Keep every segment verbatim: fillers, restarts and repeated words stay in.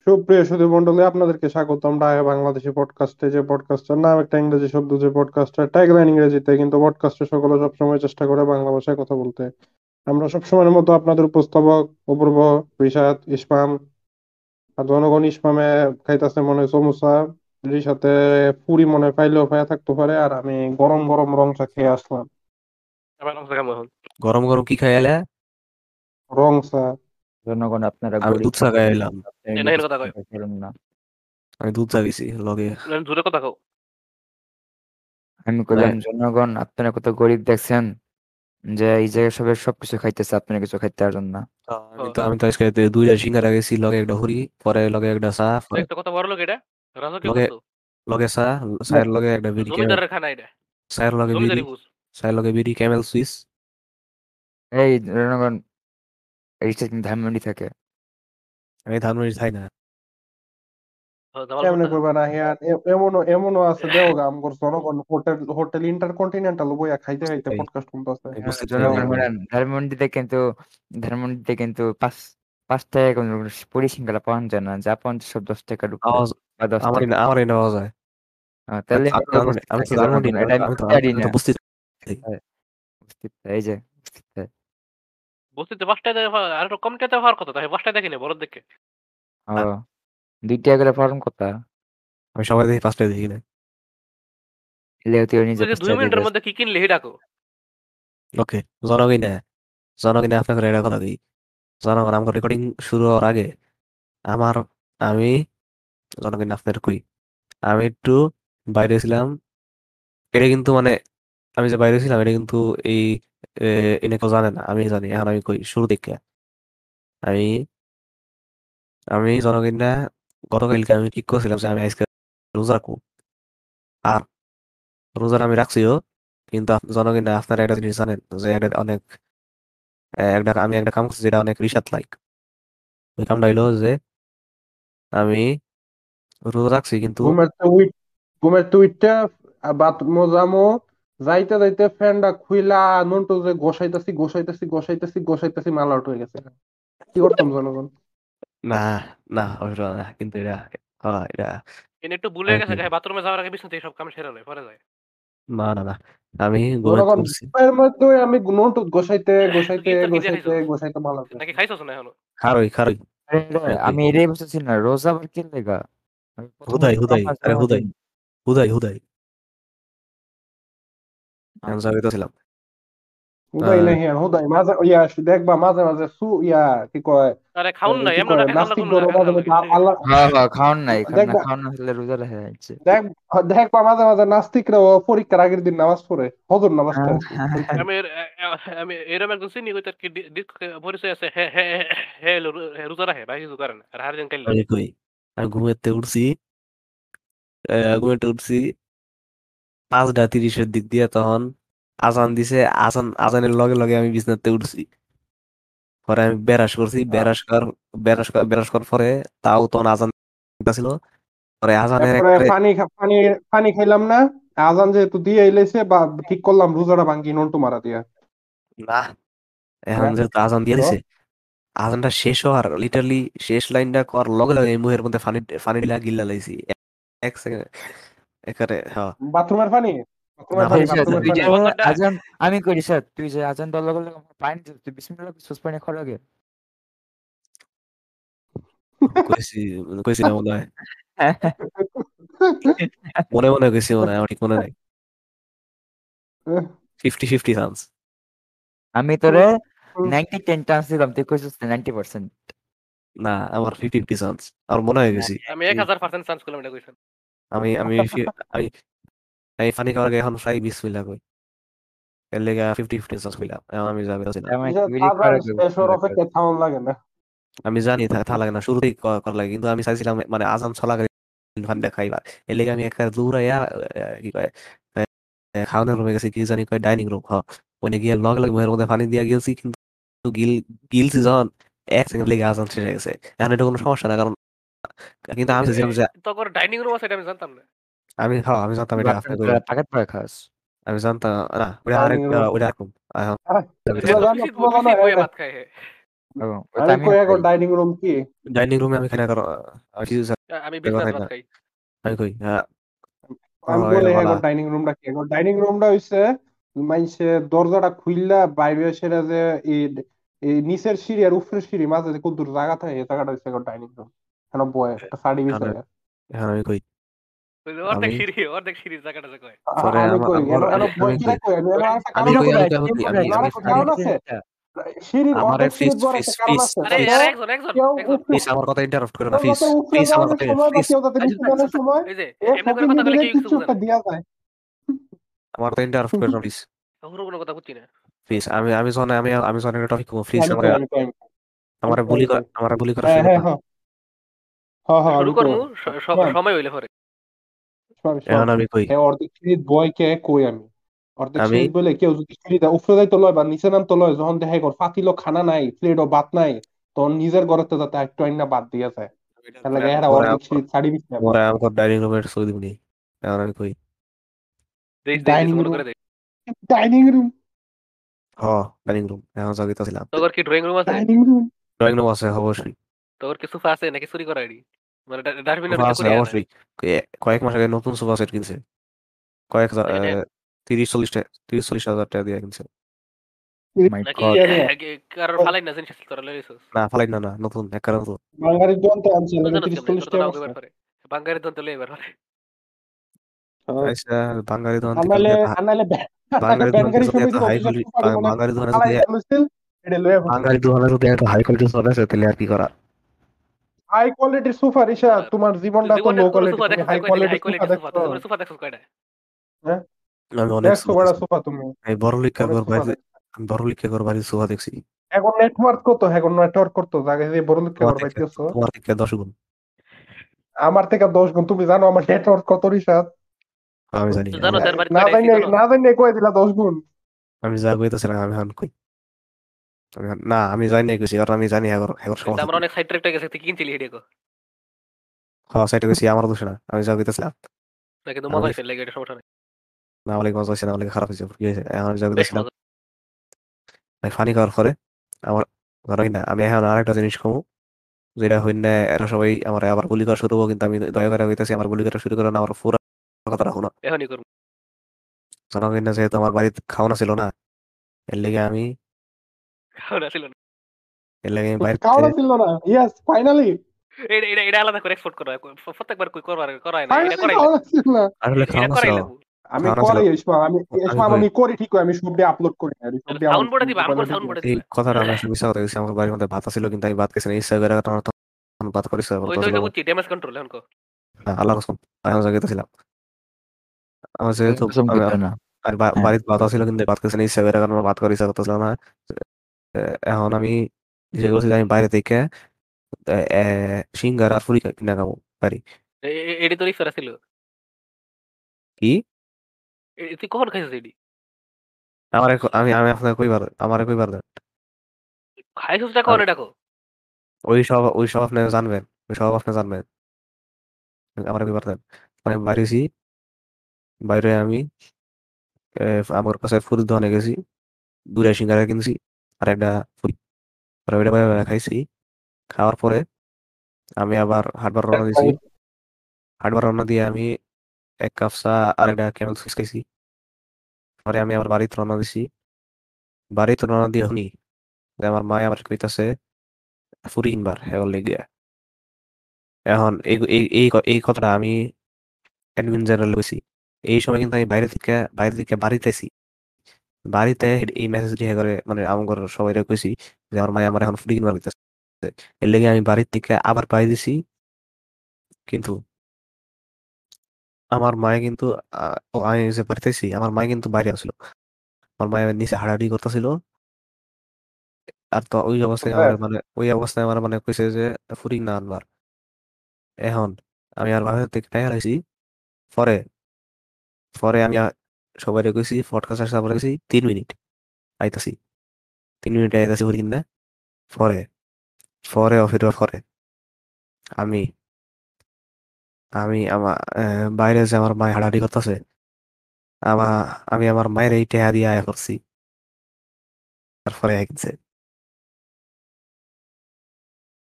সুপ্রিয় সুধী মন্ডলী, আপনাদেরকে স্বাগতম ঢাকা বাংলাদেশি পডকাস্টে। যে পডকাস্টের নাম একটা ইংরেজি শব্দ, যে পডকাস্টের ট্যাগলাইন ইংরেজিতে, কিন্তু পডকাস্টে সকলে সবসময় চেষ্টা করে বাংলা ভাষায় কথা বলতে। আমরা সবসময়ের মতো আপনাদের উপস্থাপক অপূর্ব, রিশাদ, ইসমাম। আর জনগণ ইসমামে খাইতাছে মনে হয় সমোসা, রিশাতে পুরি মনে হয় পাইলেও পাইয়া থাকতে পারে, আর আমি গরম গরম রং চা খেয়ে আসলাম। আমার অবস্থা কেমন এখন? গরম গরম কি খাই এলে? রং চা। জনগণ আপনারা আমি দুধ গরিব চা খাই মানুষ, এলাম। আপনারা এই না, এগুলো এর কথা কয়। চিন্তা করেন না। আমি দুধ চা গেছি লগে। না, জোরে কথা কও। আমি কইলাম জনগণ আপনারা কত গরিব দেখছেন যে এই জায়গায় সবাই সবকিছু খাইতেছে, আপনারা কিছু খাইতে পারেন না। আমি তো আমি তো আজকে তে দুইটা সিঙ্গারা গেছি, লগে একটা হরি, পরে লগে একটা চা, তো পরে একটা কথা বড় লোক এটা রাজকীয় লগে বস্তু। লগে চা, চায়ের লগে একটা বিড়ি, জমিদারের খানা এটা, চায়ের লগে বিড়ি, জমিদারি বুঝ। চায়ের লগে বিড়ি ক্যামেল সুইস। এই জনগণ এই কিন্তু ধানমন্ডি থাকে। আমি ধানমন্ডি খাই না। কেমনে জামালপুর করবে না হিয়া, এ- এমনও এমনও আছে দেও গাম করছে জনগণ, হোটেল হোটেল ইন্টারকন্টিনেন্টাল বইয়া খাইতে খাইতে বুঝতে পডকাস্ট শুনতেছে। আমি হ্যাঁ, বুঝতে চাই দেও জনগণ আমি। গাম। শুনেন, ধানমন্ডিতে কিন্তু ধানমন্ডিতে কিন্তু পাঁচ পাঁচ টাকা কোনো পুরি সিঙ্গারা পাওয়া যায় না, যা পাওয়া যায় সব দশ টাকার উপরে আওয়াজ বা দশ আমারই টাকা। না, আমারই নেওয়া যায়। আহ, আমি তাহলে তো এত ধানমন্ডি, উপস্থিত আমি তো থাকে ধানমন্ডি জনগণ, না, এটা আমি আমি তো পারি আমি না। তো বুঝতে চাই। হ্যাঁ, উপস্থিত থাকে, এই যে উপস্থিত থাকে। বস্তিতে পাঁচটায় দেয়, আর একটু কম টাইতে হওয়ার কথা, তাই পাঁচটায় দেখি না বড় দেখে। ও, দুই টাকা করে ফর্ম কথা আমি সবাই দেখি পাঁচটায় দেখি না। এলে তুই নিজে তুই যে পাঁচ দুই টাকা দিয়ে মিনিটের বেশ। মধ্যে কি কিনলি হি ডাকো। ওকে, জনগণ না, জনগণ আপনাকে এটা কথা দিই। জনগণ আমার রেকর্ডিং শুরু হওয়ার আগে আমার আমি জনগণ আপনার কই, আমি একটু বাইরে ছিলাম। এটা কিন্তু মানে আমি যে বাইরে ছিলাম এটা কিন্তু এই এ, এনে কেউ জানে না, আমি জানি। এখন আমি কই শুরু থেকে আমি আমি জনগণ না, গতকালকে আমি ঠিক করছিলাম যে আমি আজকে রোজা রাখবো। আর রোজার আমি রাখছিও, কিন্তু আপ- জনগণ না, আপনারা একটা জিনিস জানেন যে এটা অনেক এ, একটা আমি একটা কাম করছি যেটা অনেক রিসাত লাইক। ওই কামটা হইলো যে আমি রোজা রাখছি কিন্তু ঘুমের তো উইট ঘুমের তো উইটটা বাথরুমে যামো, যাইতে যাইতে ফ্যানটা খুইলা নন্টু যে গোসাইতেছি গোসাইতেছি গোসাইতেছি গোসাইতেছি মাল আউট হয়ে গেছে। কি করতাম জনগণ? না, না ওইটা না, কিন্তু এটা হ্যাঁ এটা এনে একটু ভুলে আমি গেছে, কই, বাথরুমে যাওয়ার আগে বিছানা থেকে সব কাম সেরে লয়, পরে যায়। না না না, আমি ঘুমাইতে জনগণ উঠছি। ঘুমের মধ্যে আমি নন্টু গোসাইতে তুই গোসাইতে কি তোর কি দিয়ে গোসাইতে খাইছস? গোসাইতে মাল আউট নাকি হয়েছে। খাইছস না এখনো? খারই খারই আরে রে, আমি কই আমি এটাই বুঝতেছি না, রোজা আবার কি লেগা? আমি প্রথম হুদাই রোজা হুদাই, আমার আরে হুদাই জন্মদিন। হুদাই হুদাই আমি আচ্ছা, জাগিত ছিলাম। হুদাই নাহি আর হুদাই মাঝে ইয়া দেখবা মাঝে মাঝে সু ইয়া কি কয়, আরে খাউন এই নাই, কি এমন কয় রাখা খাওয়া লাগবে নাস্তিক না, দল রাখা মাঝে খাওয়া মাঝে লাগে ঠিক আছে। আল্লাহ হ্যাঁ হ্যাঁ, খাওয়ান নাই, খান না, দেখবা খাওয়ান না হলে রোজা দেখা যাচ্ছে। দেখ দেখবা মাঝে মাঝে নাস্তিকরা ও পরীক্ষার আগের দিন নামাজ পড়ে, হজর নামাজটা আর কি পরীক্ষার। আমি এর- এ- এ- আমি এরকম একজন চিনি, ওই তার কি ডি- ডি- পরিচয় আছে, হে হে হে হে হলো রো- হে রোজা রাখে, বাকি কিছু করে না, আর হার দিন কাইলে। আমি কই আমি ঘুমাইতে উঠছি, আহ, ঘুমাইতে উঠছি পাঁচটা তিরিশের দিক দিয়ে, তখন আজান দিছে। আজান আজানের লগে লগে আমি বিছনাতে উঠছি। পরে আমি বেরাস করছি, বেরাস কর বেরাস কর বেরাস করার পরে তাও তখন আজান ছিল। পরে আজানের এরপরে একবারে পানি খা- পানি পানি খাইলাম না, আজান যেহেতু দিয়ে এলেছে বা ঠিক করলাম রোজাটা ভাঙ্গি নন্টু মারা দিয়া। না, এখন হ্যাঁ, যেহেতু আজান দিয়ে তো দিছে, আজানটা শেষ হওয়ার লিটারলি শেষ লাইনটা করার লগে লগে এই মুহের মধ্যে পানি পানি ঢিলা গিল্লা লাইছি এক সেকেন্ড একারে। হ্যাঁ, বাথরুমের পানি না বাথরুমের মানে পানি এই যে বাথরুমের তুই পানি যে বোতলটা আজান, আমি করি স্যার, তুই যে আজান দেওয়ার লগে লগে আমার পানি দিস, তুই বিসমিল্লাহ সুস পানি খাওয়ার আগে। কইছি, কইছি না মনে হয়, মনে মনে কইছি মনে হয়, আমার ঠিক মনে নাই। Fifty fifty chance. আমি তোরে নাইনটি টেন চান্স দিলাম, তুই কইছিস নাইনটি পার্সেন্ট। না, আমার ফিফটি ফিফটি চান্স, আমার মনে হয়ে গেছি। আমি এক হাজার পার্সেন্ট চান্স করলাম এটা কইছেন। আমি আমি ফি- আমি আমি ফানি খাওয়ার আগে এখন প্রায় বিশ মিলা কই, এর লেগে ফিফটি ফিফটি চান্স কইলাম। এখন আমি যাবে না। আমার এসব বিড়ি খাওয়ার আজান আগে শেষ হওয়ার বিসমিল্লাহ কর। অপেক্ষায় থাকুন লাগে না। আমি জানি থা থা লাগে না, শুরুতেই ক- করা লাগে, কিন্তু আমি চাইছিলাম মানে আজান চলাকালীন ফান দেখাইবা। এর লেগে আমি একটা দৌড়াইয়া আহ, কি কয় খাওয়ানোর রুমে গেছি, কি জানি কয় ডাইনিং রুম। হ্যাঁ, ওখানে গিয়ে লগে লগে মুখের মধ্যে পানি দিয়ে গেছি, কিন্তু গিল গিলছি যখন এক সেকেন্ড লেগে আজান শেষ হয়ে গেছে। এখন এটা কোনো সমস্যা না, কারণ কিন্তু আমি চাইছিলাম যে তখন ডাইনিং রুম আছে এটা আমি জানতাম না। আমি হ্যাঁ আমি জানতাম এটা আপনি বাথরুমে করবেন। পাকেট পরে খাস। আমি জানতাম না, ওটা ডাইনিং আরেক রুম ওটা আরেক room। এখন হে তোমরা তো জানো পিসি তোমরা জানো পিসি বইয়ে এ- ভাত খায় হে। ও, ওটা আরে আমিও কই এখন খাই। ডাইনিং রুম কি? ডাইনিং রুমে আমি খাই না, কারণ আমি কিছু আ আমি কথা বিজনেস খাই ভাত না। খাই। আমি কই হ্যাঁ, ও আমি এটা বলে বলা। এখন ডাইনিং রুমটা কি? এখন ডাইনিং রুমটা হইছে মাইনসে দরজাটা খুইল্লা বাইরে সেটা যে এই এই নিচের সিঁড়ি আর উপরের সিঁড়ি মাঝে যে কত জায়গা থাকে এই জায়গাটা হইছে এখন ডাইনিং রুম। এখন বয় একটা শাড়ি এখন বিছায়। এখন আমি কই ওই যে অর্ধেক আমি সিঁড়ি অর্ধেক সিঁড়ির জায়গাটা যে কয়। আ- পরে আমি আমার কই আমগর এনো এনো আমি বয় আমি কিরা কই কই এনো এনো একটা আমি কারণ কই আছে আমি দেখ। কই আমি কই আমি না আমি রাখো আমি কারণ আছে। সিঁড়ির আমার অর্ধেক ফিস সিঁড়ির বড় ফিস একটা কারণ ফিস আছে আরে ফিস আরে যাতে একজন একজন কেউ একজন উপরে প্লিজ আমার কথা ইন্টারাপ্ট করে না, কেউ প্লিজ যাতে উপরে প্লিজ আমার যাওয়ার কথা সময় বা প্লিজ কেউ যাতে নিচে নামার সময় এই যে এ এমনি করে ফকিং কথা বলে দিলে কেউ কিছু কিছু বুঝে একটা না। দিয়া যায়। আমার কথা ইন্টারাপ্ট করে না, প্লিজ কখনো কোনো কথা বুঝছি না। প্লিজ আমি আমি যখন আমি আমি যখন একটা টপিক প্লিজ আমি আমার কই আমি কই আমি কই আমি আমার কই বুলি আমি কই। আমার বুলি করা হ্যাঁ শুরু হ্যাঁ করলাম। হ্যাঁ হ্যাঁ হ্যাঁ শুরু আমি কই করমু স- স- শোন সময় হইলে পরে। শোন শোন এখন আমি কই হ্যাঁ অর্ধেক সিঁড়ির বয়কে কই আমি অর্ধেক আমি সিঁড়িত বলে কেউ যদি সিঁড়িটা উপরে যাইতে লয় বা নিচে নামতে লয় যখন দেখে ঘর ফাতিলো খানা নাই প্লেটও ভাত নাই তখন নিজের ঘরেতে যাতে একটু আইনা বাদ দিয়ে যায় তার লাগে এরা পরে অর্ধেক সিঁড়ি ছাড়ি দিচ্ছে পরে আমার ডাইনিং রুমের ছবি দিবনি। এখন আমি কই দেশ দেশ দেশ ডাইনিং মনে রুম করে দেই। ডাইনিং রুম হ ডাইনিং রুম এখন জাগিতেছিলাম। তোর কি ড্রয়িং রুম আছে? ডাইনিং রুম ড্রয়িং রুম আছে অবশ্যই, তোর কি সোফা আছে নাকি চুরি করা আইডি? মানে ডাস্টবিনের সোফা ভিতরে আছে করে আনা। অবশ্যই। কে- কয়েক মাস আগে নতুন সোফা সেট কিনছে, কয়েক হাজার- নাকি আহ, তিরিশ চল্লিশ টাকা তিরিশ চল্লিশ হাজার টাকা দিয়ে কিনছে। মাই নাকি গড। কারোর ফালাই না জিনিস তোরা লই লইছস। না ফালাই না, না নতুন এক কারণ তো। বাঙালির দন্ত আনছে তুই লাগে জানোস তিরিশ কেমনে? চল্লিশ তোর তো টাকা নাম করছে কইবার পারে। বাঙ্গারের দন্ত লই এবার পারে। আচ্ছা, বাঙালি দোকান থেকে আনালে যদি এত- আনালে বাঙালি দোকান থেকে ব্যানগাড়ি যদি সময় এত ছিল হাই অফিসের কোয়ালিটি, সুপারি মনে বাঙালি দোকানে যদি ফালাই ফেলছিল এটা লয়ে বসে বাঙালি দোকানে যদি এত হাই কোয়ালিটি চলে আসে তাহলে আর কি করা। হাই কোয়ালিটির সোফা রিসা তোমার জীবনটা তো লো জীবনে কোন কোয়ালিটি সোফা তুমি দেখছস হাই কয়দিন হাই কোয়ালিটির সোফা কোয়ালিটির সোফা? দেখছো তুই জীবনে সোফা দেখছস কয়টা? হ্যাঁ আমি অনেক দেখছো সোফা কয়টা দেখছি, সোফা তুমি আমি বড় লিখা অনেক ঘর সোফা বাড়িতে, দেখছো আমি বড় লিখা ঘর বাড়ির সোফা দেখছি। এখন নেটওয়ার্ক কত এখন নেটওয়ার্ক করতো জায়গা যে বড় লোক তোমার খবর থেকে পাইতেছো তোমার থেকে দশ গুণ। আমার থেকে দশ গুণ তুমি জানো আমার নেটওয়ার্ক কত রিসা আমি জানি, তুই আমি জানো তার বাড়িতে না কয়টা এসি জানি জানো? না জানি কয়ে দিলা দশ গুণ আমি যা কইতেছিলাম আমি এখন কই। আমি এখন- না আমি জানি না কইছি, কারণ আমি জানি এখন এখন কিন্তু সমস্যা আমরা কি। অনেক সাইড ট্র্যাকটা গেছে তুই কিনছিলি হেডে কো। হ্যাঁ সেটা কইছি, আমার দোষ না, আমি যা কইতেছিলাম। না কিন্তু আমি মজা বলি, হইছে লাগে এটা সমস্যা নাই। না আমার লাগে মজা হয়েছে না আমার লাগে খারাপ হয়েছে, কি হয়েছে এখন আমি যা বেশ কইতেছিলাম। মজা। আমি ফানি খাওয়ার পরে আমার ধরো কি না, আমি এখন আরেকটা জিনিস কমু, যেটা হইন না এরা সবাই আমার আবার গুলি করা শুরু হবো, কিন্তু আমি দয়া করে কইতেছি আমার গুলি করা শুরু করে না, আমার পুরো কথা রাখো না। এখনই করব। জানো কিনা যেহেতু আমার বাড়িতে খাওয়ানো ছিল না, এর লেগে আমি খাওয়া ছিল না। এর লেগে আমি বাইরে খাওয়া ছিল না ইয়েস ফাইনালি এটা এটা এটা আলাদা করে এক্সপোর্ট করা হয়। প্রত্যেকবার কই করবার করায় না। এটা ফাইনালি করাই খাওয়া লাগবে। ছিল না আসলে এটা এটা খাওয়ানো ছিল, করাই লাগবে। আমি খাওয়ানো ছিল। করি ইসমাম আমি আমি ইসমাম কই আমি করি ঠিক আমি সব দিয়ে আপলোড করি আর সব দিয়ে আমার সাউন্ড বোর্ডে দিবা মোবাইলে আমগো সাউন্ড ঢুকে বোর্ডে আছে এই দিবা। কথাটা আমি আসলে মিশা কথা বলছি, আমার বাড়ির মধ্যে ভাত ছিল কিন্তু আমি ভাত খেয়েছি না, ইচ্ছা করে তখন তখন ভাত করেছি ওই তো করতেছিল। ওই তো বুঝছি ড্যামেজ কন্ট্রোল এখন কো। আল্লাহ কসম আমি জায়গাতেছিলাম, আমার যেহেতু কসম আমি করতে না। আর বা- হ্যাঁ, বাড়িতে ভাত ছিল কিন্তু ভাত খেয়েছি না, ইচ্ছা করে কারণ আমার ভাত করে ইচ্ছা করতেছিল না। এ, এখন আমি যে করছি যে আমি বাইরে থেকে সিঙ্গার আর ফুরি কিনা খাবো পারি। এডি তো রিফার ছিল। কি তুই কখন খাইছিস এডি? আমার এক- আমি আমি আপনাকে কইবার আমার কইবার দেন। খাইছিস টা কখন আমি- এটা কো? ওই সব ওই সব আপনি জানবেন, ওই সব আপনি জানবেন, আমার কইবার দেন। আমি বাইরেছি, বাইরে আমি এ, আমার কাছে ফুরির দোকানে গেছি, দুইটা সিঙ্গারা কিনছি আর একটা ফুরি, পরে ওইটা বাইরে বাইরে খাইছি। খাওয়ার পরে আমি আবার হাটবার রওনা দিছি, হাটবার রওনা দিয়ে আমি এক কাপ চা আর একটা ক্যামেল সুইচ খাইছি। পরে আমি আমার বাড়িতে রওনা দিছি, বাড়িতে রওনা দিয়ে শুনি যে আমার মা আমার কইতাছে ফুরি কিনবার হ্যাঁ লেগে। এখন এই এই এই ক- এই কথাটা আমি অ্যাডমিন জেনারেল কইছি। এই সময় কিন্তু আমি বাইরে থেকে বাইরে থেকে বাড়িতে আছি, বাড়িতে এই মেসেজ দিয়ে করে মানে আমার সবাই কইছি যে আমার মা আমার এখন ফুরি কিনবার কইতাছে। এর লেগে আমি বাড়ির থেকে আবার পাই দিছি, কিন্তু আমার মায়ে কিন্তু আহ, ও, আমি যে বাড়িতে আছি আমার মায়ে কিন্তু বাইরে আসলো, আমার মায়ের নিচে হাঁটাহাঁটি করতেছিল। আর তো ওই অবস্থায় আমার মানে ওই অবস্থায় আমার মানে কইছে যে ফুরিং না আনবার। এখন আমি আর বাসা থেকে টাকা লাইছি, পরে পরে আমি সবাই কইছি পডকাস্ট আসা পরে গেছি তিন মিনিট, আইতাছি তিন মিনিট আইতাছি ফুরিং না। পরে পরে অফির পরে আমি আমি আমার বাইরে যে আমার মায়ে হাঁটাহাঁটি করতেছে, আমা আমি আমার মায়ের এই টেহা দিয়ে আয়া করছি, তারপরে আইছে।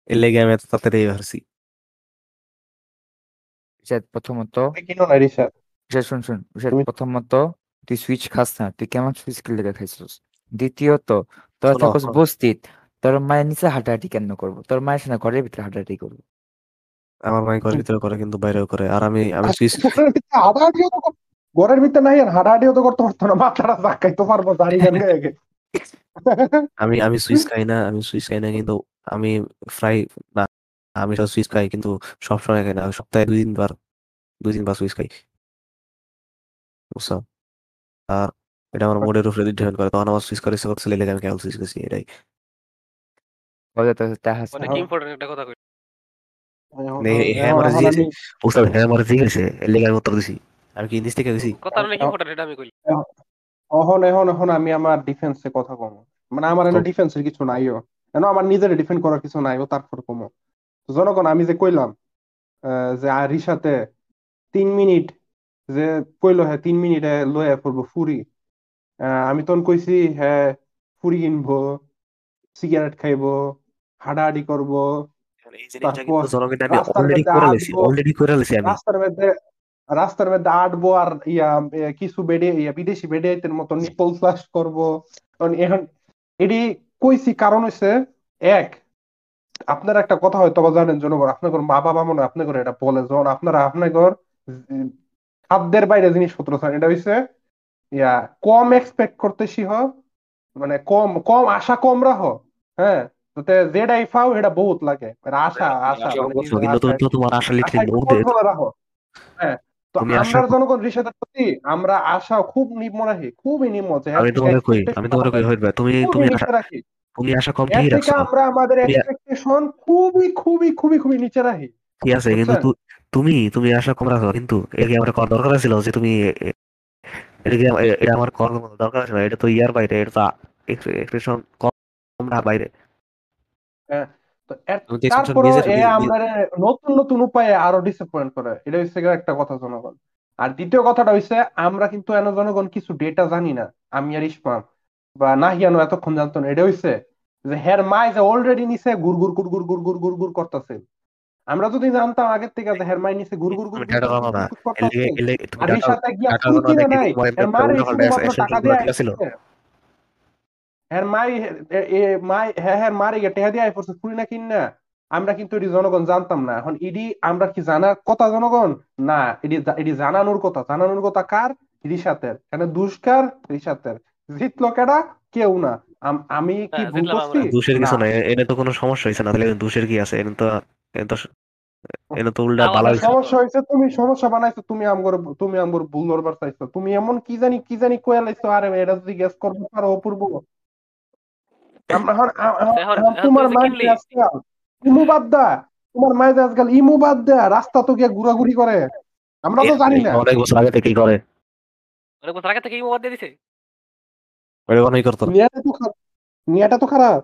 এর লেগে আমি এত তাড়াতাড়ি হারছি। রিশাদ প্রথমত তুমি কিনো না রিশাদ, রিশাদ শুন শুন রিশাদ তুমি প্রথমত তুই সুইচ খাস না, তুই কেমন সুইচ কিনলে লেগে খাইছিস? দ্বিতীয়ত তোরা শোনো থাকস বস্তিত, তোর মায়ের নিচে হাঁটাহাঁটি কেন করবো? তোর মায়ের সাথে ঘরের ভিতরে হাঁটাহাঁটি করবো। আমার মাই ঘরের ভিতরে করে কিন্তু বাইরেও করে, আর আমি আমি সুইচ ঘরের ভিতরে হাঁটাহাঁটিও তো কর- ঘরের ভিতরে নাই আর হাঁটাহাঁটিও তো করতে পারতো না, মাথাটা ধাক্কাইতে পারবো দাড়ি গান গায়ে গে। আমি আমি সুইচ খাই না, আমি সুইচ খাই না কিন্তু আমি ফ্রাই না, আমি সব সুইচ খাই কিন্তু সবসময় খাই না, আমি সপ্তাহে দুই তিনবার দুই তিনবার সুইচ খাই, বুঝছো? আর এটা আমার মুডের উপরে ডিপেন্ড করে, তখন আমার সুইচ করে ইচ্ছা করছিল, এই লেগে আমি কেবল সুইচ করছি, এটাই। বলে তো তাহার অনেক ইম্পর্টেন্ট একটা কথা কই। নে হ্যাঁ এখন আমার এখন জিজ্ঞেসে, আমি বুঝতে হ্যাঁ আমার জিজ্ঞেসে, এর লেগে আমি উত্তর দিছি। আমি কি নিচ থেকে দিছি? কথা অনেক ইম্পর্টেন্ট, এটা আমি কইলি। এখন এখন এখন আমি আমার ডিফেন্সে কথা কম, মানে আমার এনে ডিফেন্সের কিছু নাইও, কেন আমার নিজের ডিফেন্ড করার কিছু নাইও, তারপর কমো। তো জনগণ আমি যে কইলাম আহ, যে আরির সাথে তিন মিনিট যে কইলো হ্যাঁ তিন মিনিটে লয়ে পড়বো ফুরি, আহ, আমি তখন কইছি হ্যাঁ ফুরি কিনবো, সিগারেট খাইবো, হাঁটাহাঁটি করবো, এই জিনিসটা তারপর কিন্তু জনগণ আমি রাস্তার অলরেডি মধ্যে করে লেছি, আটবো, অলরেডি করে লেছি আমি। রাস্তার মধ্যে রাস্তার মধ্যে আটবো আর ইয়া এ, কিছু বেডে ইয়া বিদেশি বেডের মতো নিপল ফ্লাশ করবো। কারণ এখন এটি কইছি কারণ হইছে, এক, আপনারা একটা কথা হয়তো বা জানেন জনগণ, আপনাদের মা বাবা মনে হয় আপনাদের এটা বলে যখন আপনারা আপনাদের উম, খাদ্যের বাইরে জিনিসপত্র চান, এটা হইছে ইয়া কম এক্সপেক্ট করতেছি হ, মানে কম কম আশা কম রাখো। হ্যাঁ, তো যেটাই পাও এটা বহুত লাগে, মানে আশা আশা আশা মানে করছো নিজের কিন্তু আশা তুমি আর তো কি। তোমার আশা আশা লিটলি একটু নৌদের, কন্ট্রোলে রাখো। হ্যাঁ, তো তুমি আশা আমরার জনগণ রিসাদের প্রতি আমরা আশা খুব নিম্ন রাখি, খুবই নিম্ন, যে এর আমি থেকে তোমাকে কই, আমি এক্সপেকটেশন তোমাকে কই আমাদের হইবে, তুমি খুবই তুমি আশা নিচে রাখি। তুমি আশা কম এর ঠিকই থেকে রাখছো। আমরা আমাদের তুমি এক্সপেকটেশন খুবই খুবই খুবই খুবই খুবই নিচে রাখি, ঠিক আছে কিন্তু বুঝছেন? তু- তুমি তুমি আশা কম রাখো, কিন্তু এটা কি আমার করার দরকার ছিল যে তুমি এ- এটা কি আম- এ- এটা আমার করার কোনো দরকার ছিল? এটা তো ইয়ার বাইরে, এটা তো এক্সপ্রেশন কম না বাইরে। হ্যাঁ, তো এর তুমি তো এক্সপ্রেশন তারপরেও নিজের এ নিজে- নিজে- আমরা নতুন নতুন উপায়ে আরো ডিসঅ্যাপয়েন্ট করে, এটা হচ্ছে গিয়ে একটা কথা জনগণ। আর দ্বিতীয় কথাটা হইছে, আমরা কিন্তু এন জনগণ কিছু ডেটা জানি না, আমি আর ইসমাম বা নাহিয়ানো এতক্ষণ জানতো না। এটা হইছে যে হের মাই যে অলরেডি নিচে গুড় গুড় গুড় গুড় গুড় গুড় গুড় গুড় করতেছে। আমরা যদি জানতাম আগের থেকে যে হের মাই নিচে গুড় গুড় গুড় তুমি গুড় ডাটা গুড় জানো গুড় না, গুড় গুড় এর লিগে করতেছে, এর লিগে তুমি আর ডাটা এর সাথে গিয়া ডাটা ফুল জানো কিনে দেখে নাই, তোমার এর মারে উল্টা পাল্টা শুধুমাত্র অ্যাকশন টাকা গুলো দিয়ে ঠিক ছিল। আইছে, এর মাই এ এ মাই হ্যাঁ হ্যাঁ মারি গে টেহা দিয়ে আই পড়ছে ফুল না কিন না। আমরা কিন্তু এটি জনগণ জানতাম না, এখন ইডি আমরা কি জানার কথা জনগণ? না, এটি জা- এটি জানানোর কথা, জানানোর কথা কার? রিশাতের। এখানে দুষ্কার রিশাতের, জিতলো কেডা? কেউ না। আম- আমি কি হ্যাঁ, ভুল জিতলাম করছি? আমরা। দোষের না। কিছু নাই, এনে তো কোনো সমস্যা হয়েছে না, তাহলে দোষের কি আছে? এনে তো এনে তো এনে তো উল্টা আওয়াজ বালা না, হয়েছিল হয়েছে। তো। সমস্যা হয়েছে, তুমি সমস্যা বানাইছো, তুমি আমগর তুমি আমগর ভুল ধরবার চাইছো, তুমি এমন কি জানি কি জানি কয়ে লাইছো, আরে এটা যদি গ্যাস করবো পারো অপূর্ব। আমরা এখন আ- আচ্ছা, আ- এখন এখন এখন তুই তোমার যে মায়ের কিনলি, যে আজকাল ইমু বাদ দা, তোমার মায়ের যে আজকাল ইমু বাদ দেয়া রাস্তা তো গিয়ে ঘুরাঘুরি করে, আমরা তো এ- জানি না। এটা অনেক বছর আগে থেকেই করে, অনেক বছর আগে থেকে ইমো বাদ দিয়ে দিছে। ওটা কোনোই করতো না। নিয়াটা তো খারাপ, নিয়াটা তো খারাপ।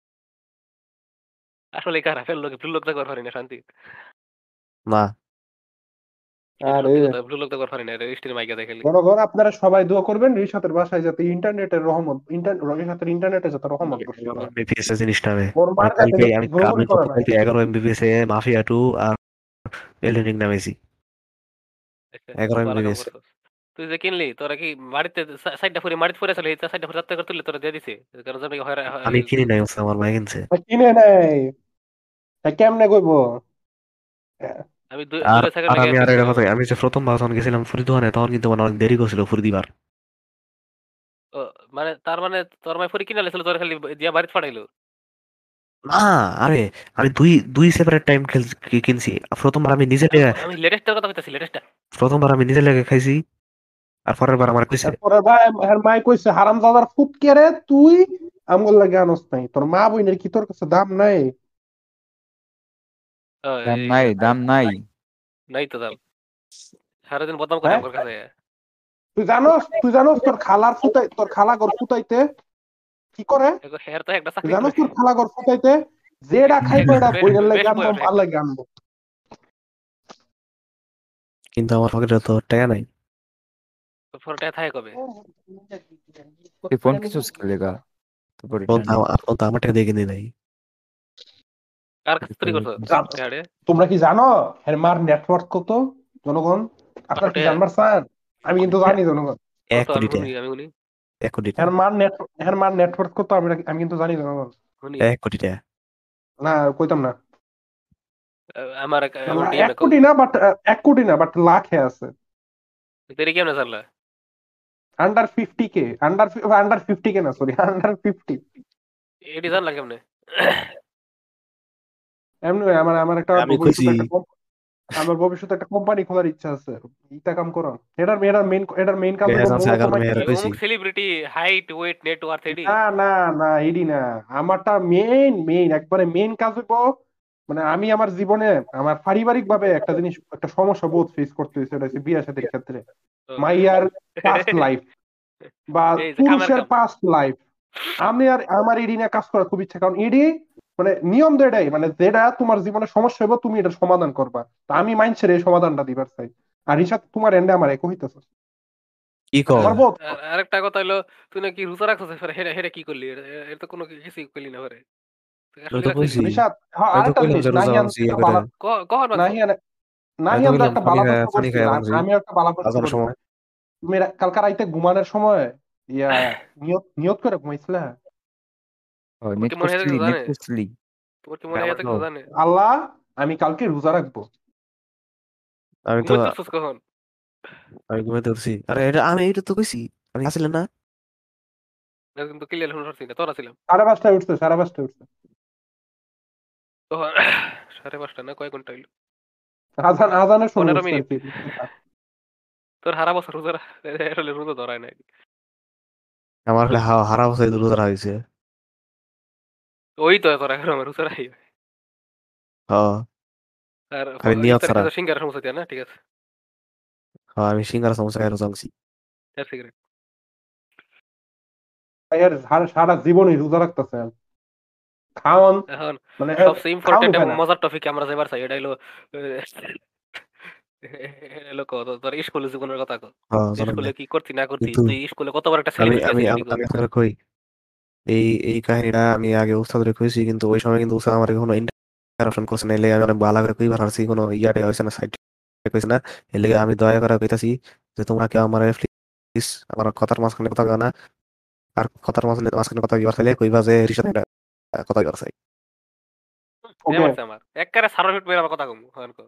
আসলে খারাপের লোক ব্লু লোক দেখতে পারি না শান্তি। না এটা আরে সত্যি কথা, ব্লু লোক দেখতে পারি না, এটা স্টিল মাইকে দেখালি। জনগণ আপনারা সবাই দোয়া করবেন রিশাতের বাসায় যাতে ইন্টারনেটের রহমত, ইন্টারনেট রিশাতের ইন্টারনেটে যাতে রহমত বর্ষিত হয়, এমবিপিএস এর জিনিসটা আমি ওর আমি মার যাতে কালকে বেশি আমি আমি ঘোরাঘুরি করে না। গতকালকে এগারো এমবিপিএস এ মাফিয়া টু আর এলডেন রিং নামেছি। আচ্ছা, এগারো ভালো কাম এমবিপিএস করছস। তুই যে কিনলি, তোরা কি বাড়িতে সাইডটা ফুরি মারিতে ফুরে আসলে, এই সাইডটা ফুরি যাত্রা করে তুললে তোরা দিয়ে দিছে, কারণ জন্য হয় আমি কিনি নাই, হচ্ছে আমার ভাই কিনছে। কিনে নেই, কেমনে কইবো? আমি দুই আর দুই সেকেন্ড আর লাগে আমি আর কিনছি এটা কথা, জনগণ। আমি যে প্রথমবার যখন গেছিলাম ফুরি দোকানে, তখন কিন্তু মানে অনেক দেরি করছিল ফুরি দিবার। ও, মানে তার মানে তোর মাই ফুরি কিনে লাইছিল, তোর খালি দিয়া বাড়িতে পাঠাইলো। না, আরে আমি দুই দুই সেপারেট টাইম কিনছি। প্রথমবার আমি নিজে আমি লেগে আমি লেটেস্টের কথা কইতাছি, লেটেস্টটা। প্রথমবার আমি নিজে লেগে খাইছি, আর পরের বার আমার কইছে। এরপরে ভাই এর মাই কইছে হারামজাদার ফুটকে রে তুই আমগুল লাগে আনস নাই, তোর মা বইনের কি তোর কাছে দাম নাই? ও, দাম এই নাই, কথা। দাম নাই। নাই তো দাম। সারাদিন বদনাম করে হ্যাঁ, আমার কাছে। তুই জানোস তুই জানোস তোর খালার ফুটাই তোর খালা ঘর ফুটাইতে কি করে? এখন হের তো একটা তুই চাকরি জানোস করে। তোর খালা ঘর ফুটাইতে যেটা খাইবো এটা বেশ বইনের লাগে বেশ আনবো, বয়স মার একটা। লাগে আনবো। কিন্তু আমার পকেটে তো টাকা নাই। ফোনটা থাকে কবে? তুই ফোন কিছু লেগা তারপর ফোন রিটার্ন তো আমার ফোন তো আমার টাকা দিয়ে কিনে নাই। কার কাছে চুরি করছো জান- টেহাড়ে তোমরা কি জানো এর মার নেটওয়ার্ক কত জনগণ? আপনারা কি কত জানবার চান? আমি কিন্তু জানি জনগণ। এক কত আমি কোটি টাকা শুনি আমি শুনি এক কোটি এর টাকা মার নেট এর মার নেটওয়ার্ক কত আমি আমি কিন্তু জানি জনগণ। শুনি এক কোটি টাকা না কইতাম না। আহ, আমার এক- না, আমার লা- ডিএম এক কোটি অ্যাকাউন্ট না বাট এক কোটি না বাট লাখে আছে। তেরি কেমনে জানলা আন্ডার ফিফটি কে আন্ডার আন্ডার ফিফটি কে না সরি আন্ডার ফিফটি। এটি জানলা কেমনে এমনি আমার আমার একটা আমি কইছি ভবিষ্যতে একটা কম- আমার ভবিষ্যতে একটা কোম্পানি খোলার ইচ্ছা আছে। ইটা কাম করো। এটার এটার মেইন এটার মেইন কাজ হলো মেহেজান মূলত সাগাল মাই- মেহের কি কইছি অমুক সেলিব্রিটি হাইট ওয়েট নেটওয়ার্ক এডি না না না এডি না। আমারটা মেইন মেইন একবারে মেইন কাজ হইবো মানে আমি আমার জীবনে আমার পারিবারিক ভাবে একটা জিনিস একটা সমস্যা বহুত ফেস করতে হয়েছে সেটা হচ্ছে বিয়ে শাদীর ক্ষেত্রে। মাইয়ার পাস্ট লাইফ বা এই যে কামের পুরুষের কাম পাস্ট লাইফ আমি আর আমার এডি নিয়ে কাজ করার খুব ইচ্ছা কারণ এডি মানে নিয়ম তো এটাই মানে যেটা তোমার জীবনে সমস্যা হবে তুমি এটা সমাধান করবা। তা আমি মাইন্ডসেট এই সমাধানটা দিবার চাই। আর রিসাদ তোমার এন্ডে আমার একই হইতেছে কি কও আমার বহুত আর আরেকটা কথা হলো তুই নাকি রোজা রাখছিস ফেরে হেডা হেডা কি করলি এটা এটা তো কোনো কিছু করলি না ফেরে তুই আমি আসলে তো রাখছিস কইছি রিসাদ হ্যাঁ আমি তো আরেকটা কইলাম জিনিস যে রোজা নাহিয়ান ভাঙছি একটা ইয়া করে বালা ক- কখন রাখছো নাহিয়ান আমি তো নাহিয়ান তো কইলাম একটা পানি বালা খায় প্রশ্ন পানি করছিল খায় আর ভাঙছি আমিও একটা বালা প্রশ্ন আজানের করি সময় তুমি রা- কালকে রাইতে ঘুমানোর সময় ইয়া নিয়ত নিয়ত করে ঘুমাইছিলা ও তোমার নেট কি মনে হয় করছিলি জানে নেট করছিলি তোমার কি মনে হয় আমার তো কিছু জানে আল্লাহ আমি কালকে রোজা রাখবো। আমি তো ঘুমাইতে উঠছিস কখন আমি ঘুমাইতে উঠছি আরে এটা আমি এটা তো কইছি আমি আসলে না না, কিন্তু ক্লিয়ার শুনতে পারছি না তোরা ছিলাম সাড়ে পাঁচটায় উঠছে সাড়ে পাঁচটায় উঠছে তখন সাড়ে পাঁচটা না কয় ঘন্টা হইলো আজান আজানের সময় পনেরো উঠছে আর মিনিট কি। তোর হারা বছর রোজা রা- আসলে রোজা ধরায় নাই আমার হলে হা- হারা বছর রোজা হয়েছে ওই তো তোর এখন আমার রোজা রাখি হ্যাঁ আর খালি নিয়ত ইফতার ছাড়া খেতে সিঙ্গার সমস্যা দিয়ে না ঠিক আছে হ্যাঁ আমি সিঙ্গারা সমস্যা খাই রোজা ভাঙছি চার সিগারেট এর সারা সারা জীবনই রোজা রাখতেছে খাওন এখন মানে সবচেয়ে খাওনই ইম্পর্টেন্ট হয় এবং না। মজার টপিক আমরা যেবার চাই এটা হলো এটা হলো কত তোর স্কুলের জীবনের কথা কো হ্যাঁ তুই জানেন না স্কুলে কি করতি না করতি কিন্তু তুই স্কুলে কতবার একটা আমি সেলিব্রিটি আমি আছিস আমি এটি কো আমি আপনাকে কই এই এই কাহিনীটা আমি আগে উস্তাদরে কইছি কিন্তু ওই সময় কিন্তু উস্তাদ আমার কোনো ইন্টারাপশন করছে না এলে আমি অনেক ভালো করে কইবার পারছি কোনো ইয়াতে হইছে না সাইড কইছে না এর লেগে আমি দয়া করে কইতাছি যে তোমরা কেউ আমার প্লিজ আমার কথার মাঝখানে কথা কয় না আর কথার মাঝখানে মাঝখানে কথা কইবার চাইলে কইবা যে রিসাদ এটা কথা কইবার চাই ওকে আমার আমার একবারে সারা ফিট মেরে আমার কথা কম হন কর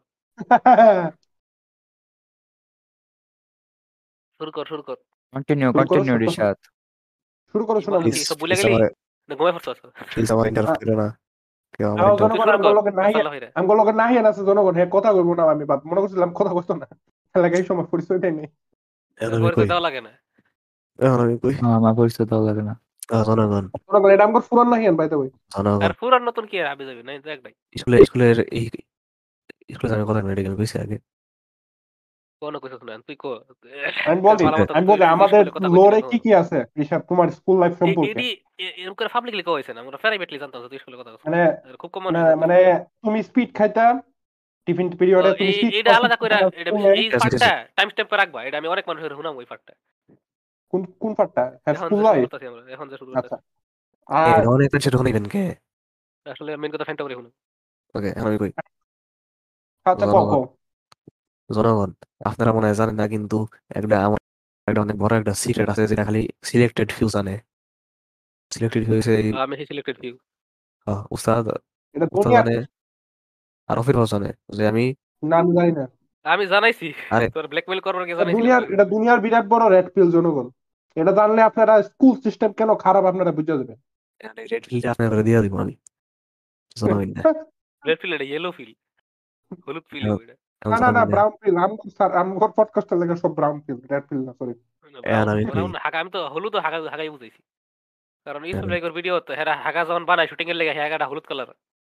শুরু কর শুরু কর কন্টিনিউ শুরু করো কন্টিনিউ শুরু করো রিশাদ শুরু করো কি শোনা বলবো প্লিজ কি সব ভুলে প্লিজ গেলি আমার না ঘুমাই পড়ছস প্লিজ আমার ইন্টারাপ্ট করো না কেউ আমার আমার ইন্টারাপ্ট জনগণ শুরু আমি কর লগে নাহিয়া মাশাআল্লাহ হইরা আমি লগে নাহিয়া আছে জনগণ হ্যাঁ কথা কইবো না আমি বাদ মনে করছিলাম কথা কইতো না এলাকায় এই সময় পরিচয় দেয় নেই। এখন আমি পরিচয় কই দেওয়া লাগে না এখন আমি কই আমার পরিচয় দাও লাগে না আহ, জনগণ জনগণ এটা আমার পুরান নাহিয়ান বাইতে বই আর জনগণ পুরান নতুন কি আর আবি যাবি না দেখ ভাই স্কুলে স্কুলের এই স্কুলে আমি কথা মেডিকেল কইছি আগে কোন কইছস না তুই কো আমি বলি ভালো মতো আমি তুই বলি আমাদের স্কুলে কথা কইছিস লোরে কি কি আছে ঋষভ তোমার স্কুল লাইফ সম্পর্কে এডি এরকম করে পাবলিকলি কো হইছে না আমরা প্রাইভেটলি জানতাম যে তুই স্কুলে কথা কইছিস মানে আর খুব কমন মানে হইছে মানে তুমি স্পিড খাইতা টিফিন পিরিয়ডে তুমি এই সিক্স এটা আলাদা কইরা এটা এই ঠিক আছে, ঠিক পার্টটা আছে। টাইম স্ট্যাম্প করে রাখবা এটা আমি অনেক মানুষের শুনাম ওই পার্টটা কোন কোন পার্টটা এখন স্কুল যে শুরু লাইফ করতেছি আমরা এখন যে শুরু আচ্ছা করতেছি আর এখন এই পেনশন শুনিবেন কে আসলে মেইন কথা ফ্যানটা করে শুনুন ওকে এখন আমি কই আচ্ছা কও জনগণ কও জনগণ আপনারা মনে হয় জানেন না কিন্তু একটা আমার একটা অনেক বড় একটা সিক্রেট আছে যেটা খালি সিলেক্টেড ফিউ জানে সিলেক্টেড ফিউ হইছে এই, আমি সিলেক্টেড ভিউ আহ, উস্তাদ এটা উস্তাদ দুনিয়ার জানে আর অফির জানে যে আমি না আমি জানি না আমি জানাইছি আরে তোর ব্ল্যাকমেল করবার কি এটা জানাইছিলাম দুনিয়ার আমি। এটা দুনিয়ার বিরাট বড় রেড পিল জনগণ এটা জানলে আপনারা স্কুল সিস্টেম কেন খারাপ আপনারা বুঝে যাবেন। রেড ফিলটা আপনার দিয়ে দিব আমি জনগণ না রেড ফিল এটা ইয়েলো ফিল হলুদ ফিল এখন এটা এখন না না না জনগণ না ব্রাউন পিল আমগো স্যার আমগো পডকাস্টের লাগে সব ব্রাউন পিল রেড পিল না সরি ব্রাউন এখন আমি কই ব্রাউন হাগা আমি তো হলুদ ও হাগা হাগাই বুঝাইছি কারণ হ্যাঁ। ইসমাইল ভাইয়ের ভিডিও তো হেরা হাগা যখন বানায় শুটিং এর লেগে হাগাটা হলুদ কালার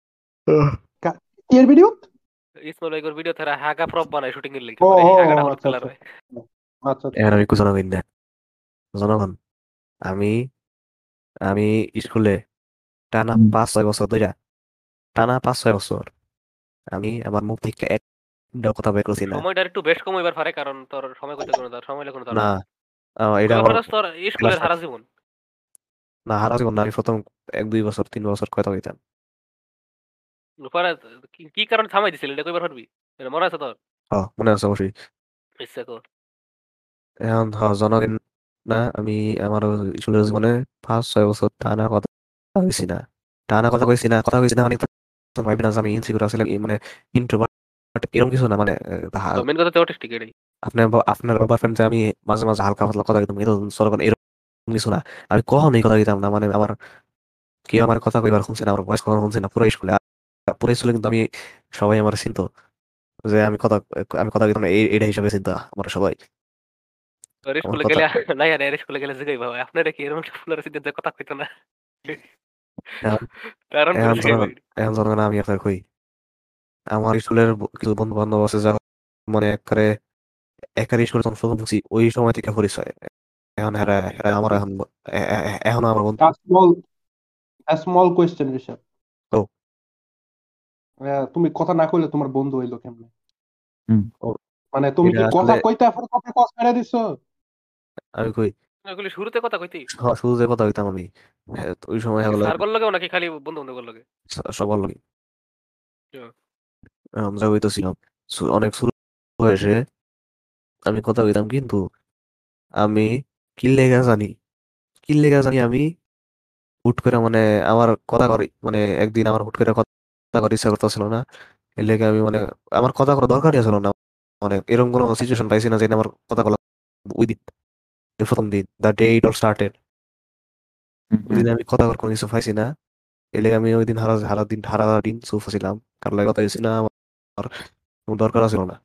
এর ভিডিও ইসমাইল ভাইয়ের ভিডিও হেরা হাগা প্রপ বানায় শুটিং এর লেগে ও পরে ও, হাগাটা ও, হলুদ আচ্ছা কালার আচ্ছা হয় আচ্ছা আচ্ছা। এখন আমি কই জনগণ না জনগণ আমি আমি স্কুলে টানা পাঁচ ছয় বছর ধরে টানা পাঁচ ছয় বছর আমি আমার মুখ থেকে একটা কথা বের করছি না সময়টা একটু বেশ কম এবার পারে কারণ তোর সময় কইতে কোনো দর- সময় কোনো না দরকার আহ, এটা কইবার আমার পারস তোর স্কুলের class হারা জীবন না হারা জীবন না আমি প্রথম এক দুই বছর তিন বছর কথা কইতাম পরে কি কি কারণে থামাই দিছিল এটা কইবার পারবি? এটা মনে আছে তোর? হ মনে আছে অবশ্যই। ইচ্ছা কর। এখন হ জনগণ না আমি আমার স্কুলের জীবনে পাঁচ ছয় বছর টানা কথা কইছি না। টানা কথা কইছি না, কথা কইছি না মানে তো ভাবি না যে আমি ইনসিকিউর আছিলাম ই মানে ইন্ট্রোভার্ট এরকম কিছু না মানে আহ, মেন কথা তো অটিস্টিক এটাই। আপনার ব- আপনার বাবা ফ্রেন্ড যে আমি মাঝে মাঝে হালকা পাতলা কথা কইতাম এটা জনগণ এরকম কিছু না। আমি কখনোই কথা কইতাম না মানে আমার কেউ আমার কথা কইবার শুনছে না, আমার ভয়েস কখনো শুনছে না পুরো স্কুলে। পুরো স্কুলে কিন্তু আমি সবাই আমার চিনতো যে আমি কথা আমি কথা কইতাম না এই এটা হিসাবে চিন্তা আমার সবাই ওর আমার স্কুলে কথা। গেলে না জানি এর স্কুলে গেলে জিগাই ভাই আপনারা কি এরকম ফুলার সিদ্ধ কথা কইতো না? এখন কারণ করে এখন জিগাই জনগণ ভাই। এখন জনগণ আমি আপনার কই আমার স্কুলের ব- কিছু বন্ধু বান্ধব আছে যা মানে একবারে একারে স্কুলে যখন প্রথম ঢুকছি ওই সময় থেকে পরিচয়। এখন হেরা হেরা আমার এখন এ- এ- এ- এখন আমার বন্ধু। A small a small question, Rishabh. ও আহ, তুমি কথা না কইলে তোমার বন্ধু হইলো কেমনে? হুম। ও মানে তুমি এটা কি কথা আসলে কইতে এখন কথা কস মেরে দিছো? আমি কই এগুলি শুরুতে কথা কইতি? স- শুরু যে কথা হইতাম আমি হ্যাঁ, তো ওই সময় কি হলো স্যার লাগেও নাকি খালি বন্ধু বান্ধব লাগে? সবার লোক আমরা হইতেছিলাম অনেক শুরু বয়সে আমি কথা কইতাম কিন্তু আমি কি লেগা জানি কি লেগা জানি আমি হুট করে মানে আমার কথা করি মানে একদিন আমার হুট করে কথা করার ইচ্ছা করতেছিল না। এর লেগে আমি মানে আমার কথা করার দরকারই ছিল না। মানে এরকম কোনো সিচুয়েশন পাইছি না যে আমার কথা বলা ওই দিন এই প্রথম দিন the day it all started hmm, ওই হুম। দিন আমি কথা করার কোনো কিছু পাইছি না। এর লেগে আমি ওই দিন হারা হারা দিন হারা দিন চুপ ছিলাম কারণ লাগে কথা হয়েছি না আমার কোনো দরকার ছিল না।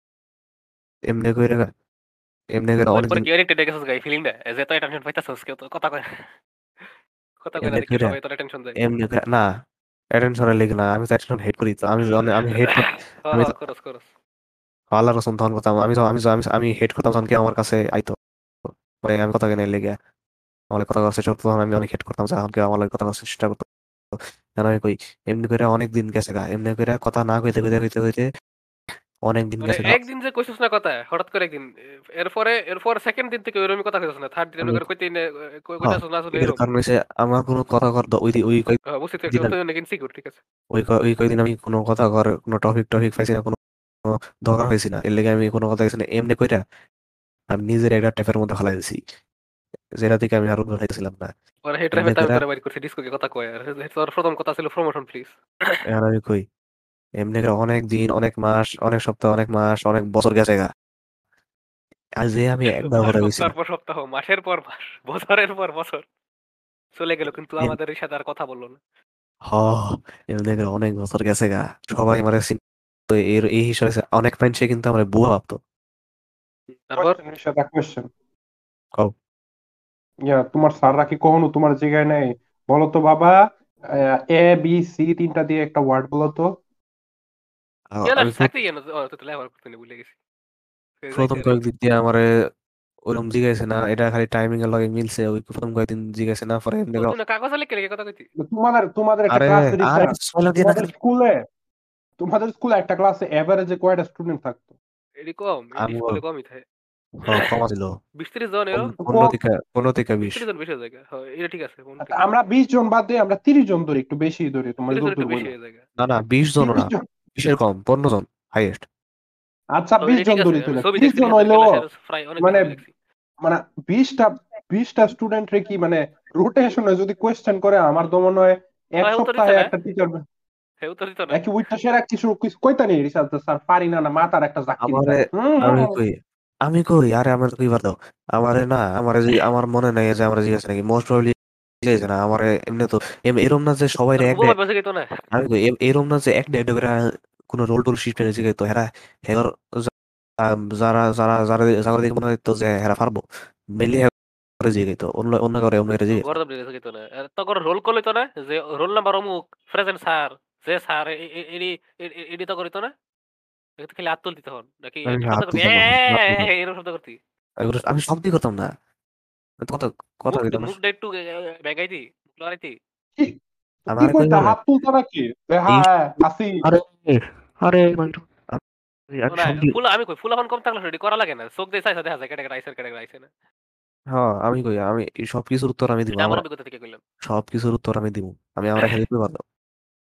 এমনি করে এমনি করে এরপরে অনেকদিন কি আরেকটা ডেকে গেছিস গাই ফিলিংটা যে এত টেনশন পাইতাছস কেউ তো কথা কয় না। কথা কয় না এমনি দেখি করে সবাই তোর টেনশন যায়। এমনি করে না অ্যাটেনশনের লেগে না আমি তো অ্যাটেনশন হেট করি তো আমি যখন- আমি হেট হ আমি হ তো করস করস। আল্লাহ রসুন তখন কথা আমি তো আমি তো আমি আমি হেট করতাম তখন কি আমার কাছে আইতো মানে আমি কথা কেন লেগে আমার কথা কথা চেষ্টা করতাম আমি অনেক হেট করতাম যখন কেউ আমার লগে কথা কওয়ার চেষ্টা করতো কেন আমি কই এমনি করে অনেক দিন গেছে গা এমনি করে কথা না কইতে কইতে কইতে কইতে অনেক দিন মানে গেছে গা। একদিন যে কইছিস না কথা হঠাৎ করে একদিন এরপরে এরপর সেকেন্ড দিন থেকে ওইরকমই কথা কইছিস না থার্ড দিন আমি করে কইতে হ্যাঁ কইতাছস না আসলে এর এরকম। কারণ হচ্ছে আমার কোনো কথা কর ওই দি- ওই হ্যাঁ, বুঝছি তো কয়েকদিন একটু নাকি ইনসিকিউর ঠিক আছে। ওই ক- ওই কয়েকদিন আমি কোনো কথা কর কোনো টপিক টপিক পাইছি না কোনো কোনো দরকার হয়েছি না এর লেগে আমি কোনো কথা কিছু না এমনি কইরা আমি নিজের একটা ট্যাপের মধ্যে ফেলাই দিছি যেটা থেকে আমি আরো খাইছিলাম না। মানে হেড এমনি ড্রাইভে আমি কইরা তোরে বাইর করছি ডিসকোকে কথা কয় আর তোর প্রথম কথা ছিল প্রমোশন প্লিজ। এখন আমি কই এমনি করে অনেক দিন অনেক মাস অনেক সপ্তাহ অনেক মাস অনেক বছর গেছে গা আজ যে আমি একবার কথা কইছি না। সপ্তাহের পর সপ্তাহ মাসের পর মাস বছরের পর বছর চলে গেল কিন্তু এম- আমাদের সাথে আর কথা বললো না। হ এমনি করে অনেক বছর গেছে গা সবাই আমার তো এর এই হিসাবে অনেক মানুষে কিন্তু আমার বুয়া ভাবতো। তারপর কোয়েশ্চেন, ঋষভ, একটা কোয়েশ্চেন। কও ইয়া তোমার স্যাররা কি কখনো তোমার জায়গায় নেই? বলো তো বাবা, এ বি সি তিনটা দিয়ে একটা ওয়ার্ড বলো তো। আহ, কেন আমি চাকরি কেন ও তো লেবার করতে নেই ভুলে গেছি। সে যাইতে প্রথম নেই কয়েকদিন দিয়ে আমারে ওরকম জিজ্ঞাসা না এটা খালি টাইমিং এর লগে মিলছে ওই প্রথম কয়েকদিন জিজ্ঞাসা না পরে এমনি ও করে- তুই না কাগজ লিখে লিখে কথা কইতি। তোমাদের তোমাদের একটা আরে ক্লাসে আরে ঋষভ, ছয়লা দিয়ে না তোমাদের খালি স্কুলে তোমাদের স্কুলে একটা ক্লাসে এভারেজে কয়টা স্টুডেন্ট থাকতো? এডি কম এডি আমি স্কুলে কমই থাকে। হ কমা ছিল বিশ ত্রিশ জন এরো পনেরো থেকে পনেরো থেকে বিশ বিশ ত্রিশ জন বেশি হয়ে যায় হ্যাঁ এটা ঠিক আছে পনেরো আচ্ছা, থেকে বিশ। আমরা বিশ জন বাদ দিয়ে আমরা তিরিশ জন ধরি, একটু বেশি ধরি, তোমার ত্রিশ জন একটু যতদূর বেশি বললাম। হয়ে যায়। না না বিশ জন না তিরিশ জন। বিশের কম পনেরো জন হাইয়েস্ট। আচ্ছা, ও বিশ এটা জন ঠিক আছে ধরি আমি তাহলে, ছবি তিরিশ দেখছি জন ঠিক আছে হইলেও ক্লাসের প্রায় অনেকদিন মানে ছবি দেখছি। মানে বিশটা বিশটা স্টুডেন্ট রে কি মানে রোটেশনে যদি কোয়েশ্চেন করে আমার তো মনে হয় এক হ্যাঁ উত্তর দিতে সপ্তাহে না একটা টিচার হ্যাঁ উত্তর দিত না। একই উইটটা সেরা কিছু কিছু কইতা নেই রিসার্চ স্যার পারি না না মাথার একটা জাক্কি দিতা। আমারে হুম আমি হুম। কই আমি কই আরে আমার তো কইবার দাও আমারে না আমারে যে আমার মনে নাই যে আমরা জিজ্ঞাসা নাকি মোস্ট প্রবাবলি জিজ্ঞাসা না আমারে এমনি তো এম- এরম না যে সবাই আর এক বোমা বেঁচে গেত না। আমি কই এম- এরম না যে এক দেড় করে কোনো রোল টোল শিফট হয়ে জিগে তো হেরা হের যারা যারা যারা যারা দেখে মনে হইতো যে হেরা পারবো মেলি করে জিগে তো অন্য অন্য করে অন্য করে জিগে গরম বেঁচে গেত না আর তখন রোল কল হইতো না যে রোল নাম্বার অমুক প্রেজেন্ট স্যার যে স্যার এডি এডি তো করিত না এটা খালি হাত তুলতি তখন নাকি আমি একটা হাত কথা করতি তুলতাম না হাত তুলতাম না। এরকম শব্দ করতি। আমি ওটা- আমি শব্দই করতাম না কথা কথা মুখ কইতাম না মুখটা একটু বেগাইতি মুখ লড়াইতি। কি কি আমার কই কইতা, হবে হাত তুলতা নাকি? যে এই হ্যাঁ হ্যাঁ আসি। আরে আরে মাইন্ড ও আমি না শব্দই ফুল আমি কই ফুল এখন কম থাকলে সেটি করা লাগে না চোখ দিয়ে চাইছা দেখা যায় কেটে কেটে আইসের কেটে কেটে আইসে না। হ্যাঁ আমি কই আমি এই সবকিছুর উত্তর আমি দিব এটা আমার আমার অভিজ্ঞতা থেকে কইলাম। সবকিছুর উত্তর আমি দিব আমি আমার এখানে দিতে পারবো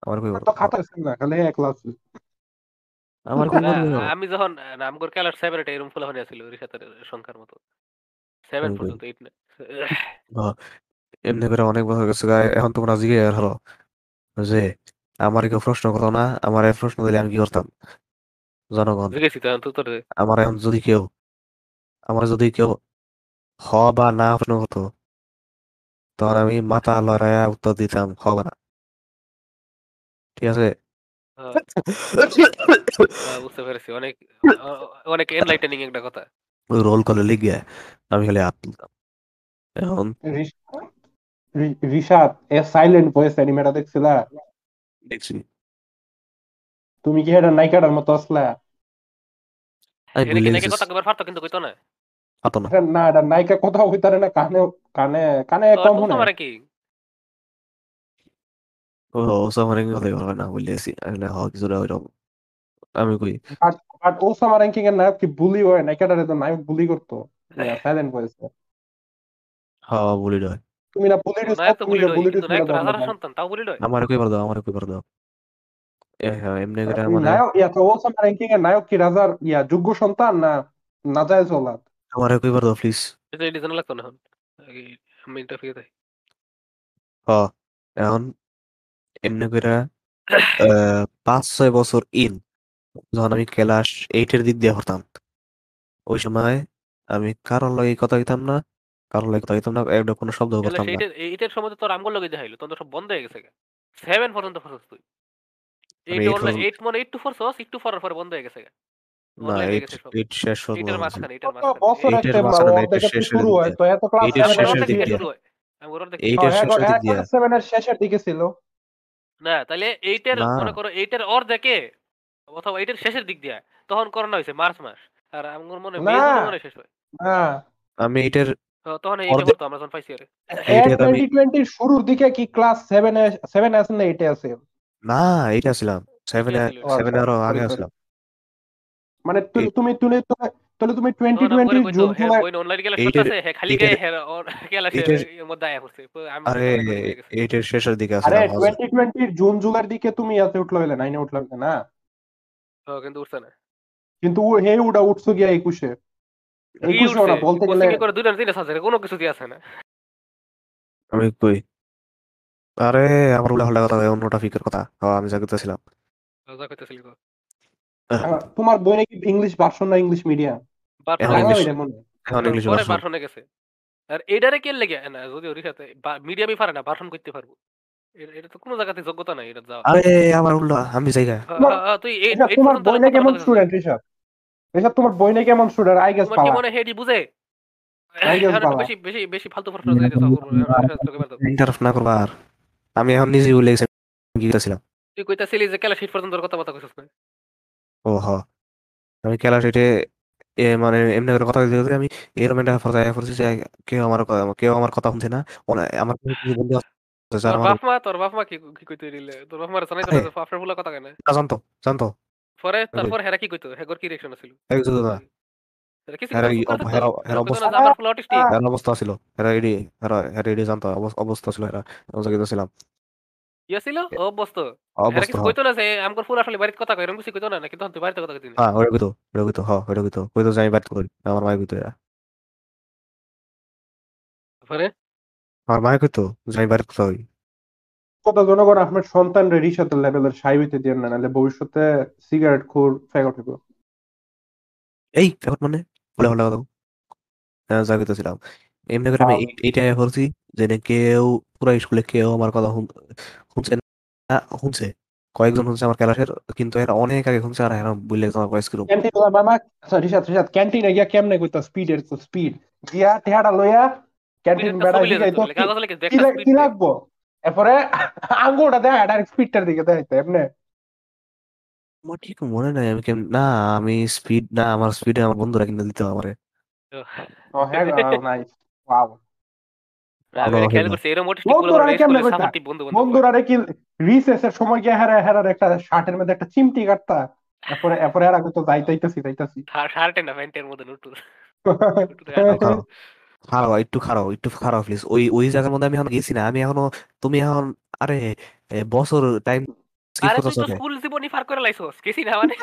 আমার কই আমার করতো তো খাতা ছিল না, খালি এক ক্লাস। আমার কই না করবো আমি যখন না, আমগর ক্লাস সেভেন এটা এরকম ফুলাফানি আছিল রিসাতের সংখ্যার মতো সেভেন আমি কই পর্যন্ত এইট না। আহ, এমনি করে অনেক বছর গেছে গায়ে, এখন তোমরা জিজ্ঞে হলো যে আমার কেউ প্রশ্ন করতো না, আমার এই প্রশ্ন দিলে আমি কি করতাম জনগণ? জিজ্ঞেসি তো তো তোর আমার এখন যদি কেউ আমার যদি কেউ হ বা না প্রশ্ন করতো, তখন আমি মাথা লড়াইয়া উত্তর দিতাম হ বা না। ঠিক আছে? বুঝতে পেরেছি অনেক অ- অনেক এনলাইটেনিং একটা কথা। ওই রোল কলে লিখে আমি খালি হাত তুলতাম। এখন রিশাদ এ সাইলেন্ট ভয়েস অ্যানিমেটা দেখছিলা? দেখছি তুমি কি এটা নায়িকাটার মতো আসলা? আমি এটা ভুলে কি নাকি গেছিস কথা কবার পারতো কিন্তু কইতো না। পাতো না। এটা না, এটা নায়িকা কথা হইতারে না, কানে কানে কানে তো কম বলতো শুনে। মানে কি ও ওসামা রিং কথাই বলবে না, ভুলে গেছি আসলে হ কিছুটা ওইরকম। আমি কই বাট বাট ওসামা র্যাঙ্কিং এর নায়ক কি বুলি হয়? নায়িকাটারে তো নায়ক বুলি করতো সাইলেন্ট ভয়েস। হওয়া বলি নয়। তুমি না বুলি ও দিছো, নায়ক তো তুমি বুলিড যে হয় বুলি কিন্তু দিছো নায়ক এটা তো তো আমরা রাজার জানি। সন্তান তাও বুলিড হয়। আমার কই বার দাও, আমার কই বার দাও। এ হ্যাঁ এমনি করে মানে নায়ক ইয়া তো ওসামা র্যাঙ্কিং এর নায়ক কি রাজার ইয়া যোগ্য সন্তান না নাজায়েজ ওলাদ? আমার কই বার দাও প্লিজ। এটা এটি জানা লাগতো না এখন আগে আমি ইন্টারভিউ দেই। হ এখন এমনি করে আহ, পাঁচ ছয় বছর ইন, যখন আমি ক্লাস এইটের দিক দিয়ে হতাম, ওই সময় আমি কারোর লগে কথা হইতাম না, কারোর লগে কথা হইতাম না, একটা কোনো শব্দ এগুলো করতাম না। সেইটা এইটার সময় তো তোর আমগুলো লগে দেখাইলো তখন তো সব বন্ধ হয়ে গেছে সেভেন পর্যন্ত ফসস তুই আমি এইট এইট অনলাইন পর্যন্ত এইট মানে eight two four eight two four পরে বন্ধ হয়ে গেছে না, অনলাইন হয়ে এইট গেছে সব এইট শেষ এইটার পর্যন্ত মাঝখানে এইটার কত মাঝখানে বছর এই একটা এইটের মাঝখানে না, এইটের অর্ধেকে তো শেষের শুরু দিক হয়, দিয়ে, তো এত ক্লাস এইটের সেভেন আমার এর শেষের অর্ধেক দিক থেকে দিয়ে, শুরু হয় আমার অর্ধেক থেকে এইটের শুরু হয় হ্যাঁ শেষের দিক দিয়ে। ক্লাস সেভেন এর শেষের দিকে ছিল। না তাহলে এইটের না মনে করো এইটের অর্ধেকে অথবা এইটের শেষের দিক দিয়ে তখন করোনা হয়েছে মার্চ মাস আর আমার মনে হয় মে না জুনে মনে হয় শেষ হয় না, আমি এইটের তো তখন এইটে অর্ধেক, পড়তো আমরা যখন পাইছি আরে এ এইটের আমি টোয়েন্টি টোয়েন্টির শুরুর দিকে কি ক্লাস সেভেন এ সেভেন আছে না এইটে আছে? না এইটা ছিলাম এইটে সেভেনে, আসিল ও এটা সেভেনে আচ্ছা, আরো সরি আগে সরি। আসলাম। মানে তুমি তুমি তুমি তাহলে তুমি টোয়েন্টি তখন আমি করে টোয়েন্টির কইতো জুন হে জুলাই। বই অনলাইন গেলে এইটের করতেছে হে খালি এইটের গায়ে হে ওর ক্লাসের এইটের এর মধ্যে আয়া করছে আমি আরে কইতাম এগুলো হয়ে গেছে এইটের শেষের দিকে আরে আসলাম হজে। টোয়েন্টি টোয়েন্টির জুন জুলাইয়ের দিকে তুমি ইয়াতে উঠলো হইলে, নাইনে উঠলো হইলে না? তো কিন্তু উঠছে না কিন্তু ও হে উড়া উঠছো গিয়া একুশে। কি একুশে উঠছে ওরা বলতে গেলে। কোচিং এ করে দুইটা তিনটা সাবজেক্ট কোনো কিছু দিয়ে আছে না আমি কই আরে আমার উল্টা পাল্টা কথা কই, অন্য টপিকের কথা হ, আমি যা করতেছিলাম। যা কইতেছিলি তো আহ, তোমার বই নাকি ইংলিশ ভার্সন না ইংলিশ মিডিয়াম? বারশো এখন হয়ে বাংলা গেছে ইংলিশ, মিডিয়াম মনে হয়। এখন ইংলিশ পরে ভার্সন। ভার্সনে গেছে আর এইটারে কে লেগে না যদি ওর সাথে মিডিয়ামই পারে না ভার্সন করতে পারবো এ- এটা তো কোনো জায়গাতে যোগ্যতা নাই এটা যাওয়ার আরে আমার উল্টা আমি জায়গা হ্যাঁ, তোমার হ্যাঁ, হ্যাঁ, তুই এইট ঋষাদ, এইট তোমার পর্যন্ত বই না যোগ্যতার কেমন কথা কইছিস না স্টুডেন্ট ঋষাদ? ঋষাদ, তোমার বই না কেমন স্টুডেন্ট? আই গেস তোমার কি পালা। মনে হয় হেডি বুঝে আই গেস এখন একটু পালা। বেশি বেশি বেশি ফালতু প্রশ্ন দিতে চাও তোকে পারতো ইন্টারাপ্ট না করবার, আমি এখন নিজে ভুলে গেছি আমি কি করতেছিলাম। তুই কইতাছিলি যে কেলা শীত পর্যন্ত কথা কথা কইছিস না ও হ আমি খেলা সেটে এ মানে এমনি করে কথা বলতে বলতে আমি এরকম একটা পর্যায়ে পড়ছি যে কেউ আমার কথা কেউ আমার কথা শুনছে না। ওনা- আমার কিছু কিছু বন্ধু আছে যারা তোর আমার বাপ মা তোর বাপ মা কি কি কইতে দিলে তোর বাপ মা জানাইতো আরে না যে আপনার ফুলা কথা কেন না জানতো জানতো পরে আমি কই তারপর হেরা কি কইতো হেগর কি রিঅ্যাকশন ছিল এই যে দাদা হেরা কিছু হেরা কইতো এই চুপ করে অব- থাকতো হেরা হেরা হেরা কইতো না অবস্থা, যে আমার ফুলা অটিস্টিক আহ, হেরা অবস্থা ছিল, হেরা এডি হেরা হেরা এডি জানতো অবস- অবস্থা ছিল, হেরা আমি জায়গায় ছিলাম ইয়া ছিল ও বস্তু হেরা অবস্থা। কিছু হ্যাঁ কইতো না যে আমগর ফুলা আসলে বাড়িতে কথা কই এরকম কিছু কইতো না না কিন্তু তুই বাড়িতে কথা কইতি না হ্যাঁ ওটা কইতো, ওটা কইতো, হ্যাঁ ওটা কইতো, কইতো যে আমি বাইরে করি, আমার মাই কইতো এরা। পরে আমার মাই কইতো যে আমি বাইরে কথা কই। কত জনগণ আপনার সন্তান ঋষাদের লেভেলের সাই হইতে দিয়ে না, নাহলে ভবিষ্যতে সিগারেট খোর ফেগট হইব। এই এখন মানে বলে ভালো কথা হ্যাঁ, যা কইতেছিলাম এমনি করে আমি আহ, এই- এইটা করছি যে না কেউ পুরো স্কুলে কেউ আমার কথা শুন- শুনছে না, শুনছে কয়েকজন শুনছে আমার ক্লাসের, কিন্তু এরা অনেক আগে শুনছে আর এরা বললে আমার ভয়েস কিরকম। ক্যান্টিন মামা। আচ্ছা ঋষাদ, ঋষাদ ক্যান্টিনে গিয়া কেমনে কইতা স্পিড এর স্পিড গিয়া টেহাটা লইয়া স্পিড ক্যান্টিন একটা বেড়াই ছবি লিয়ে দিত জিগাইতো কি কাগজ লিখে কি একটা লাগ- স্পিড কি দে লাগবো। এরপরে আঙ্গুলটা দেয় ডাইরেক্ট স্পিডটার দিকে দেখাইতে এমনি। আমার ঠিক মনে নাই আমি কেমন না, আমি স্পিড না, আমার স্পিডে আমার বন্ধুরা কিনে দিত আমারে। ও হ্যাঁ, নাইস। Wow wow. আমি কোনো এটা খেয়াল অসুবিধা করছি এরকম মোটিস্টিক বলে বন্ধুরা কেমনে স্কুলে কইতা? সাপোর্টিভ বন্ধু বান্ধব হয় বন্ধুরা কি রিসেসের সময় গিয়া হেরা হেরার একটা শার্টের মধ্যে একটা চিমটি কাটতা? এরপরে এরপরে এরা কইতো যাইতাইতাছি যাইতাছি। শার্টে না প্যান্টের মধ্যে নুটু নুটু খারাপ আগে খারাপ খারাপ একটু খারাপ একটু খারাপ প্লিজ, ওই ওই জায়গার মধ্যে আমি এখন গেছি না, আমি এখনো তুমি এখন আরে এ, বছর টাইম স্কিপ আরে তুই করতেছ তো কে? স্কুল জীবনই পার করে লাইছস গেছি না মানে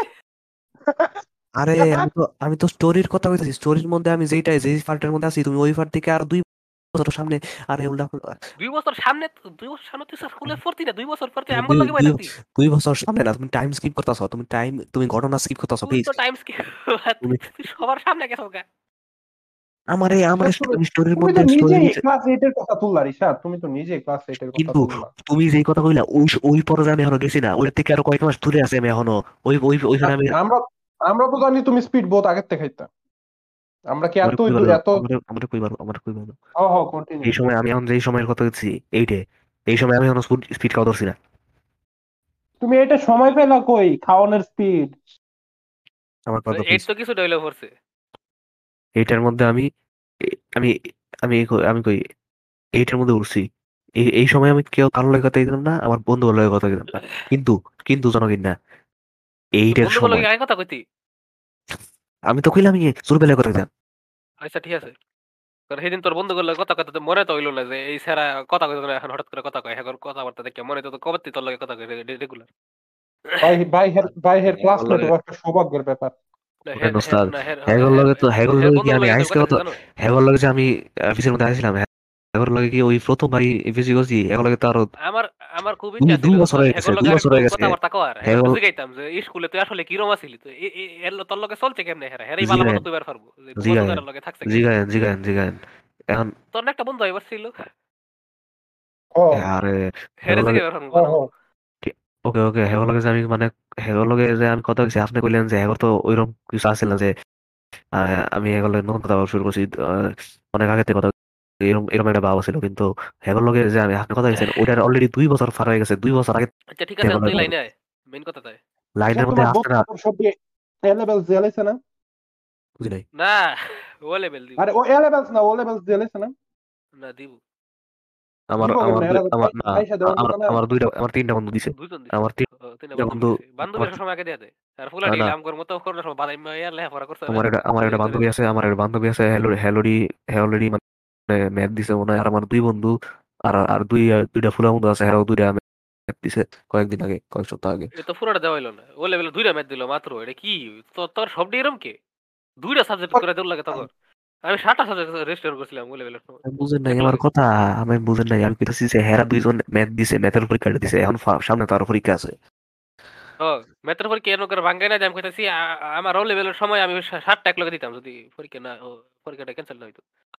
আরে আমি তো আমি তো স্টোরির কথা কইতেছি, স্টোরির মধ্যে আমি যেইটা যেই পার্টের মধ্যে আছি তুমি ওই পার্ট থেকে আর দুই বছর সামনে। আরে উল্টা দুই বছর সামনে তো- দুই বছর সামনে তুই স্কুলে পড়তি না দুই বছর পর তুই আরে আমগুলো দুই লাগে বই দুই থাকতি দুই বছর সামনে না, তুমি টাইম স্কিপ করতেছ, তুমি টাইম তুমি ঘটনা স্কিপ করতেছ তুই প্লিজ। তো টাইম স্কিপ তুমি তুই সবার সামনে গেছো গা আমারে আমারে তুমি স্টোরির তুমি মধ্যে তো স্টোরি, নিজেই ক্লাস এইট এর কথা তুললা রিশাদ, তুমি তো নিজেই ক্লাস এইট এর কথা কিন্তু তুললা। তুমি যেই কথা কইলা ওই ওই পর্যায়ে আমি এখনো গেছি না, ওই থেকে আরো কয়েক মাস দূরে আছি আমি এখনো। ওই ওই ওইখানে আ- আমি আমরা আমরা তো জানি তুমি স্পিড বোট আগের থেকে খাইতা। আমরা কি আমার এত কই পারো এত আমার আমার কই পারো আমার কই পারো হ হ কন্টিনিউ। এই সময় আমি এখন যেই সময়ের কথা বলছি এইটে, এই সময় আমি এখন স্পিড খাওয়া ধরছি না। তুমি এটা সময় পেলা কই খাওয়ানোর স্পিড? আমার কথা এইট প্লিজ। তো কিছু ডইলে পড়ছে এইটার মধ্যে আমি এ- আমি আমি এই কই- আমি কই এইটার মধ্যে উঠছি। এই এই সময় আমি কেউ কারোর লগে কথা দিতাম না, আমার বন্ধু লগে কথা দিতাম না। কিন্তু কিন্তু জনগণ না, তোর এইটার বন্ধুগুলো সময় আগে কথা কইতি আমি তো কইলাম জোর বেলায় কথা দিতাম। আচ্ছা ঠিক আছে কারণ সেদিন তোর বন্ধুগুলো কথা কথা মনে তো হইলো না যে এই স্যারা কথা কইতো না এখন হঠাৎ করে কথা কয় এখন কথাবার্তা দেখে মনে তো কবে তোর লগে কথা কই রেগুলার ভাই ভাই হের ভাই হের হেগোর ক্লাসমেট লগে ও একটা সৌভাগ্যের ব্যাপার। না ওরে হের হের নোস্তাদ, না হের হেগোর হের লগে তো হেগোর হের লগে কি বন্ধুগুলো আমি লাগে তোর আইসকে কথা কত, জানো হেগোর লগে যে আমি অফিসের মধ্যে আইছিলাম, হেগোর লগে কি ওই প্রথমবারই এফিসি করছি, হেগোর লগে তো আরো আমার আমার খুব দুই ইচ্ছা ছিল দুই বছর হয়ে গেছে, হেগোর দুই লগে বছর একটু হয়ে গেছে। কথাবার্তা কর হেগোর হেগোর জিগাইতাম যে স্কুলে তুই আসলে কিরম আছিলি তো এ- এ- এর তোর লগে চলছে কেমনে হেরা হেরাই ভালো মতো জিগায়েন কইবার পারবো যে জিগায়েন মজুকারের লগে থাকছে কেমনে জিগায়েন জিগায়েন জিগায়েন এখন। তোর না একটা বন্ধু এবার ছিল হ আরে হেরে হেগোর লগে জিগাইবার পারবো হ ভালো হ। মতো ওকে ওকে হেগোর লগে যে আমি মানে হেগোর লগে যে আমি কথা বলছি, আপনি কইলেন যে হেগোর তো ওইরকম কিছু আসছিল না যে আহ, আমি হেগোর লগে নতুন কথা বলা শুরু করছি, আহ, অনেক আগে থেকে কথা এরকম এরকম একটা ভাব ছিল। কিন্তু হেগোর লগে যে আমি আপনি কথা বলছেন ওইটার অলরেডি দুই বছর পার হয়ে গেছে, দুই বছর আগে আচ্ছা ঠিক আছে হেগোর তুই লগে লাইনে আয় মেইন কথা তাই রিশাদ লাইনের মধ্যে তোমার আসতে বন্ধু না। তোর সব এ লেভেল জেলেছে না? বুঝি নাই। না ও লেভেল দিব আরে ও এ লেভেলস না, ও লেভেলস জেলেছে না? না দিব আমার দিব আমার কেমনে, দুই এরা তো আমার ভাই না ভাই সাথে অন্ধ আমার না। আমার দুইটা আমার তিনটা বন্ধু দিছে। দুইজন দিছে আমার ও, তিনটা তিনটা বান্ধবী বন্ধু, দিছে বান্ধবী আমার একটা সময় আগে দিয়ে দেয় আর ফুলা না ডিল না আমগর মতো করোনার সময় বাদাই মাইয়া লেখাপড়া করছে না আমার একটা আমার একটা এই করে বান্ধবী আছে, আমার একটা বান্ধবী আছে হ্যালো হ্যালোডি হ্যালোডি মানে ম্যাথ দিছে মনে হয়। আর আমার দুই বন্ধু আর আর দুই দুইটা ফুলা বন্ধু আছে, হ্যাঁ দুইটা ম্যাথ দিছে কয়েকদিন আগে, কয়েক সপ্তাহ আগে। এটা তো পুরোটা দেওয়া হইলো না ও লেভেলে দুইটা ম্যাচ দিল মাত্র এটা কি তো- তোর সব দিয়ে এরম কে দুইটা সাবজেক্ট করে দেওয়ার লাগে তখন আমি সাতটা সাবজেক্ট রেজিস্টার করছিলাম ও লেভেলের সময় আমি বুঝেন নাই আমার একলগে কথা, আমি বুঝেন নাই, আমি কইতাছি যে হ্যাঁ দুইজন ম্যাথ দিছে, ম্যাথের পরীক্ষা দিছে, এখন ফা- সামনে তো আরো পরীক্ষা আছে। ও ম্যাথের পরীক্ষা এর করে ভাঙ্গাই না যে আমি কইতাছি আ- আ- আমার ও লেভেলের সময় আমি সা- সাতটা একলগে দিতাম যদি পরীক্ষা না ও পরীক্ষাটা ক্যান্সেল না হইতো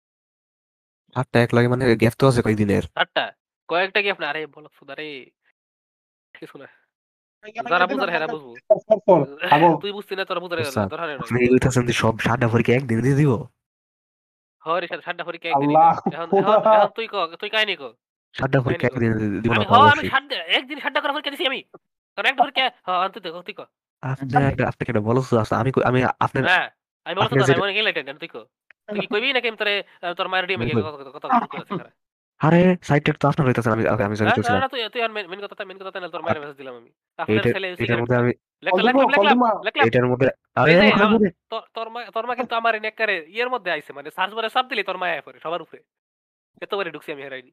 আটটা এক লাগে মানে গ্যাপ তো আছে কয়েকদিনের। সাতটা কয়েকটা কি আপনি আরে বলো সুদারে কিছু না যারা বুঝার হেরা বুঝবো পাগল। তুই বুঝতি না তোরা বুঝার বুঝছেন? দরকার নাই আপনি কইতাছেন যে সব সাতটা পরীক্ষা একদিন দিয়ে দিব? হরি সাতটা পরীক্ষা একদিনই আল্লাহ দেয় এখন এখন খোদা। এখন তুই ক তুই কাহিনী ক সাতটা কাহিনী পরীক্ষা ক একদিন দিব না আমি হ পাওয়া আমি যাচ্ছে। সাত একদিন সাতটা করে পরীক্ষা দিছি আমি কারণ একটা পরীক্ষা হ তুই তো তুই ক আপনি একটা আপনাকে একটা বলছ আছে, আমি কই- আমি আপনার হ্যাঁ আমি বলছো আপনি তো যে আমি অনেক এলাইটেড তুই ক তুই কি কইবি নাকি আমি তোরে আহ, তোর মায়ের ডিমে আমি গিয়ে কই, কথা কথা কথা শুনতে আছে খারাপ আরে সাইটের তো আপনার হইতাছে, আমি আগে আমি জানি হ্যাঁ না করছিলাম। না তুই তুই মেন কথা মেন কথা না তোর আর মায়ের মেসেজ দিলাম আমি আপনার এইটার ছেলে এটার সিগারেট মধ্যে খায় আমি কল লেখলাম দিমু লেখলাম কল লেখলাম দিমু। লেখলাম এটার মধ্যে আরে এই যে আমার আম- মনে তোর তোর মা তোর মা কিন্তু আমার নেককারে ইয়ের মধ্যে আইছে মানে সার্চ বারে চাপ দিলি তোর মা আয় পড়ে সবার উপরে এতবারে ঢুকছি আমি হেরাইনি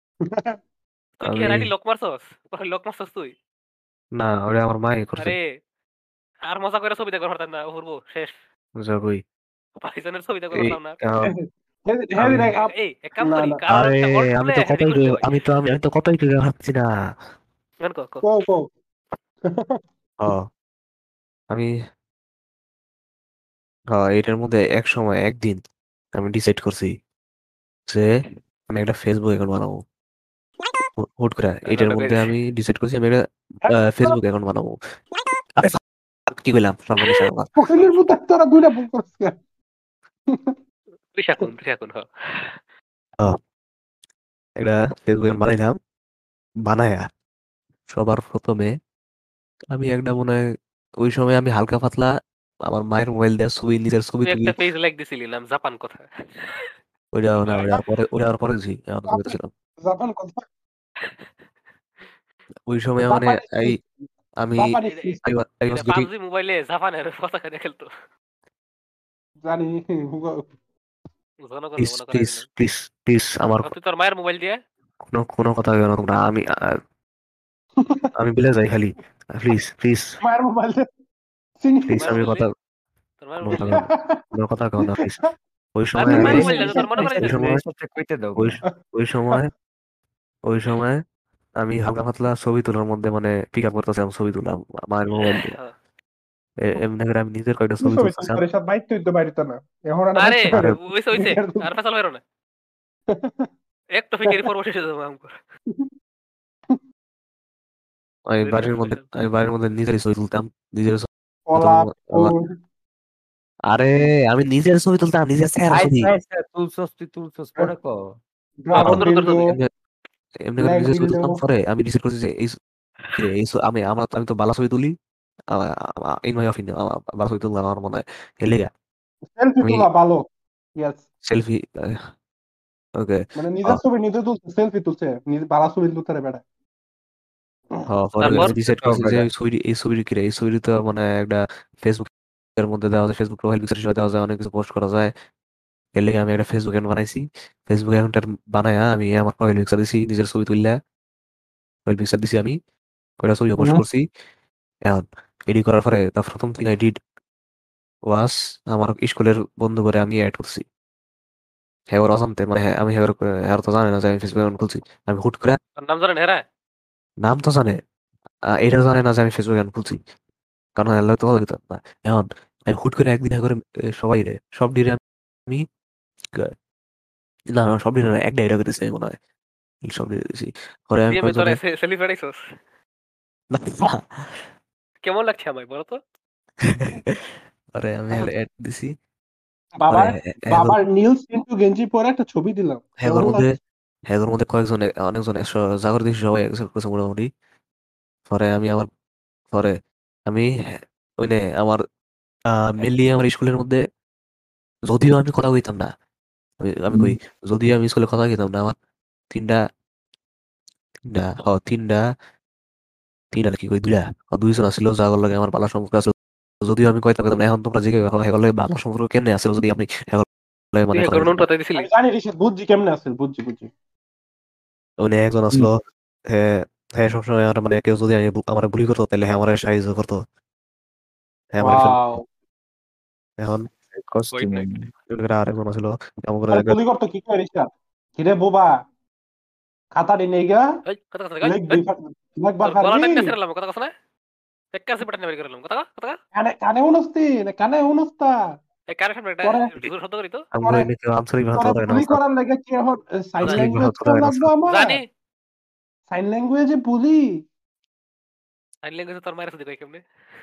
তুই কি আমি হেরাইনি লক মারছস লক মারছস তুই না ওরে আমার মাই করছে। আরে আর মজা করে ছবি দেখো হঠাৎ না ঘুরবো শেষ বুঝা কই পাকিস্তানের ছবি দেখো এই পারলাম না আহ, হেভি আমি দেখ এই এক কাম না করি না কারোর আরে একটা অল্ট আমি খুলে তো হ্যাঁ কতই রিকোয়েস্ট কই- দেওয়াই আমি তো আমি আমি তো কতই কই ভাবছি না। গান কো কো কও কও। হ আমি হ এটার মধ্যে এক সময় একদিন আমি ডিসাইড করছি যে আমি একটা ফেসবুক অ্যাকাউন্ট বানাবো। হু- হুট করে এটার নাটক হয়ে মধ্যে গেছে আমি ডিসাইড করছি আমি একটা ফেসবুক অ্যাকাউন্ট বানাবো। আরে fuck, কি কইলাম সর্বনেশা আমার। কোকিলের মতো তোরা দুইটা ভুল করছিস। ত্রিশাকুন ত্রিশাকুন হ হ, একটা ফেসবুক অ্যাকাউন্ট বানাইলাম, বানায়া সবার প্রথমে আমি একটা মনে হয় ওই সময় আমি হালকা পাতলা আমার মায়ের মোবাইল দিয়ে ছবি, নিজের ছবি তুই তুলি। একটা পেজ লাইক দিছিলি নাম জাপান কথা ওইটা না ওইটা আর পরে ওইটা আর পরে দিছি, এখন তো কইতেছিলাম। জাপান কথা। ওই সময় মানে জাপানি এই সুইচ, আমি জাপানি এটা switch. I was, I was এটা getting পাবজি মোবাইলে জাপানের পতাকা দিয়ে খেলতো জানি জনগণ প্লিজ মনে করাই প্লিজ দিলাম প্লিজ প্লিজ আমার তুই তোর মায়ের মোবাইল দিয়ে কোনো কোনো কথা কেন তোমরা, আমি আহ, আমি বিলে যাই খালি, প্লিজ প্লিজ মায়ের মোবাইল চিনি প্লিজ মায়ের আমি মোবাইল কথা তোর মায়ের কোনো মোবাইল কথা কও না, কোনো কথা কও না প্লিজ। ওই আর সময় তোর আমি মায়ের এই মোবাইল না তোর মনে এই করাই ওই দে সময় সাথে কইতে দাও ওই গা। ওই সময় ওই সময় আমি হালকা পাতলা ছবি তোলার মধ্যে মানে পিক আপ করতেছিলাম, ছবি তুললাম মায়ের মোবাইল দিয়ে। এ- এমনি করে আমি নিজের কয়টা কি ছবি ছবি তুলতেছিলাম। তুলতে সব বাইর তুই তো বাইরিত না এখন আর আরে বাইর আরে করে ওইসে ওইসে আর ফেসাল হইরো না এক টপিকের পর বসে যাবো আমকো আমি ভেরি বাড়ির গুড মধ্যে ফেসাল আমি বাড়ির মধ্যে নিজের ছবি তুলতাম, নিজের ছবি কলাপ তুলতাম। আরে আমি নিজের ছবি তুলতাম, নিজের চেহারা ছবি। আচ্ছা আচ্ছা তুলছস তুই তুলছস পরে ক। ড্রাগন সুন্দর তোর দিল্লো ছবি এমনি এমনি করে ব্ল্যাক নিজের ছবি দিল্লো তুলতাম, পরে আমি ডিসাইড করছি যে এই কি রে, এই ছ- আমি আমার আমি তো বালা ছবি তুলি ইন মাই অপিনিয়ন, বালা ছবি তুললাম আমার মনে হয় হেলে সেলফি আমি তোলা ভালো ইয়াস সেলফি। ওকে। মানে নিজের ছবি নিজে তুলছে সেলফি তুলছে নিজে ভালো ছবি তুলতে রে বেটা পরে তারপর আমি ডিসাইড তো করছি যে বেটা এই ছবি এই ছবির কি রে, এই ছবি তো মানে একটা ফেসবুক এর মধ্যে দেওয়া যায়, ফেসবুক প্রোফাইল পিকচার হিসেবে দেওয়া যায়, অনেক কিছু পোস্ট করা যায়। এর লেগে আমি একটা ফেসবুক অ্যাকাউন্ট বানাইছি। ফেসবুক অ্যাকাউন্ট বানায়া আমি আমার প্রোফাইল পিকচার দিছি, নিজের ছবি তুললা প্রোফাইল পিকচার দিছি আমি, কয়টা ছবি পোস্ট হুম। করছি। এখন এডিট করার পরে the প্রথম থিং আই ডিড ওয়াস আমার স্কুলের বন্ধু করে আমি অ্যাড করছি। হ্যাঁ ওর অজান্তে মানে হ্যাঁ, আমি হ্যাঁ আর তো জানে না যে আমি ফেসবুক অ্যাকাউন্ট খুলছি। আমি হুট করে, তোর নাম জানেন হেরা নাম তো জানে, আহ, এটা জানে না যে আমি ফেসবুক অ্যাকাউন্ট খুলছি, কারণ আল্লাহ তো কথা দিতাম না। এখন আমি হুট করে একদিন করে সবাই রে সব ডিরে আমি ক- না না, সব ডিরে এক ডাইরা করে দিছি মনে হয়, সব ডিরে দিছি। পরে আমি ডিএমএ তোর কয়েকজনে সেলফি পাঠাইছস না, না, কেমন লাগছে আমায় বলো তো পরে আমি অ্যাড দিছি। পরে বাবার এগোর বাবার নীল কিন্তু গেঞ্জি পরে একটা ছবি দিলাম কেমন এগোর মধ্যে লাগছে এগোর মধ্যে কয়েকজন অনেকজন একশো জাগর দিছি, সবাই একশো করছে মোটামুটি। পরে আমি আমার পরে আমি ওই নে আমার মেনলি আমার স্কুলের মধ্যে, যদিও আমি কথা কইতাম না, আমি আমি কই যদিও আমি স্কুলে কথা কইতাম না, আমার তিনটা তিনটা হ তিনটা তিনটা নাকি কই দুইটা হ, দুইজন আসছিল যার লগে আমার ভালো সম্পর্ক আছে। যদিও আমি কইতাম কইতাম না, এখন তোমরা জিজ্ঞেস করো হেগলে ভালো সম্পর্ক কেমনে আছে যদি আপনি হেগলে তুই মানে কথা একবার নুন কইতাম না। পাতাই দিছিলি আমি জানি ঋষি বুঝছি কেমনে আছে বুঝছি বুঝছি ওখানে একজন আসলো, হ্যাঁ হ্যাঁ সবসময় আমার মানে কেউ যদি আমি আমার বুলি করতো তাহলে হ্যাঁ আমার সাহায্য করতো, হ্যাঁ আমার ফেল। ওয়াও এখন ওয়েট কস্টিউম ওয়েট আরেকজন আসলো আমার আরে একটা গুলি করতো কি করে ঋষি কিরে বোবা খাতাড়ি নেই গা এই কথা কথা গাই লেগ দুই লেগ বার তোর গলা ফারবি টাইম মেসে রাখলাম কথা কথা না এক কাছে বাটন বের করলাম কথা কথা কানে কানে উনস্তি না কানে উনস্তা এই কারের সামনে একটা পরে জোর শব্দ করি তো আমগুলো পরে এনে কেউ আঞ্চলিক ভাষা পরে কথা না বুলি স্যার, করার লাগে কি এখন সাইন জানি আঞ্চলিক ভাষা ল্যাঙ্গুয়েজ কথা তো না লাগবে স্যার। আমার জানি সাইন ল্যাঙ্গুয়েজে বুলি সাইন ল্যাঙ্গুয়েজ তোর মায়ের সাথে কই কেমনে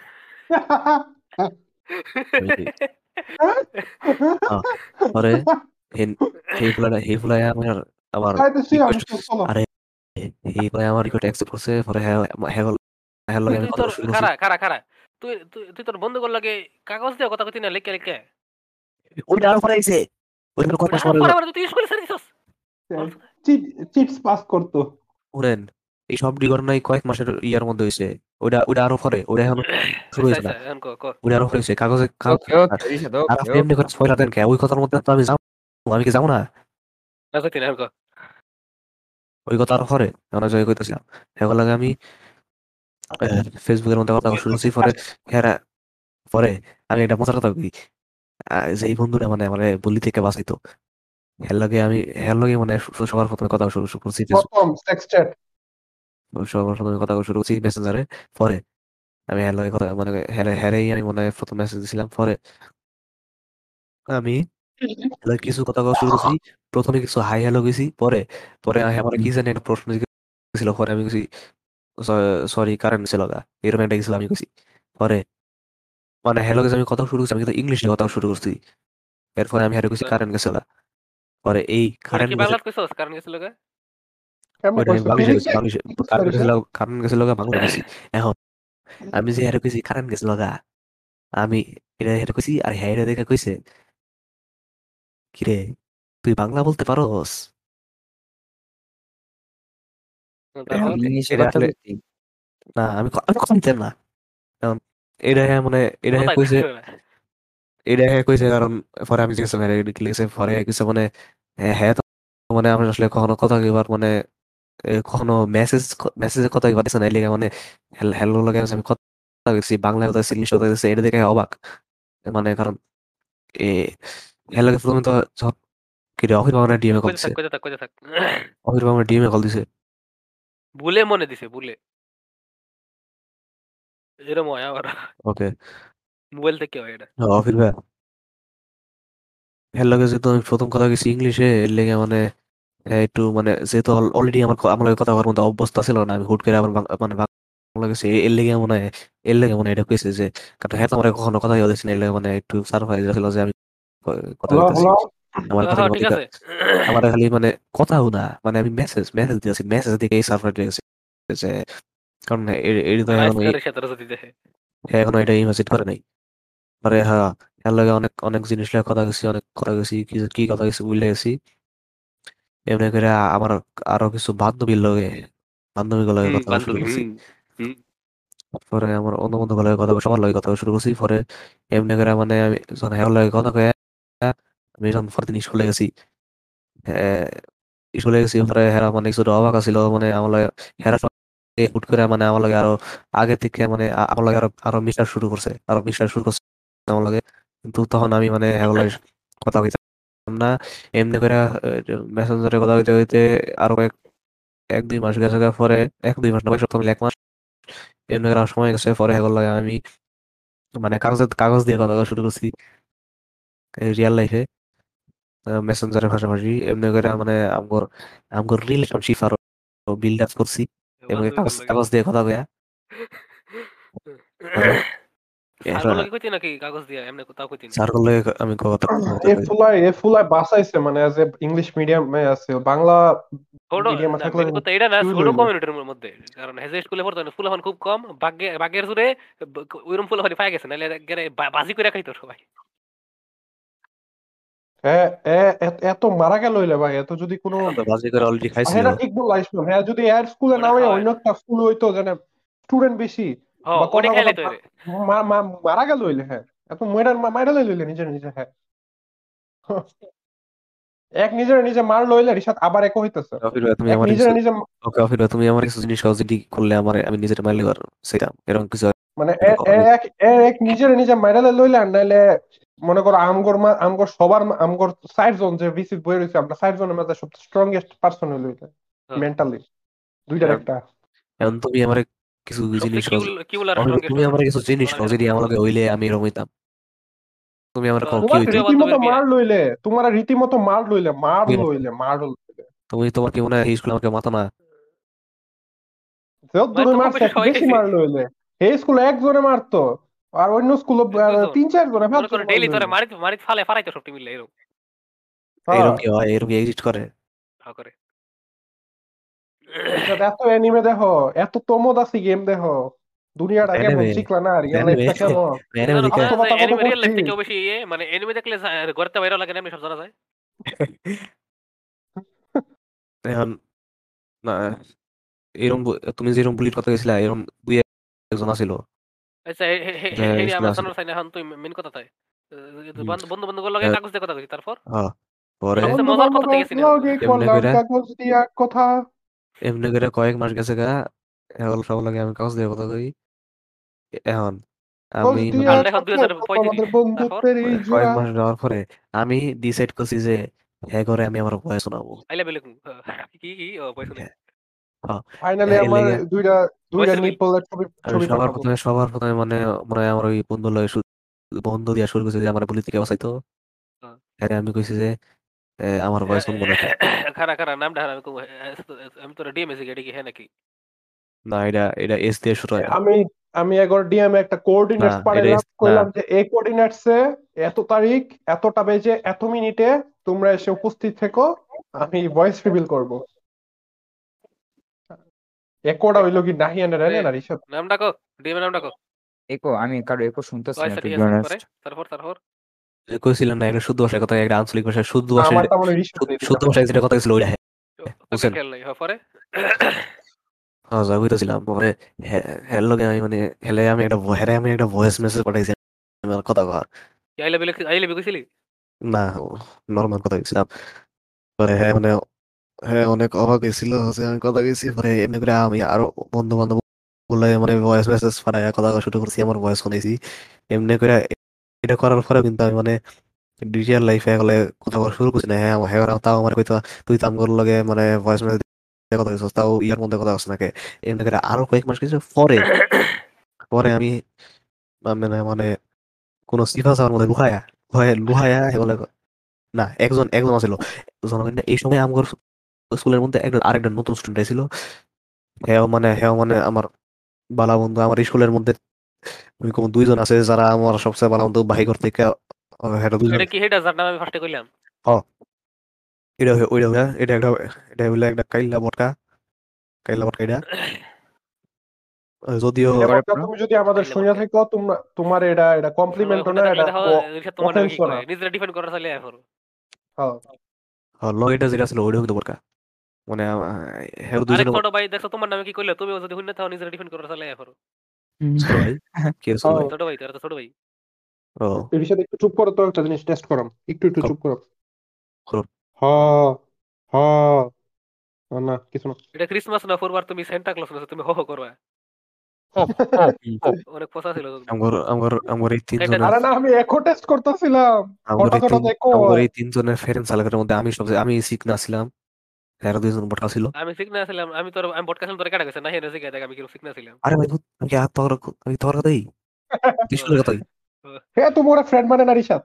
ওই আহ, পরে হেন হেই ফুলাটা হেই ফুলাই আমার আমার তাই তো সে আমি রিকোয়েস্ট, তো চলো আরে হেই ফুলাই আমার রিকোয়েস্ট অ্যাকসেপ্ট করছে। পরে হ্যাঁ হ্যাঁ হ্যাঁ তুই লগে আমি তুই কথা তোর শুরু করছি। খারা খারা খারা তুই তুই তুই তোর বন্ধু করলে কাগজ দিয়ে কথা কইতি না লিখে লিখে ওইটা আরো পরে আইছে, ওইটা কয়েক ওটা মাস আর পরে পরে হলো। পরে তুই স্কুলে ছেড়ে দিছস চিটস পাস করতো শুনেন, এই সব ঘটনাই কয়েক মাসের ইয়ার মধ্যে হয়েছে। ওইটা ওইটা আরো পরে, ওইটা এখন শুরু আচ্ছা হয়েছে না, আচ্ছা এখন ক ক ওইটা আরো পরে হয়েছে কাগজে কাগজ। ওকে ওকে রিশাদ আর ওকে আপনি এমনি ওকে করে স্পয়লার দেন কে? ওই কথার মধ্যে তো আমি যাবো, আমি কি যাবো না? না কইতি না এখন ক ওই কথা আরো পরে আমরা জয় কইতেছিলাম। এখন লাগে আমি ফেসবুকের মধ্যে কথা শুরু করছি। পরে হ্যাঁ পরে আমি একটা মজার কথা কই, আহ, যে এই বন্ধুটা মানে আমার বুলি থেকে বাঁচাইতো, হের লগে আমি হের লগে মানে সু- সবার প্রথমে কথা শুরু শুরু করছি ফেসবুক, প্রথম সেক্স চ্যাট সবার প্রথমে কথা শুরু করছি মেসেঞ্জারে। পরে আমি হের লগে কথা মানে হ্যারে হ্যারেই আমি মনে হয় প্রথম মেসেজ দিছিলাম। পরে আমি হের লগে কিছু কথা কওয়া শুরু করছি, প্রথমে কিছু হাই হ্যালো গেছি। পরে পরে আমার কি জানি একটা প্রশ্ন জিজ্ঞেস ছিল, পরে আমি গেছি সরি কারেন্ট ছিল গা, এরকম একটা গেছিল আমি গেছি। পরে মানে হ্যালো গেছে আমি কথা শুরু করছি, আমি কিন্তু ইংলিশে কথা শুরু করছি। এরপরে আমি হ্যালো গেছি কারেন্ট গেছিল গা। পরে এই ওটা কারেন্ট কি গেছে, বাংলাত কইছস কারণ গেছিল গে কেমনে ওইটা আমি কইছো বাংলাদেশে তুই গেছি, বাংলাদেশে কারেন্ট কি গেছিল কারেন্ট গেছিল গা বাংলা কইছি। এখন আমি যে হ্যালো কইছি কারেন্ট গেছিল গা, আমি এটা হ্যালো কইছি আর হ্যাঁ এটা দেখে কইছে কিরে তুই বাংলা বলতে পারোস? এখন তারপর ইংলিশে এটা কথা আসলে কইতি না, আমি ক- আমি কথা নিতাম না। এখন এটা হ্যাঁ মানে এটা হ্যাঁ কথা কইছে, কইছিল না এটা হ্যাঁ কইছে কারণ পরে আমি জিজ্ঞেস করি কি লিখেছে, পরে কিছু মানে হ্যাঁ হ্যাঁ তো মানে আমি আসলে কখনো কথা কইবার মানে এ, কখনো মেসেজ মেসেজে কথা পাঠিয়েছে না, এই লেগে মানে হ্যালো লাগে আমি কথা বলছি বাংলায় কথা বলছি, ইংলিশ কথা বলছি, এটা দেখে অবাক। মানে কারণ এ হ্যালো প্রথমে তো সব কি রে, অফিস বাংলা ডিএমএ কল কইতে দিছে, থাক কইতে থাক কইতে থাক অফিস বাংলা ডিএমএ কল দিছে। ভুলে মনে দিছে ভুলে এরম হয় আবার ওকে, মোবাইল থেকে হয় এটা অফিস ভাই হ্যালো লাগে যেহেতু আমি প্রথম কথা গেছি ইংলিশে, এর লেগে মানে এ, একটু মানে যেহেতু অলরেডি আমার ক- আমার লগে কথা বলার মতো অভ্যস্ত ছিল না, আমি হুট করে আবার বাং- মানে বাংলা গেছি, এর লেগে মনে হয় এর লেগে মনে হয় এটা কইছে যে, কারণ হ্যাঁ তো আমার কখনো কথা বলেছি না, এর লেগে মানে একটু সারপ্রাইজ ছিল যে আমি ক- কথা হ্যালো বলতেছি। হ্যালো আমার কথা হ্যাঁ কি ঠিক আছে আমার খালি মানে কথাও না, মানে আমি মেসেজ মেসেজ দিয়েছি, মেসেজ দিকে এই সারপ্রাইজ গেছে যে, কারণ এ- এর তো এখনো এই- আজকের সাথে যদি দেখে এখনো এটা ইনভেস্ট করে নাই। পরে হ্যাঁ এর লগে অনেক অনেক জিনিস লগে কথা গেছি, অনেক কথা গেছি, কি কি কথা গেছি বুঝলে গেছি। এমনি করে আমার আরো কিছু বান্ধবীর লগে বান্ধবী লগে হুম কথা বলা শুরু বান্ধবী করছি। হুম হুম পরে আমার অন্য বন্ধু লগে কথা বলা- সবার লগে কথা বলা শুরু করছি। পরে এমনি করে মানে আমি যখন হ্যাঁ লগে কথা কয়ে আমি যখন পরদিন স্কুলে গেছি, হ্যাঁ, স্কুলে গেছি, পরে হেরা মানে কিছু অবাক আছিল, মানে আমার লাগে হেরা সব হুট করে মানে আমার লাগে আরো আগে থেকে মানে আ- আমার লাগে আরো আরো মিশা শুরু করছে, আরো মিশা শুরু করছে আমার লাগে। কিন্তু তখন আমি মানে হ্যাঁ লাগে কথা কইতাম না। এমনি করে মেসেঞ্জারে কথা হইতে হইতে আরো এক এক দুই মাস গেছে গা, পরে এক দুই মাস না, সপ্তাহ মিলে এক মাস এমনি করে আমার সময় গেছে। পরে হ্যাঁ লাগে আমি মানে কাগজ কাগজ দিয়ে কথা বলা শুরু করছি রিয়েল লাইফে, মেসেঞ্জারের পাশাপাশি। এমনি করে মানে আমগর আমগর রিলেশনশিপ আরো বিল্ড আপ করছি এবং বান্ধবীদের কাগজ লাগে কাগজ দিয়ে কথা কয়া। পরে সার্কল লাগে কইতি নাকি কাগজ দিয়া এমনি কোথাও কইতি নি স্যার করলে আমি কথা কথা এ কই। ফুলায় এ ফুলায় বাঁচাইছে মানে যে ইংলিশ মিডিয়ামে আছে, বাংলা ছোট মিডিয়ামে না থাকলে মেন কথা এটা না কি ছোট লইলো। কমিউনিটির মধ্যে কারণ হেজে স্কুলে পড়তো না ফুলাফান খুব কম বাগে বাগের জুড়ে ওইরকম ফুলাফানি পাই গেছে নাহলে গেরে বা- বাজি করে খাইতো সবাই হ্যাঁ এ এত এত মারা গেল হইলে ভাই, এত যদি কোনো তো বাজি করে অলরেডি খাইছিল। হ্যাঁ ঠিক বললা ইসলাম, হ্যাঁ যদি এর স্কুলে ওটা নামে খাওয়ায় অন্য একটা স্কুল হইতো যেন স্টুডেন্ট বেশি হ বা ওইটা কথা কথা খাইলে তো রে মা- মা- মারা গেল হইলে, হ্যাঁ এত মেয়েরা মাইরা লইলে নিজে নিজে, হ্যাঁ এক নিজের নিজে মার লইলে রিসাত আবার এক হইতেছে, অফির ভাই, তুমি এক আমার নিজের কিছু নিজে ওকে অফির ভাই, তুমি আমার কিছু জিনিস সহজে করলে আমার আমি নিজের মাইলে পারবো সেটা এরকম কিছু মানে একটা এ- করা এ- যায়। এক এ- এক নিজের নিজে মাইরালে লইলে আর নাইলে মনে করো আমগর মা আমগর সবার মা- আমগর সাইড জোন যে ভিসি বই রয়েছে, আমরা সাইড জোনের মধ্যে সবচেয়ে স্ট্রংগেস্ট পার্সন হইল হ্যাঁ, মেন্টালি, দুইটার এখন একটা। এখন তুমি আমার কিছু জিনিস সবচেয়ে কিউল সহজে কিউল আর অফির ভাই, স্ট্রংগেস্ট তুমি আমার কিছু জিনিস বানান সহজে গেলাম আমার লগে হইলে আমি এরকম হইতাম। তুমি আমার কও কি তোর তোমার হইতো। প্রিয় রীতিমতো বান্ধবীর বিয়ে মার লইলে, তোমার রীতিমতো মার লইলে, মার তুমি লইলে মার লইলে তুমি তোমার কি মনে হয় এই স্কুলে আমাকে মাথা না। যত মানে দূরে তো কম মারছে বেশি একটু সবাই বেশি খাইছে মার লইলে, এই স্কুলে একজনে মারতো আর অন্য স্কুলে দুইজন তিন চার জনে মনে পাঁচজন করে মার ডেইলি তোরে লইলে। মারিত মারিত ফালে ফালাইতো সব মিলে এরকম হ্যাঁ এরকম কি হয়, এরকম এক্সিস্ট করে? হা করে রিশাদ এত অ্যানিমে দেখো, এত তোমোদাসি গেম দেখো, দুনিয়াটা কেমন অ্যানিমে শিখলা না, রিয়েল অ্যানিমে লাইফটা কেমন, তুমি অ্যানিমে জানো দেখা না যে বাস্তবতা কত এনিমে রিয়েল লাইফ কঠিন। থেকেও বেশি ইয়ে মানে এনিমে দেখলে যা- ঘরতে বাইরে লাগে না এমনি সব জানা যায় এখন না এরকম বু- তুমি যেরকম বুলির কথা গেছিলা এরকম দুই একজন আছিল আচ্ছা হে হে হে যে হে হে স্কুলে আমার আছিল। জানার চাই না এখন তুই মেন কথা তাই হুম, বন্ধু বন্ধু বন্ধু লাগে আহ, কাগজ দিয়ে কথা কইছি তারপর হ্যাঁ, পরে সবচেয়ে বন্ধু মজার কথা বান্ধব থেকে গেছি না এখন লগে এমনি করলাম করে কাগজ দিয়া কথা, এমনি করে কয়েক মাস গেছে গা, এখন সব লাগে আমি কাগজ দিয়ে কথা কই। এখন কাগজ আমি মানে দিয়া সালটা এখন দুই কাটলে হাজার কত পঁয়ত্রিশ আমাদের তারপর বন্ধুত্বের এই মানে কয়েক জোড়া। মাস যাওয়ার পরে আমি ডিসাইড করছি যে হ্যাঁ করে আমি আমার ভয়েস শোনাবো। আইলা বেলে কি কি ও পয়সা নেই হ্যাঁ, হ্যাঁ, ফাইনালি এর আমার লেগে দুইটা দুইটা ভয়েসের বিল নিপলের ছবি আমি ছবি সবার পাঠাবো। প্রথমে সবার প্রথমে মানে মনে হয় আমার ওই বন্ধু লয় বন্ধু দিয়া শুরু করছে যে আমার বলি থেকে বাঁচাইতো। হ্যাঁ আমি কইছি যে এ, আমার ভয়েস শুনবো নাকি। খারা খারা নামটা হারা আমি কম- আমি তোরা ডিএমএসি এটা কি হ্যাঁ নাকি না এটা এটা এস দিয়ে শুরু হয় না। আমি আমি একবার ডিএম একটা না কোঅর্ডিনেটস এটা পাঠাইলাম, এস না, কইলাম যে এই কোঅর্ডিনেটসে এত তারিখ এতটা বেজে এত মিনিটে তোমরা এসে উপস্থিত থেকো, আমি ভয়েস রিভিল করব। একোটা হইলো কি নাহিয়ানের এ, এনে না রিসাব। নাম ডাকো ডিএমএ নাম ডাকো একো আমি কারো একো শুনতেছি না আচ্ছা টু ঠিক বি আছে পরে অনেস্ট। তারপর তারপর এ কইছিলাম না একটা শুদ্ধ ভাষায় কথা, একটা আঞ্চলিক ভাষায় শুদ্ধ ভাষায়, আমার তেমন রিসাব শুদ্ধ নেই শুদ্ধ রিসাব। ভাষায় যেটা কথা ছিল ওইটা হ্যাঁ, তোকে বুঝছেন। খেয়াল নাই হ্যাঁ পরে হ্যাঁ যা কইতেছিলাম পরে হ্যাঁ হ্যাঁ লগে আমি মানে হেলে আমি একটা ভ- হেলে আমি একটা ভয়েস মেসেজ পাঠাইছি আমার কথা কর। আইলা বেলে আইলা বেলে কইছিলি না নর্মাল কথা কইছিলাম। পরে হ্যাঁ মানে হ্যাঁ অনেক অবাক হয়েছিল যে আমি কথা গেছি পরে এমনি করে আমি আরো বন্ধু বান্ধব বলে মানে ভয়েস মেসেজ পাঠায় কথা বলা শুরু করছি আমার ভয়েস শুনেছি এমনি করে এটা করার পরে কিন্তু আমি মানে রিয়েল লাইফে হলে কথা বলা শুরু করছি না হ্যাঁ আমার- হ্যাঁ ওরা তাও আমার কইতো তুই তো আমগোর লগে মানে ভয়েস মেসেজ কথা কইছস তাও ইয়ার মধ্যে কথা হচ্ছে নাকি এমনি করে আরো কয়েক মাস কিছু পরে পরে আমি মানে মানে কোন সিফা আমার মধ্যে লুকায়া ভয়ে লুকায়া বলে না একজন একজন আছিল জনগণ এই সময় আমার স্কুলের মধ্যে একজন আরেকজন নতুন স্টুডেন্ট ছিল হ্যাঁ মানে হ্যাঁ মানে আমার বালা বন্ধু আমার স্কুলের মধ্যে ওইরকম দুইজন আছে যারা আমার সবচেয়ে ভালো বন্ধু বাহির করতে হ্যাঁ দুইজন এটা কি হেটা যার নাম আমি ফার্স্টে কইলাম? হ এটা হই- ওইটা হইয়া এটা একটা এটা হইলো একটা কাইল্লা বটকা কাইল্লা বটকা এটা আহ, যদিও কাইলা পরে বটকা bro? তুমি যদি আমাদের কাইলা শুনে বটকা। থাকো তোমরা তোমার এটা এটা সবাই কমপ্লিমেন্টও শুনে না থাকলে এটা দেখো রিশাদ তোমার নামে কি অফেন্সও না। কয়। নিজেরা ডিফেন্ড করার চাইলে এখন। হ্যাঁ ল এটা যেটা ছিল ওইটা কিন্তু বটকা মানে আহ, হ্যাঁ আরেক দুইজনে ছোট ভাই দেখছো তোমার নামে কি কইলো? তুমিও যদি শুনে থাকো নিজেরা ডিফেন্ড করার চাইলে এখন। ছোট ভাই কে ছোট হ্যাঁ ভাই ছোট ভাই তো, এরা তো ছোট ভাই। ও এর সাথে একটু চুপ করো তো একটা জিনিস টেস্ট করো একটু একটু করো চুপ করো। করো। হ্যাঁ হ্যাঁ না কিছু না। এটা ক্রিসমাস না পূর্বার তুমি সেন্টা ক্লজ না তুমি হো হো করবা। হুম। অনেক পচা ছিল কিন্তু। আমার আমার আমার এই কাইটা তিনজনের আরে দিস। না আমি এখো টেস্ট করতেছিলাম আমার এই ফটাফট তিন দেখো। আমার এই তিনজনের ফ্রেন্ড সার্কেলের মধ্যে আমি সবচেয়ে আমি সিক না ছিলাম আর দুইজন বটকা ছিল আমি ঠিক না ছিলাম। আমি তোর আমি পডকাস্ট তোরে কাটা গেছে না হেরে জিগা দেখ আমি কি ঠিক না ছিলাম। আরে ভাই ধুৎ, আমি কি আর তোর আমি তোর কথাই ও, স্কুলের কথাই ও, হ্যাঁ তোমার ফ্রেন্ড মানে না রিশাদ।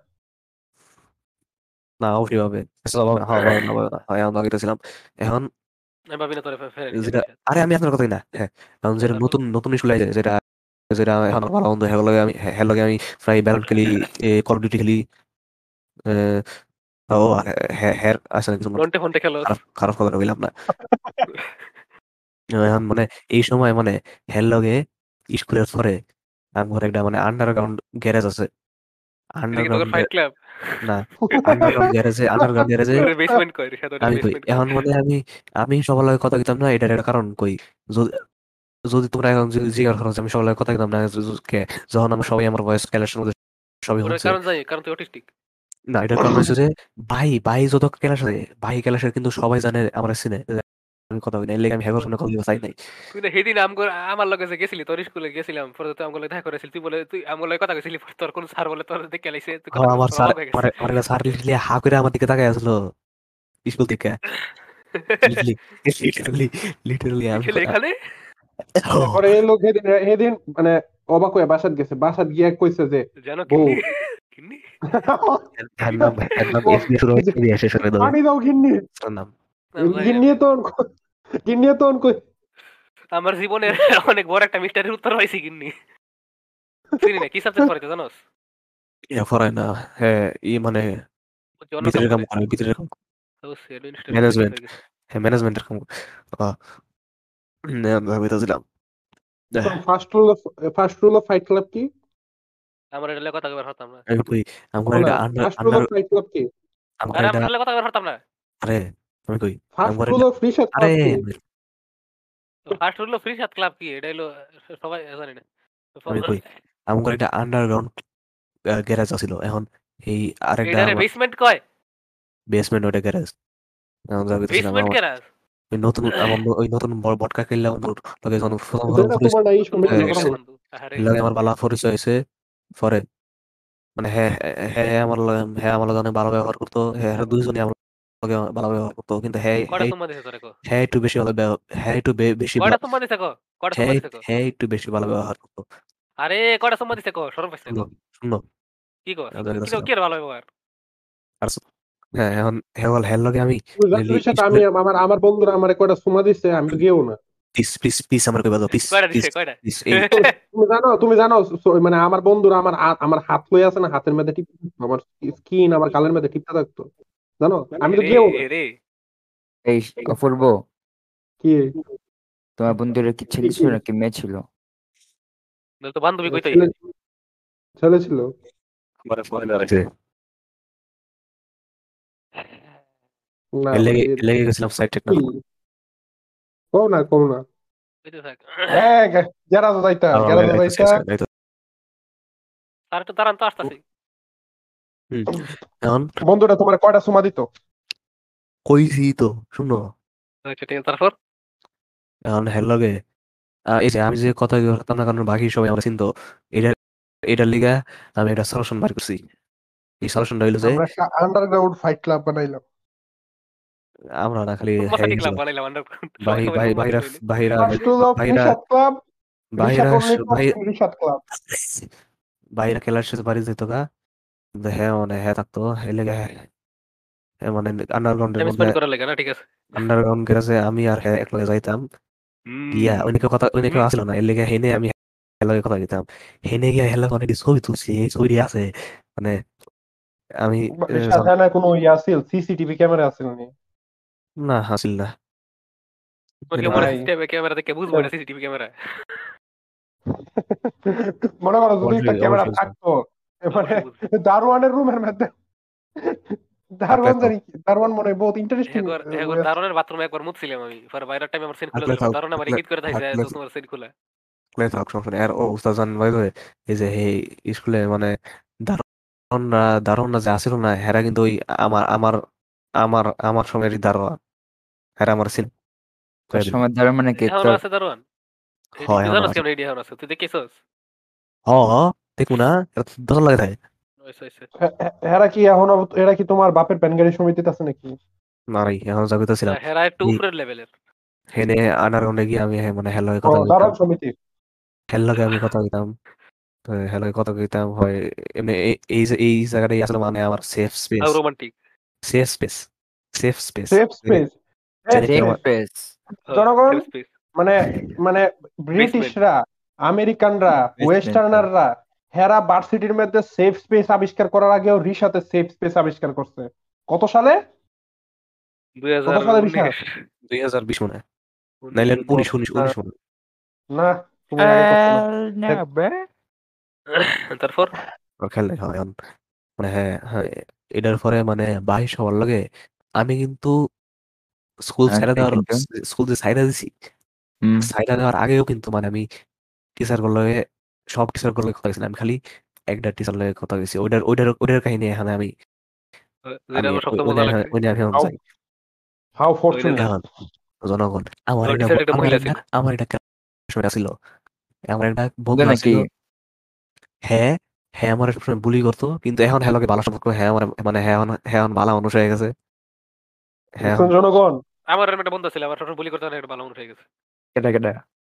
না অবশ্যই ভাবে হ্যাঁ ভাবে না ভাবে না হয় আমরা গেছিলাম এখন আমি ভাবি না তোরে ফেরে নিছে যেটা রিশাদ। আরে আমি আপনার কথাই না হ্যাঁ এখন যেটা তারপর নতুন নতুন স্কুলে আছে যেটা যেটা এখন আমার ভালো বন্ধু হ্যাঁ লগে আমি হ্যাঁ লগে আমি প্রায় ব্যালট খেলি কল অফ ডিউটি খেলি আহ, ও হ্যাঁ হ্যাঁ আসলে কিছু না, নন্টে ফন্টে খেলোস। খারাপ খারাপ কথা বললাম না এখন মানে এই সময় মানে হ্যাঁ লগে স্কুলের পরে আমার একটা মানে আন্ডারগ্রাউন্ড গ্যারেজ আছে এটা কি তোর আন্ডারগ্রাউন্ড ফাইট ক্লাব? না আন্ডারগ্রাউন্ড গ্যারেজে আন্ডারগ্রাউন্ড গ্যারেজে ওরে বেসমেন্ট কয় রিশাদ, ওরে আমি কই বেসমেন্ট কয়। এখন মানে আমি আমি সবার লগে কথা কইতাম না এটার একটা কারণ কই যদি যদি তোমরা এখন যদি জিজ্ঞাসা করো যে আমি সবার লগে কথা কইতাম না য- য- কে যখন আমরা সবাই আমার ভয়েস ক্যালাসের মধ্যে সবাই ওটার শুনছে কারণ জানি, কারণ তুই অটিস্টিক। না এটার কারণ হচ্ছে যে ভাই ভাই যত ক্যালাস আছে ভাই ক্যালাসের কিন্তু সবাই জানে আমরা চিনে যে আমি কথা কই না এর লেগে আমি হেগোর শুনে কথা বলতে চাই নাই তুই না সেদিন আমগো আমার লগে যে গেছিলি তোর স্কুলে গেছিলাম, পরে তুই আমগো লগে দেখা করেছিলি, তুই বলে তুই আমগো লগে কথা কইছিলি, পরে তোর কোন স্যার বলে তোর দেখে লাইছে, তুই কথা হ্যাঁ কইছিস, আমার তোর স্যার অবাক হয়ে আমার গেছে। আমার একটা স্যার লিটলি হা করে আমার দিকে তাকায় আসলো স্কুল থেকে লিটলি লিটারালি লিটারালি তুই আমি ছেলে এখানে? পরে এই লোক সেদিন সেদিন মানে অবাক হয়ে বাসাত গেছে বাসাত গিয়ে কইছে যে জানো বউ কিন্নি? কিন্নি? হ্যার নাম হ্যার নাম এফ দিয়ে শুরু হচ্ছে দিয়ে শেষ হবে ধরে পানি দাও গিন্নি তার নাম নাম জানি না গিন্নি আমি। তো গিন্নি তো কই আমার জীবনের অনেক বড় একটা মিস্টারের উত্তর পাইছি কিন্নি। চিনি না কি সাবজেক্ট পড়াইতে জানোস? ইয়া ফরাই না হ্যাঁ ই মানে ও যে অন্য কাম ভিতরের কাম করে। করে ভিতরের কাম ও সে অ্যাডমিনিস্ট্রেটিভ অফিসার ম্যানেজমেন্ট হয়ে গেছে। হ্যাঁ ম্যানেজমেন্টের কাম আহ, আমি তো ছিলাম first rule of first rule of fight club কি? আমার এটা লগে কথা কইবার হতাম না। আমি কই আমার শোনো এটা না under first rule under of fight club কি? আমার আরে এটা আমরা এটা লগে কথা কইবার হতাম না। আরে আমি কই ফার্স্ট আমার রুল এটা অফ রিশাদ আরে ক্লাব কি? ফার্স্ট হলো ফ্রি সাত ক্লাব কি এটা হলো সবাই জানি না। আমি কই আমার এটা আন্ডারগ্রাউন্ড গ্যারেজ ছিল এখন এই আরেকটা এটারে আমার বেসমেন্ট কয়। বেসমেন্ট ওটা গ্যারেজ এখন যা কইতেছিলাম বেসমেন্ট আমার গ্যারাজ। ওই নতুন আমার ন- ওই নতুন বড় বটকা কিনলাম ওর লগে যখন প্রথম প্রথম যেটা পরিচয় তোমার নাই শুনে বন্ধু হয়ে এটা গেছে বন্ধু। আরে এর লগে আমার ভালো পরিচয় হয়েছে পরে মানে হ্যাঁ হ্যাঁ হ্যাঁ হ্যাঁ, আমার লগে হ্যাঁ আমার লগে অনেক ভালো ব্যবহার করতো হ্যাঁ হ্যাঁ দুইজনই আমার লগে ভালো ব্যবহার করতো কিন্তু হ্যাঁ কয়টা হ্যাঁ সুম্মা দিছে তোরে কো? হ্যাঁ একটু বেশি ভালো ব্যব- হ্যাঁ একটু বে- বেশি কয়টা ভা- সুম্মা দিছে কো? কয়টা সুম্মা হ্যাঁ দিছে কো? হ্যাঁ একটু বেশি ভালো ব্যবহার করতো আরে কয়টা সুম্মা দিছে কো? শরম পাইছে শুনো কো? শুনো কি কস? আমি তোকে কি না বলছিলাম। কি আর ভালো ব্যবহার? আর স- হ্যাঁ এখন হ্যাঁ বল হ্যাঁ লগে আমি তুমি জানো রিশাদ আমি আমার আমার বন্ধুরা আমারে কয়টা সুমা দিছে আমি তো গেও না। প্লিজ প্লিজ প্লিজ আমার কইবা দাও প্লিজ কয়টা প্লিজ দিছে কয়টা? প্লিজ এই তো তুমি জানো তুমি জানো স- মানে আমার বন্ধুরা আমার আ- আমার হাত লয়ে আছে না হাতের মধ্যে টিপ আমার স্কিন আমার গালের মধ্যে টিপটা থাকতো জানো আমি তো এরে গেও না। এরে এই অপূর্ব, কি তোমার বন্ধুরা কি ছেলে ছিল নাকি মেয়ে ছিল? নইলে তো বান্ধবী কইতই। ছেলে ছেলে ছিল আমার ফোনে আছে না এর লেগে এ- এর লেগে গেছিলাম সাইড টেক না কি কও না কও না কইতে থাক। হ্যাঁ গ্যারাজে যাইতা আমার গ্যারাজে আইতাছে যাইতা আজকে, আইতাছে। আর একটু দাঁড়ান তো আসতাছি। হুম এখন বন্ধুরা তোমার কয়টা সুমা দিত? কইছি তো শুনো আচ্ছা ঠিক আছে তারপর এখন হের লগে আহ, এই যে আমি যে কথা বলতাম না কারণ বাকি সবাই আমরা চিনতো এটা এটার লিগা আমি একটা সলিউশন বার করছি। এই সলিউশনটা হইলো যে আমরা একটা আন্ডারগ্রাউন্ড ফাইট ক্লাব বানাইলাম। আমরা না খালি হ্যাঁ মশাটি গেছিল ক্লাব বানাইলাম আন্ডারগ্রাউন্ড সবাই বাহি সবাই বাহি রুম বাহিরা বানাইলো বাহিরা টাইটেল অফ বাহিরা রিশাদ ক্লাব, রিশাদ বাহিরা অনলি বাহি রিশাদ ক্লাব। বাহিরা খেলার সাথে বাড়ি যেত গা কিন্তু হ্যাঁ মানে হ্যাঁ থাকতো এই লেগে হ্যাঁ মানে আন্ডারগ্রাউন্ডের টাইম মধ্যে স্পেন্ড করার লাগে না ঠিক আছে আন্ডারগ্রাউন্ড গেছে আমি আর হ্যাঁ একলগে যাইতাম গিয়া হুম অনেকে কথা অনেকে আসলো না এর লেগে হেনে আমি হেলাগে কথা দিতাম হেনে গিয়া হেলা অনেক ছবি তুলছি এই ছবি আছে মানে আমি আহ, রিশাদ জন- হ্যাঁ না কোনো ইয়ে আছিল, সিসিটিভি ক্যামেরা আছিল নি? না হাসিল না তোমাকে মনে এরকম ভাই সিস্টেমে ক্যামেরা দেখে বুঝবো না সিসিটিভি ক্যামেরা মনে করো যদি একটা অবশ্যই ক্যামেরা অবশ্যই বুঝবো। থাকতো, মানে অবশ্যই বুঝবো দারোয়ানের রুমের মধ্যে, থাকলে দারোয়ান তো জানি কি, দারোয়ান মনে হয় বহুত ইন্টারেস্টিং। হ্যাগর হ্যাগর দারুণের বাথরুমে একবার মুতছিলাম আমি পরে বাইরের টাইমে আমার সেন খুলে থাকলে দিল থাক দারুণ আমার থাকলে ইঙ্গিত করে থাকছে থাকলে তো তোমার সেন খুলে থাকলে থাক সমস্যা নেই। আর ও উস্তাদ জান ভাই রে, এই যে এই স্কুলে মানে দারোয়ানরা দারোয়ানরা যে আসিল না হেরা কিন্তু ওই আমার আমার আমার আমার সময়েরই দারোয়ান হেরা আমার সিন তোর করে দিল সময় ধরে মানে কি এখনো তোর আছে দারুণ হয় তুই এখনো জানোস আছে কেমন এডি এখন আছে তুই দেখিছস হ হ দেখু না এটা তো দরকার লাগে থাকে হইছে হইছে এরা কি এখন, এরা কি তোমার বাপের প্যানগাড়ি সমিতিতে আছে নাকি? না রে এখন না যাবিতেছিলাম হেরা একটু উপরের লেভেলের হেনে আন্ডারগ্রাউন্ডে গিয়ে আমি হে- মানে হেলাকে ও কথা কইতাম দারোয়ান সমিতি। হেলাকে আমি কথা কইতাম তো হেলাকে কথা কইতাম হয় এমনি এই এই যে এই জায়গাটাই আসলে মানে আমার সেফ স্পেস তাও romantic safe space safe space safe space, safe যেটা কি সেফ আমার স্পেস। স্পেস জনগণ সেফ স্পেস মানে, মানে বেসমেন্ট ব্রিটিশরা, আমেরিকানরা, ওয়েস্টার্নাররা হেরা ভার্সিটির মধ্যে সেফ স্পেস আবিষ্কার করার আগেও রিশাতে সেফ স্পেস আবিষ্কার করছে। কত সালে? দুই কত হাজার সালে রিশাদ? উনিশ দুই হাজার বিশ মনে হয় উনিশ নাইলে উনিশ উনিশ উনিশ উনিশ মনে হয়। না, তুমি আগে করছো না। না বে তারপর আমার খেয়াল নেই হয় এখন মানে হ্যাঁ হ্যাঁ এটার পরে মানে বাইশ হওয়ার লগে আমি কিন্তু স্কুল ছাইড়া তুই দেওয়ার কিন্তু স্কুল যে ছাইড়া দিছি হুম ছাইড়া দেওয়ার আগেও কিন্তু মানে আমি টিচার গুলো সব টিচার গুলো কথা গেছি আমি খালি একটা টিচার লগে কথা গেছি ওইটার ওইটার ওইটার কাহিনী এখানে আমি যেটা আমি আমার ওই সবচেয়ে ওই মজা নিয়ে লাগছে ওই নিয়ে আমি এখন হাউ যাই হাউ ওইটা ফরচুনেট। এখন জনগণ আমার ওই একটা টিচার একটা আমার মহিলা একটা ছিল আমার একটা ক্লাসমেট ছিল আমার একটা বুঝলে বন্ধু নাকি আছিল হ্যাঁ হ্যাঁ আমার সবসময় বুলি করতো কিন্তু এখন হ্যাঁ লোকে ভালো সম্পর্ক হ্যাঁ আমার মানে হ্যাঁ এখন হ্যাঁ এখন ভালো মানুষ হয়ে গেছে হ্যাঁ এখন দেখুন জনগণ, আমার এরকম একটা বন্ধু ছিল আমার সবসময় বুলি করতে একটা ভালো মানুষ হয়ে গেছে কেটা কেটা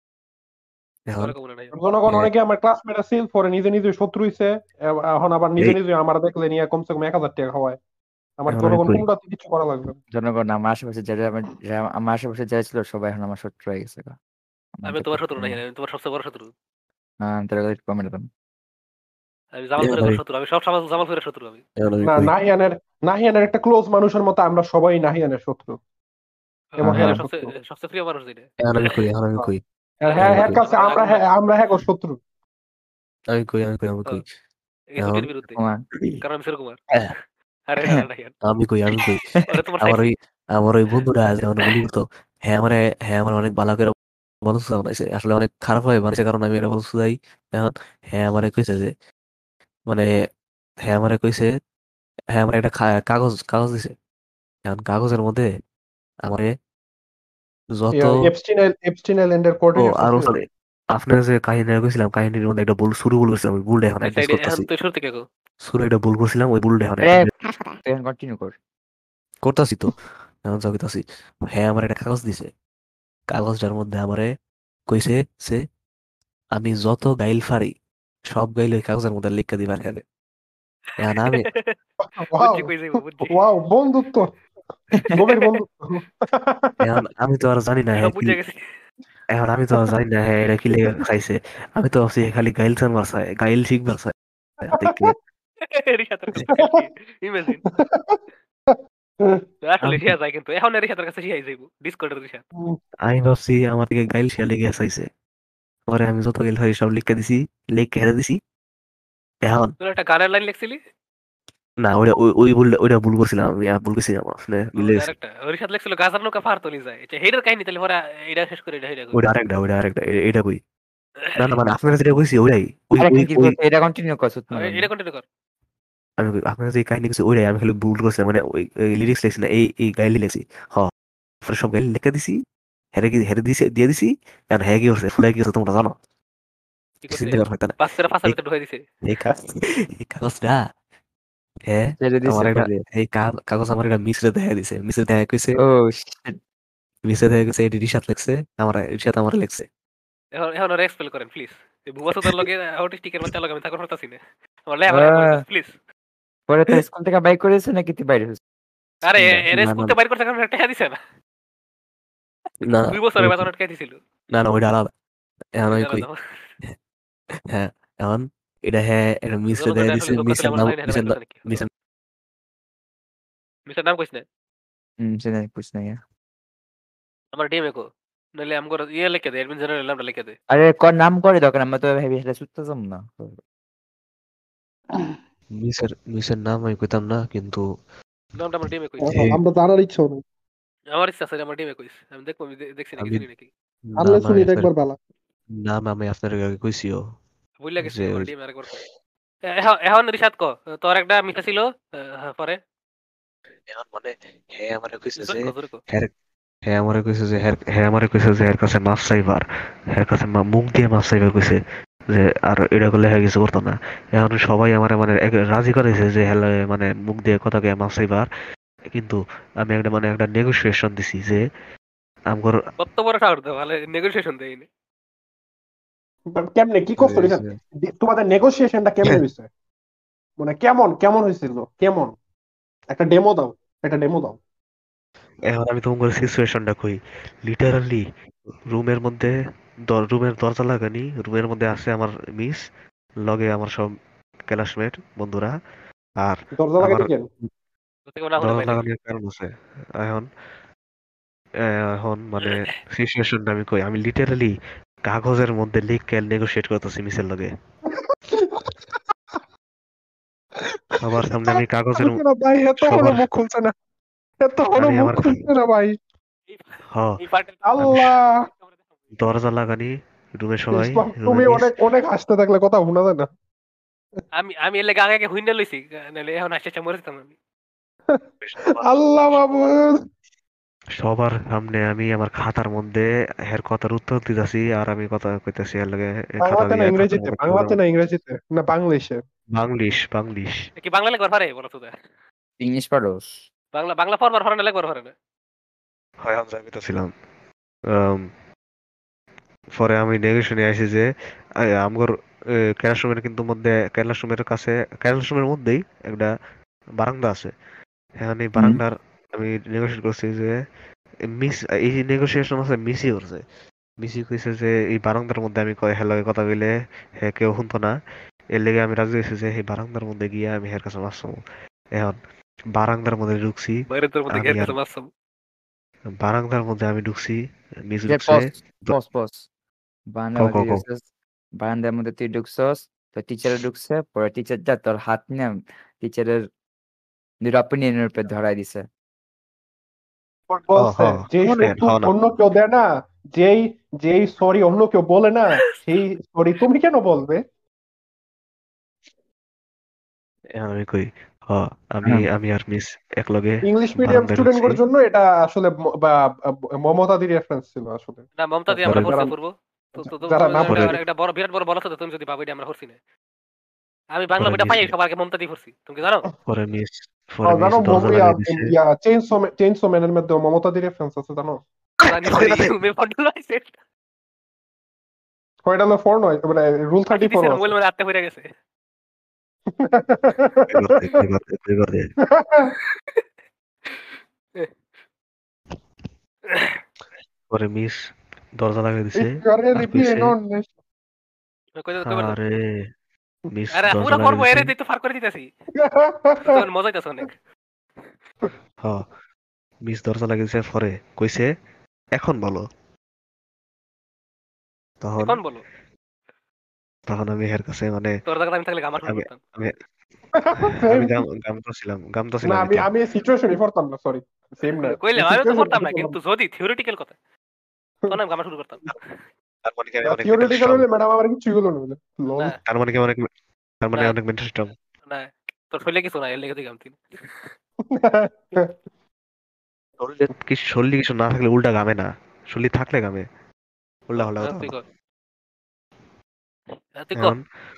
এখন তোরা কেমন নাই জনগণ হ্যাঁ অনেকে আমার ক্লাসমেট আছিল, পরে নিজে নিজে শত্রু হইছে। এ- এখন আবার নিজে এই নিজে আমার দেখলে নিয়ে কমসে কম এক হাজার টাকা খাওয়ায়। আমার এখন আমি জনগণ কই কোনটাতে কিছু করা লাগবে না। জনগণ আমার আশেপাশে যারা আমার যারা আমার আশেপাশে যারা ছিল সবাই এখন আমার শত্রু হয়ে গেছে গা। আমি আমাদের তোমার শত্রু করতে নাই আমি তোমার সবচেয়ে বড় শত্রু হ্যাঁ তারা কমেন্ট দেন আমি জামাল এখন ফেরের আমি শত্রু আমি সব সমাজ জামাল ফেরের শত্রু আমি এখন আমি না, কই নাহিয়ানের, নাহিয়ানের একটা ক্লোজ মানুষের মতো আমরা সবাই নাহিয়ানের শত্রু। হ্যাঁ, এবং হ্যাঁ হ্যাঁ হ্যাঁ সবচেয়ে শত্রু। সবচেয়ে প্রিয় মানুষ যেটা এখন আমি কই এখন আমি কই হ্যাঁ এখন হ্যাঁ আমি হ্যাঁ কই কাছে আমার আমরা, আগুন হ্যাঁ আমরা হ্যাঁ গো শত্রু। আমি কই আমি কই আমি কই এখন এসিপির বিরুদ্ধে কুমার কারণ আমি কুমার আহ, আরে না না আমি কই আমি কই ওরে তোমার আমার সাইড ওই আমার ওই বন্ধুরা আছে অনেক গুলি করতো হ্যাঁ আমার হ্যাঁ আমার অনেক ভালো করে বলছে বানাইছে আসলে অনেক খারাপ হয় বানাইছে কারণ আমি এটা বলতে যাই এখন হ্যাঁ আমারে কইছে যে মানে হ্যাঁ আমারে কইছে হ্যাঁ আমার একটা খা- কাগজ কাগজ দিছে এখন কাগজের মধ্যে আমারে যত এপস্টিন এপস্টিন আইল্যান্ডের ও কোঅর্ডিনেটস আরো আছে। সরি আপনার যে কাহিনী কইছিলাম কাহিনীর মধ্যে একটা ভুল শুরু ভুল করছিলাম ওই ভুলটা এখন আচ্ছা অ্যাডজাস্ট এডি এখন করতেছি তুই শুরু থেকে গো শুরু একটা ভুল করছিলাম ওই ভুলটা এখন আরে তুই এখন কন্টিনিউ কর করতেছি তো এখন যাইতাছি হ্যাঁ আমার একটা কাগজ দিছে কাগজটার মধ্যে আমারে কইছে সে আমি যত গাইল ফারি সব গাইল ওই কাগজের মধ্যে লিখে দিবার খেলে এখন আমি ওয়াও, বুঝছি কই যাইবো বুঝছি ওয়াও, বন্ধুত্ব, গভীর বন্ধুত্ব। এখন আমি তো আর জানি না এখন হ্যাঁ কি বুঝে গেছি এখন আমি তো আর জানি না হ্যাঁ এটা কি লেগে খাইছে আমি তো ভাবছি খালি গাইল চান চায় গাইল শিখবার চায় দেখে রিহাতের কাছে কি ইমাজিন আসলে রিয়া যায় কিন্তু এখন রিহাতের কাছে রিয়াই যাইবো ডিসকর্ডের রিহাত আমি ভাবছি আমার দিকে গাইল শিয়া লেগে চাইছে পরে আমি যত গাইল ফারি সব লিখে দিছি লিখে হেরে দিছি এখন তুই একটা গানের লাইন লিখছিলি না ওইটা ওই ওই ভুল ওইটা ভুল করছিলাম আমি আর ভুল করছিলাম আসলে মিলে গেছে আরেকটা রিহাত লিখছিল গাজার নৌকা পার তলি যায় এটা হেডের কাহিনী তাহলে পরে এটা শেষ করে এটা হেডা কই ওইটা আরেকটা ওইটা আরেকটা এ- এটা কই না না মানে আপনার যেটা কইছি ওইটাই ওই আরে ওই কি ওই এটা কন্টিনিউ কর সুত মারান এটা কন্টিনিউ কর আমি আপনার যে কাহিনী কইছি ওইটাই আমি খালি ভুল করছি মানে ওই লিরিক্স লিখছি না এই এই গাইলি লিখছি হ পরে সব গাড়ি লিখে দিছি, হেরে কি হেরে দিছে দিয়ে দিছি। কারণ হ্যাঁ কি করছে ফুলে কি করছে তোমরা জানো, কি করছে চিন্তা করা হইতো না। বাচ্চারা ফাঁসার এই ভিতরে ঢুকাই দিছে এই কাগজ এই কাগজটা হ্যাঁ ছেড়ে দিছে আমার একটা পরে। এই কা- কাগজ আমার একটা মিসরে দেখা দিছে, মিসরে দেখা কইছে, ও shit. মিসরে দেখা গেছে এটি রিশাদ লেখছে, আমার রিশাদ আমার লেখছে। এখন এখন ওরা এক্সপেল করেন প্লিজ ভুবাসুদার লগে অটিস্টিকের বাচ্চা লগে আমি থাকতে পারতাছি না আমার লে আমার আহ, প্লিজ পরে তো স্কুল থেকে বাইক করেছে নাকি তুই বাইরে হয়েছে আরে স্কুল এর না স্কুল না থেকে বাইর করতে কারণে টাকা দিছে না না দুই বছরের বেতন টাকা দিছিল না না ওইটা আলাদা। এখন আমি ওইটা কই আলাদা হ্যাঁ এখন এটা হ্যাঁ এটা মিসরে দেখা জনগণের দিছে, আসলে যোগ্য ছিল মিসের আমার নাম জানি না বাইর মিসের করছে নাকি মিসের মিস্টার নাম কইছ না হুম সেটা কুছ নাই আমার ডিএমএ কো নইলে আমগো ইয়ে লিখে দে অ্যাডমিন জেনারেল নামটা লিখে দে আরে কর নাম করে দরকার আমরা তো হেভি হেটা সুত্তে যাম না মিসের মিসের নাম আমি কইতাম না কিন্তু নামটা আমার ডিএমএ কইছে যে আমরা জানার ইচ্ছা নেই, আমার ইচ্ছা আছে আমার ডিএমএ কইছে আমি দেখবো আমি দে- দেখছি নাকি আমি চিনি নাকি আনলে নাম আমি শুনি আপনার দেখবার বালা। নাম আমি আপনার আগে কইছিও বুঝলা গেছি যে আমার ওই ডিএমএ আরেকবার কো এখন এখন রিশাদ কো তোর একটা মিঠা ছিল আহ, পরে এখন মানে হ্যাঁ আমারে কইছে জোরে যে কো জোরে কো হ্যাঁ হ্যাঁ আমারে কইছে যে হ্যাঁ হ্যাঁ আমারে কইছে যে এর কাছে মাছ চাইবার, এর কাছে মা- মুখ দিয়ে মাছ চাইবার কইছে যে আর এটা করলে হ্যাঁ কিছু করতো না। এখন সবাই আমারে মানে এক- রাজি করেছে যে হ্যাঁ মানে মুখ দিয়ে কথা কে মাছ চাইবার, কিন্তু আমি একটা মানে একটা নেগোসিয়েশন দিছি যে আমগর কত বড় সাহস দাও ভালো নেগোসিয়েশন দেয়নি কেমনে কি করছো রিশাদ? দি- তোমাদের নেগোসিয়েশনটা কেমনে হয়েছে, মানে কেমন কেমন হয়েছিল, কেমন? একটা ডেমো দাও, একটা ডেমো দাও। এখন আমি তোমার সিচুয়েশনটা কই, লিটারালি রুমের মধ্যে রুমের দরজা লাগানি, রুমের মধ্যে আছে আমার মিস, লগে আমার সব ক্লাসমেট বন্ধুরা, আর দরজা আমার লাগানি কেন? থেকে না হতে দরজা পাই নাকি লাগানোর কারণ আছে। এখন এখন মানে সিচুয়েশনটা আমি কই, আমি লিটারালি কাগজের মধ্যে লিখে নেগোশিয়েট করতেছি মিসের লগে, সবার সামনে আমি কাগজের খুলছে না ভাই, এত হলো সবার মুখ খুলছে না, এত হলো আমি মুখ আমার খুলছে না ভাই। এই হ এই পার্টের আমি স- আল্লাহ, দরজা লাগানি, রুমের সবাই, ইসমাম, রুমে তুমি মিস, অনেক অনেক হাসতে থাকলে কথা শোনা যায় না। আমি আমি এর লেগে আগে আগে হুইন্ডা লইছি নাহলে এখন আসতে মরে যেতাম আমি সবার আল্লাহ মাবুদ, সবার সামনে আমি আমার খাতার মধ্যে হের কথার উত্তর দিতেছি, আর আমি কথা কইতাছি এর লগে খাতা বাংলাতে না দিয়া খাতার ইংরেজিতে? মধ্যে কাগজের বাংলাতে না মধ্যে ইংরেজিতে না বাংলিশে? বাংলিশ বাংলিশ কি বাংলা লেখবার পারে বলো তো দা? ইংলিশ পারোস বাংলা বাংলা পড়বার পারে না লেখবার পারে না হয় আমি যাইতেছিলাম। পরে আমি নেগেশনে আসি যে আ- আমগর ক্লাসরুমের কিন্তু মধ্যে ক্লাসরুমের কাছে ক্লাসরুমের মধ্যেই একটা বারান্দা আছে। এখন এই হুম বারান্দার আমি নেগোশিয়েট করছি যে মিস, এই নেগোসিয়েশন আছে মিসই করছে, মিসি কইছে যে এই বারান্দার মধ্যে আমি কয় হের লগে কথা কইলে হে কেউ শুনতো না, এর লেগে আমি রাজি হয়েছি যে এই বারান্দার মধ্যে গিয়ে আমি হের কাছে মাছ চাবো। এখন বারান্দার মধ্যে ঢুকছি বাইরে তোর মধ্যে আমি, গিয়ে আর কাছে মারছাম বারান্দার মধ্যে আমি ঢুকছি, মিস যে ঢুকছে। পস দ- পস পস ক বারান্দার ক মধ্যে ক ঢুকছস বারান্দার মধ্যে তুই ঢুকছস তো টিচার ঢুকছে পরে টিচারটা তোর হাত নিয়ে টিচারের দুটো অপিনিয়নের উপর ধরাই দিছে হ হ বলছে যেই শোনেন হ সুযোগ না, অন্য কেউ দেয় না, যেই যেই সরি অন্য কেউ বলে না, সেই সরি তুমি কেন বলবে? এখন আমি কই হ আমি হ্যাঁ আমি আর মিস একলগে ইংলিশ মিডিয়াম বারান্দায় ঢুকছি। স্টুডেন্টদের জন্য এটা আসলে ম- বা বা- মমতাদি রেফারেন্স ছিল আসলে। না মমতা দিয়ে আমরা পরে করছি যারা পূর্ব তো তো তো যারা তুমি না পরে একটা বুঝে, একটা বড় বিরাট বড় বলা তো তুমি যদি ভাবো এটা আমরা করছি না আমি বাংলা পরে বইটা মিস পাই সবার আগে মমতা দিয়ে করছি তুমি কি জানো পরে মিস পরে আহ, মিস জানো দরজা লাগাই দিছে। চেইনসো চেইনসো ম্যানের মধ্যে মমতাদি রেফারেন্স আছে জানো? জানি জানি তুমি ফটো লাইছে কয়টা হলো ফোর নয়, মানে রুল ফাঁকি থার্টি ফোর দিছে আছে। মোবাইল মধ্যে আটটা হয়ে গেছে কই করতে কই করতে কই করতে পরে মিস দরজা লাগাই দিছে, If you are R really কইছে being honest. কই কই করছো আরে মিস আরে দরজা পুরো লাগাই করবো দিছে। এরে তো ফার করে দিতেছি তোমার মজা হইতাছে অনেক হ মিস দরজা লাগাই দিছে, পরে কইছে এখন বলো। তখন এখন বলো তখন আমি এর কাছে মানে তোর জায়গায় আমি থাকলে গামা শুরু আমি করতাম আমি আমি Same. গাম গামতো ছিলাম গামতো না ছিলাম আমি তো। আমি সিচুয়েশনই পড়তাম না, সরি, সেম না, কইলাম আমি তো করতাম না সিচুয়েশন কিন্তু যদি থিওরিটিক্যাল কথা তখন আমি গামা শুরু করতাম তার মানে কি আমি অনেক মেন্টাল থিওরিটিক্যাল স্ট্রং, হলে ম্যাডাম আমার কিছু হলো না বলে লল। না তার মানে কি অনেক তার মানে না অনেক মেন্টাল স্ট্রং। না তোর শৈলে কিছু না এর লেগে তুই গামতি শরীরে কিছু শরীরে কিছু না থাকলে উল্টা গামে না, শরীর থাকলে গামে, উল্টা পাল্টা কথা তুই বলো। কর তুই কর এখন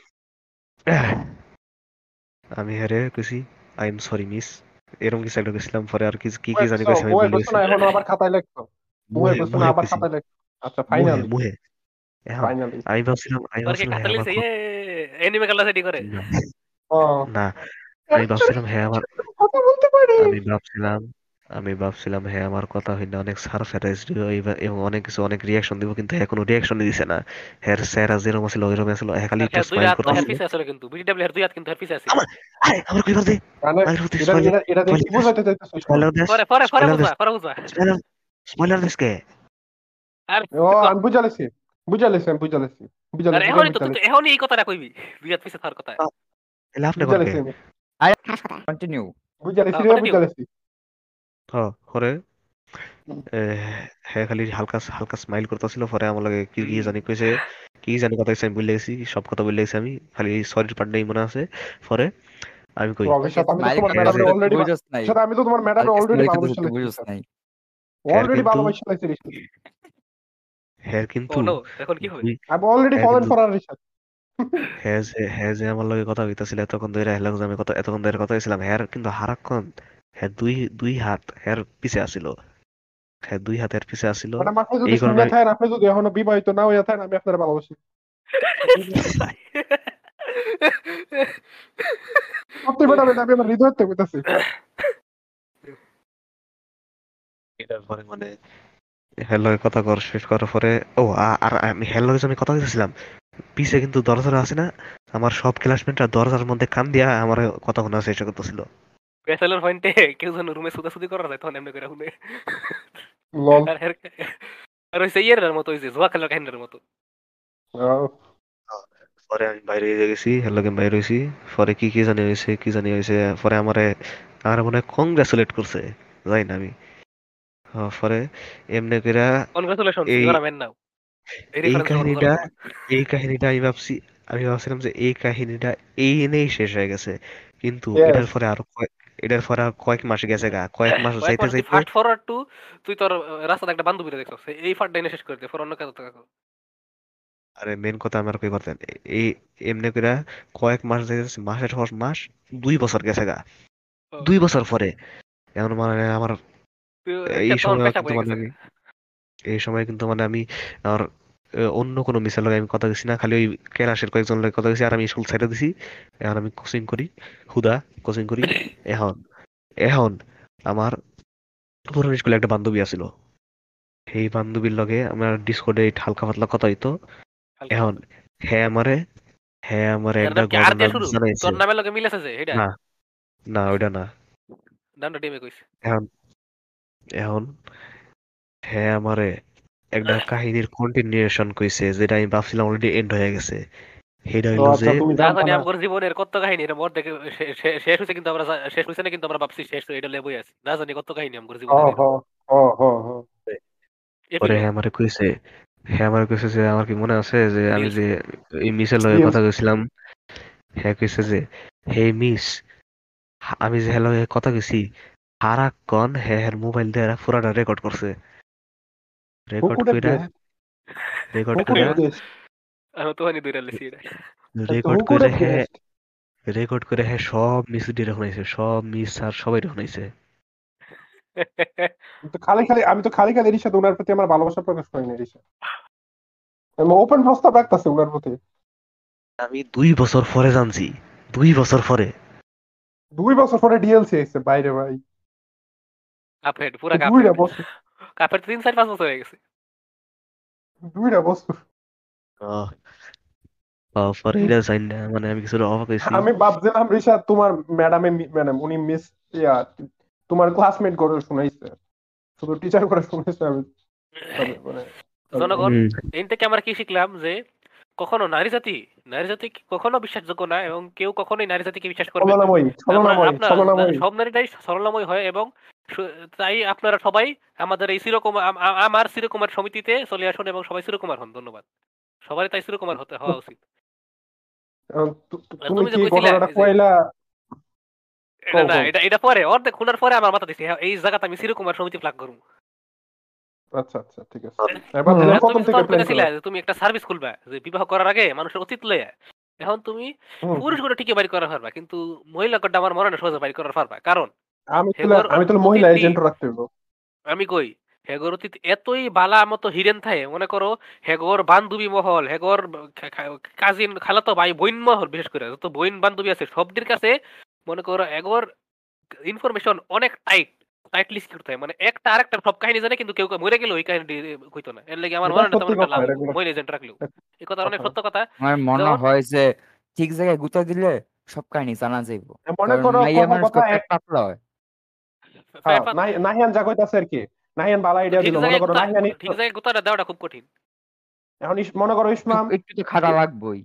আমি হেরে কইছি আই এম সরি মিস, এরকম কিছু একটা কইছিলাম, পরে আর কি কি কি মুহে জানি কইছো কইছি আমি মুহে ভুলে কইছো গেছি। না এখনো আবার খাতায় লেখছো? মুহে মুহে কইছো না মুহে আবার কইছি, খাতায় লেখছো? আচ্ছা মুহে ফাইনালি মুহে। এখন ফাইনালি আমি ভাবছিলাম আমি তোর কি ভাবছিলাম হ্যাঁ আমার কাতালিছে কথা এ এনিমে কালা সেটি করে না ও না, আমি ভাবছিলাম হ্যাঁ আমার কথা বলতে পারে। আমি ভাবছিলাম আমি ভাবছিলাম হ্যাঁ আমার কথা হইনা অনেক সারপ্রাইজ দিব এবং অনেক কিছু অনেক রিয়াকশন দিব, কিন্তু হ্যাঁ কোনো রিয়াকশন দিছে না। হ্যাঁ স্যার যেরকম ছিল ওইরকম ছিল, হ্যাঁ খালি আর একটু হ্যাঁ দুই স্মাইল হাত তো হ্যার করতেছিল। পিছে আসলে, কিন্তু বিডিডব্লিউ এর দুই হাত কিন্তু হ্যার পিছে আছিল। আমার আরে আমার কইবার দে, মানে আমার প্রতি এটা স্মাইল এটা এটা দিয়ে কি স্মাইল বোঝাতে চাইতেছিস তুই? স্পয়লার দেশ পরে পরে পরে স্পয়লার বুঝা দেশ পরে বুঝা স্পয়লার স্পয়লার দেশ কে? আর ও তুই ক। আমি বুঝা লেছি বুঝা লেছি আমি বুঝা লেছি বুঝা আর লেছি রে এখনই তো বুঝা তুই তো লেছি এখনই এই কথাটা কইবি, দুই হাত পিছে থাকার কথা। এলে আপনি বুঝা কোন কে? লেছি আমি আরে কন্টিনিউ। বুঝা লেছি রে কন্টিনিউ। বুঝা লেছি। হ পরে এ, হ্যাঁ খালি হালকা হালকা স্মাইল করতেছিল, পরে আমার লাগে কি কি জানি কইছে, কি জানি কথা কইছে আমি ভুলে গেছি, সব কথা ভুলে গেছি আমি, খালি সরির পার্টটাই মনে আছে। পরে আমি কই ওকে অভিশাপ আমি তো স্মাইল তোমার হ্যাঁ করতেছে যে ম্যাডামরে তো তুই অলরেডি বুঝছ নাই, সেটা আমি তো তোমার ম্যাডামরে হালকা অলরেডি স্মাইল করতেছে ভালোবাসা তুই লেছি বুঝছ রিশাদ নাই। হ্যাঁ অলরেডি কিন্তু ভালোবাসা লেছি রিশাদ হ্যাঁ ও কিন্তু নো, এখন কি হবে? দুই আমি অলরেডি হ্যাঁ ফলেন কিন্তু ফর আর রিশাদ হ্যাঁ যে হ্যাঁ যে আমার লগে কথা হইতাছিল এতক্ষণ ধরে, হ্যাঁ লগে যে আমি কথা এতক্ষণ ধরে কথা হইছিলাম, হ্যাঁ কিন্তু হারাক্ষণ হ্যাঁ দুই দুই হাত হ্যাঁ পিছে আসিল, হ্যাঁ দুই হাতের পিছে আসিল। ম্যাডাম আপনি যদি এই কারণে শুনে আমি- থাকেন আপনি যদি এখনো বিবাহিত না হইয়া থাকেন আমি আপনার ভালোবাসি সত্যি ম্যাডাম এটা আমি আমার হৃদয় থেকে কইতাছি এটার পরে মানে হ্যাঁ লগে কথা কর শেষ করার পরে ও আ- আর আমি হ্যাঁ লগে যে আমি কথা কইতেছিলাম, পিছে কিন্তু দরজা আছে না, আমার সব ক্লাসমেটরা দরজার মধ্যে কান দিয়া আমার কথা শোনার চেষ্টা করতেছিল। ব্যাচেলর পয়েন্টে কেউ যেন রুমে সুদাসুদি করা যায় তখন এমনি করে শুনে। লল আর হের আর ওই ইয়ের মতো, ওই যে জুয়া খেলার কাহিনীর মতো। পরে আমি বাইরে হয়ে গেছি, হ্যাঁ লগে বাইরে হয়েছি, পরে কি কি জানি হয়েছে কি জানি হয়েছে, পরে আমারে আমার মনে হয় কংগ্রাচুলেট করছে, যাই না আমি। হ্যাঁ, পরে এমনি কইরা কনগ্রাচুলেশন, এই ইউ আর আ ম্যান নাও। এই এই রেফারেন্স আমার বোঝা কাহিনীটা লাগবে না। এই কাহিনীটা আমি ভাবছি আমি ভাবছিলাম যে এই কাহিনীটা এই এনেই শেষ হয়ে গেছে, কিন্তু ইয়েস এটার পরে আরো কয়েক এটার পরে আর কয়েক মাস গেছে গা, কয়েক মাস কয়েক যাইতে মাস তুই যাইতে ফাস্ট ফরওয়ার্ড টু, তুই তোর আহ, রাস্তাতে একটা বান্ধবীরে দেখছস, এই ফার্ট ডাইনে শেষ করে দে, পর অন্য কাজ থাকো। আরে মেন কথা আমার কি করতেন এই এমনি করে কয়েক মাস যাইতেছে, মাসের পর মাস দুই বছর গেছে গা, দুই বছর পরে এমন মানে আমার তুই এই একটা তখন সময় পেশা কিন্তু হয়ে মানে গেছে। আমি এই সময় কিন্তু মানে আমি আর আহ, অন্য কোনো মিসের লগে আমি কথা দিছি না, খালি ওই ক্লাসের কয়েকজন লগে কথা দিছি, আর আমি স্কুল ছেড়ে দিছি। এখন আমি কোচিং করি, হুদা কোচিং করি। এখন এখন আমার পুরানো স্কুলে একটা বান্ধবী আছিল, সেই বান্ধবীর লগে আমার ডিসকর্ডে হালকা পাতলা কথা হইতো। হালকা এখন পাতলা। হ্যাঁ আমারে হ্যাঁ আমারে এর একটা নাম কি আর ঘটনা দিয়ে শুরু? জানাইছে। তোর নামের লগে মিল আছে যে এটা? না না ওইটা না। নামটা টিমে কইছে। এখন এখন হ্যাঁ আমারে একটা কাহিনীর কন্টিনিউশন কইছে, যেটা আমি ভাবছিলাম অলরেডি এন্ড হয়ে গেছে। সেটা ও হইলো আচ্ছা যে তুমি না জানতা জানি না আমার জীবনের কত কাহিনী এর মোর দেখে শে- শে- শেষ হইছে, কিন্তু আমরা জা- শেষ হইছে না, কিন্তু আমরা ভাবছি শেষ হয়ে এটা লেবই আছি। না জানি কত কাহিনী আমার হ জীবনের হ এরকম। হ হ হ পরে এপিলগ হ্যাঁ আমারে কইছে হ্যাঁ আমারে কইছে যে আমার কি মনে আছে যে আমি রিলস। যে এই মিসের লগে রিলস কথা কইছিলাম। হ্যাঁ কইছে যে হে মিস, আমি যে হ্যালো কথা কইছি সারাক্ষণ হ্যাঁ হ্যাঁ মোবাইল দিয়ে পুরাটা রেকর্ড করছে, হু রেকর্ড কুড হ্যাভ কইরা গেসড হু রেকর্ড কুড কইরা হ্যাভ গেসড আমি তো হানি দইরা লেছি এটা। আচ্ছা হু রেকর্ড কুড কইরা হ্যাভ হ্যাঁ গেসড রেকর্ড করে হ্যাঁ সব মিস ডিরে শুনাইছে, সব মিস আর সবাই শুনাইছে। তো খালি খালি আমি তো খালি খালি রিশাদ ওনার প্রতি আমার ভালোবাসা প্রকাশ করিনি রিশাদ আমি ওপেন প্রস্তাব রাখতেছি ওনার প্রতি আমি দুই বছর পরে জানছি, দুই বছর পরে। দুই বছর পরে ডিএলসি আইছে বাইরে ভাই কাপের পুরা কাপের। দুইটা বছর কাপের তিন চার পাঁচ বছর হয়ে গেছে। দুইটা বছর আহ, আহ, পরে এটা জানি না মানে আমি কিছু অবাক হয়েছি। আমি ভাবছিলাম রিশাদ তোমার ম্যাডামে ম্যাডাম উনি মিস ইয়া তোমার ক্লাসমেট করে শুনাইছে শুধু টিচার করে শুনেছে আমি তবে মানে জনগণ, হুম, এর থেকে আমরা কি শিখলাম যে কখনো নারী জাতি নারী জাতি কখনো বিশ্বাসযোগ্য না, এবং কেউ কখনোই নারী জাতিকে বিশ্বাস করবে না। ছলনাময়ী আমরা ছলনাময়ী আপনার ছলনাময়ী সব নারীটাই সরলময় হয়, এবং সু- তাই আপনারা সবাই আমাদের এই চিরকুমার আম- আম- আমার চিরকুমার সমিতিতে চলে আসুন এবং সবাই চিরকুমার হন। ধন্যবাদ। সবারই তাই চিরকুমার হতে হওয়া উচিত। আহ, তু- তু- আর তুমি তুমি যে কি কইছিলা ঘটনাটা এই যে কইলা এটা কও, না কও। এটা এটা পরে অর্ধেক খুনার পরে আমার মাথা দিছে হ্যাঁ, এই জায়গাতে আমি চিরকুমার সমিতি প্লাগ করবো। আচ্ছা আচ্ছা ঠিক আছে। এবার হুম। এবার আর তুমি প্রথম তো থেকে তখন প্ল্যান কইতাছিলা করো। যে তুমি একটা সার্ভিস খুলবা যে বিবাহ করার আগে মানুষের অতীত লইয়া। এখন তুমি হুম। পুরুষ করে ঠিকই বাড়ি করা পারবা কিন্তু মহিলা কোডটা আমার মনে হয় না সহজে বাড়ি করা পারবা কারণ আমি তাহলে হেগোর আমি তাহলে মহিলা অতীতটি এজেন্ট রাখতে হইব। আমি কই হেগোর অতীত এতই বালা মতো হিরেন থাকে মনে করো হেগোর বান্ধবী মহল হেগোর কাজিন খালাতো ভাই বোন মহল বিশেষ করে যত বোন বান্ধবী আছে সবদের কাছে মনে করো এগোর ইনফরমেশন অনেক টাইট টাইটলি সিকিউর থাকে মানে একটা আরেকটা সব কাহিনী জানে কিন্তু কেউ কেউ মরে গেলে ওই কাহিনীটি কইতো না এর লাগি আমার এটা মনে হয় না তেমন সত্যি একটা কথা, লাভ এটা হইবো কিন্তু মহিলা এজেন্ট রাখলেও এই কথা অনেক কথা। সত্য কথা আমার মনে যেমন হয় যে ঠিক জায়গায় গুতা দিলে সব কাহিনী জানা যাইব। মনে কারণ করো মাইয়া কথার মানুষ কথা তো এক পাতলা হয়। হ্যাঁ, ফ্যাট নাহি- নাহিয়ান যা কইতাছে আর কি, নাহিয়ান বালা তো আইডিয়া ঠিক দিল। মনে জায়গায় করো গুতা নাহিয়ান ঠিক জায়গায় গুতাটা দেওয়াটা খুব কঠিন এখন ইস- মনে করো একটু ইসমাম একটু তো খাটা লাগবেই।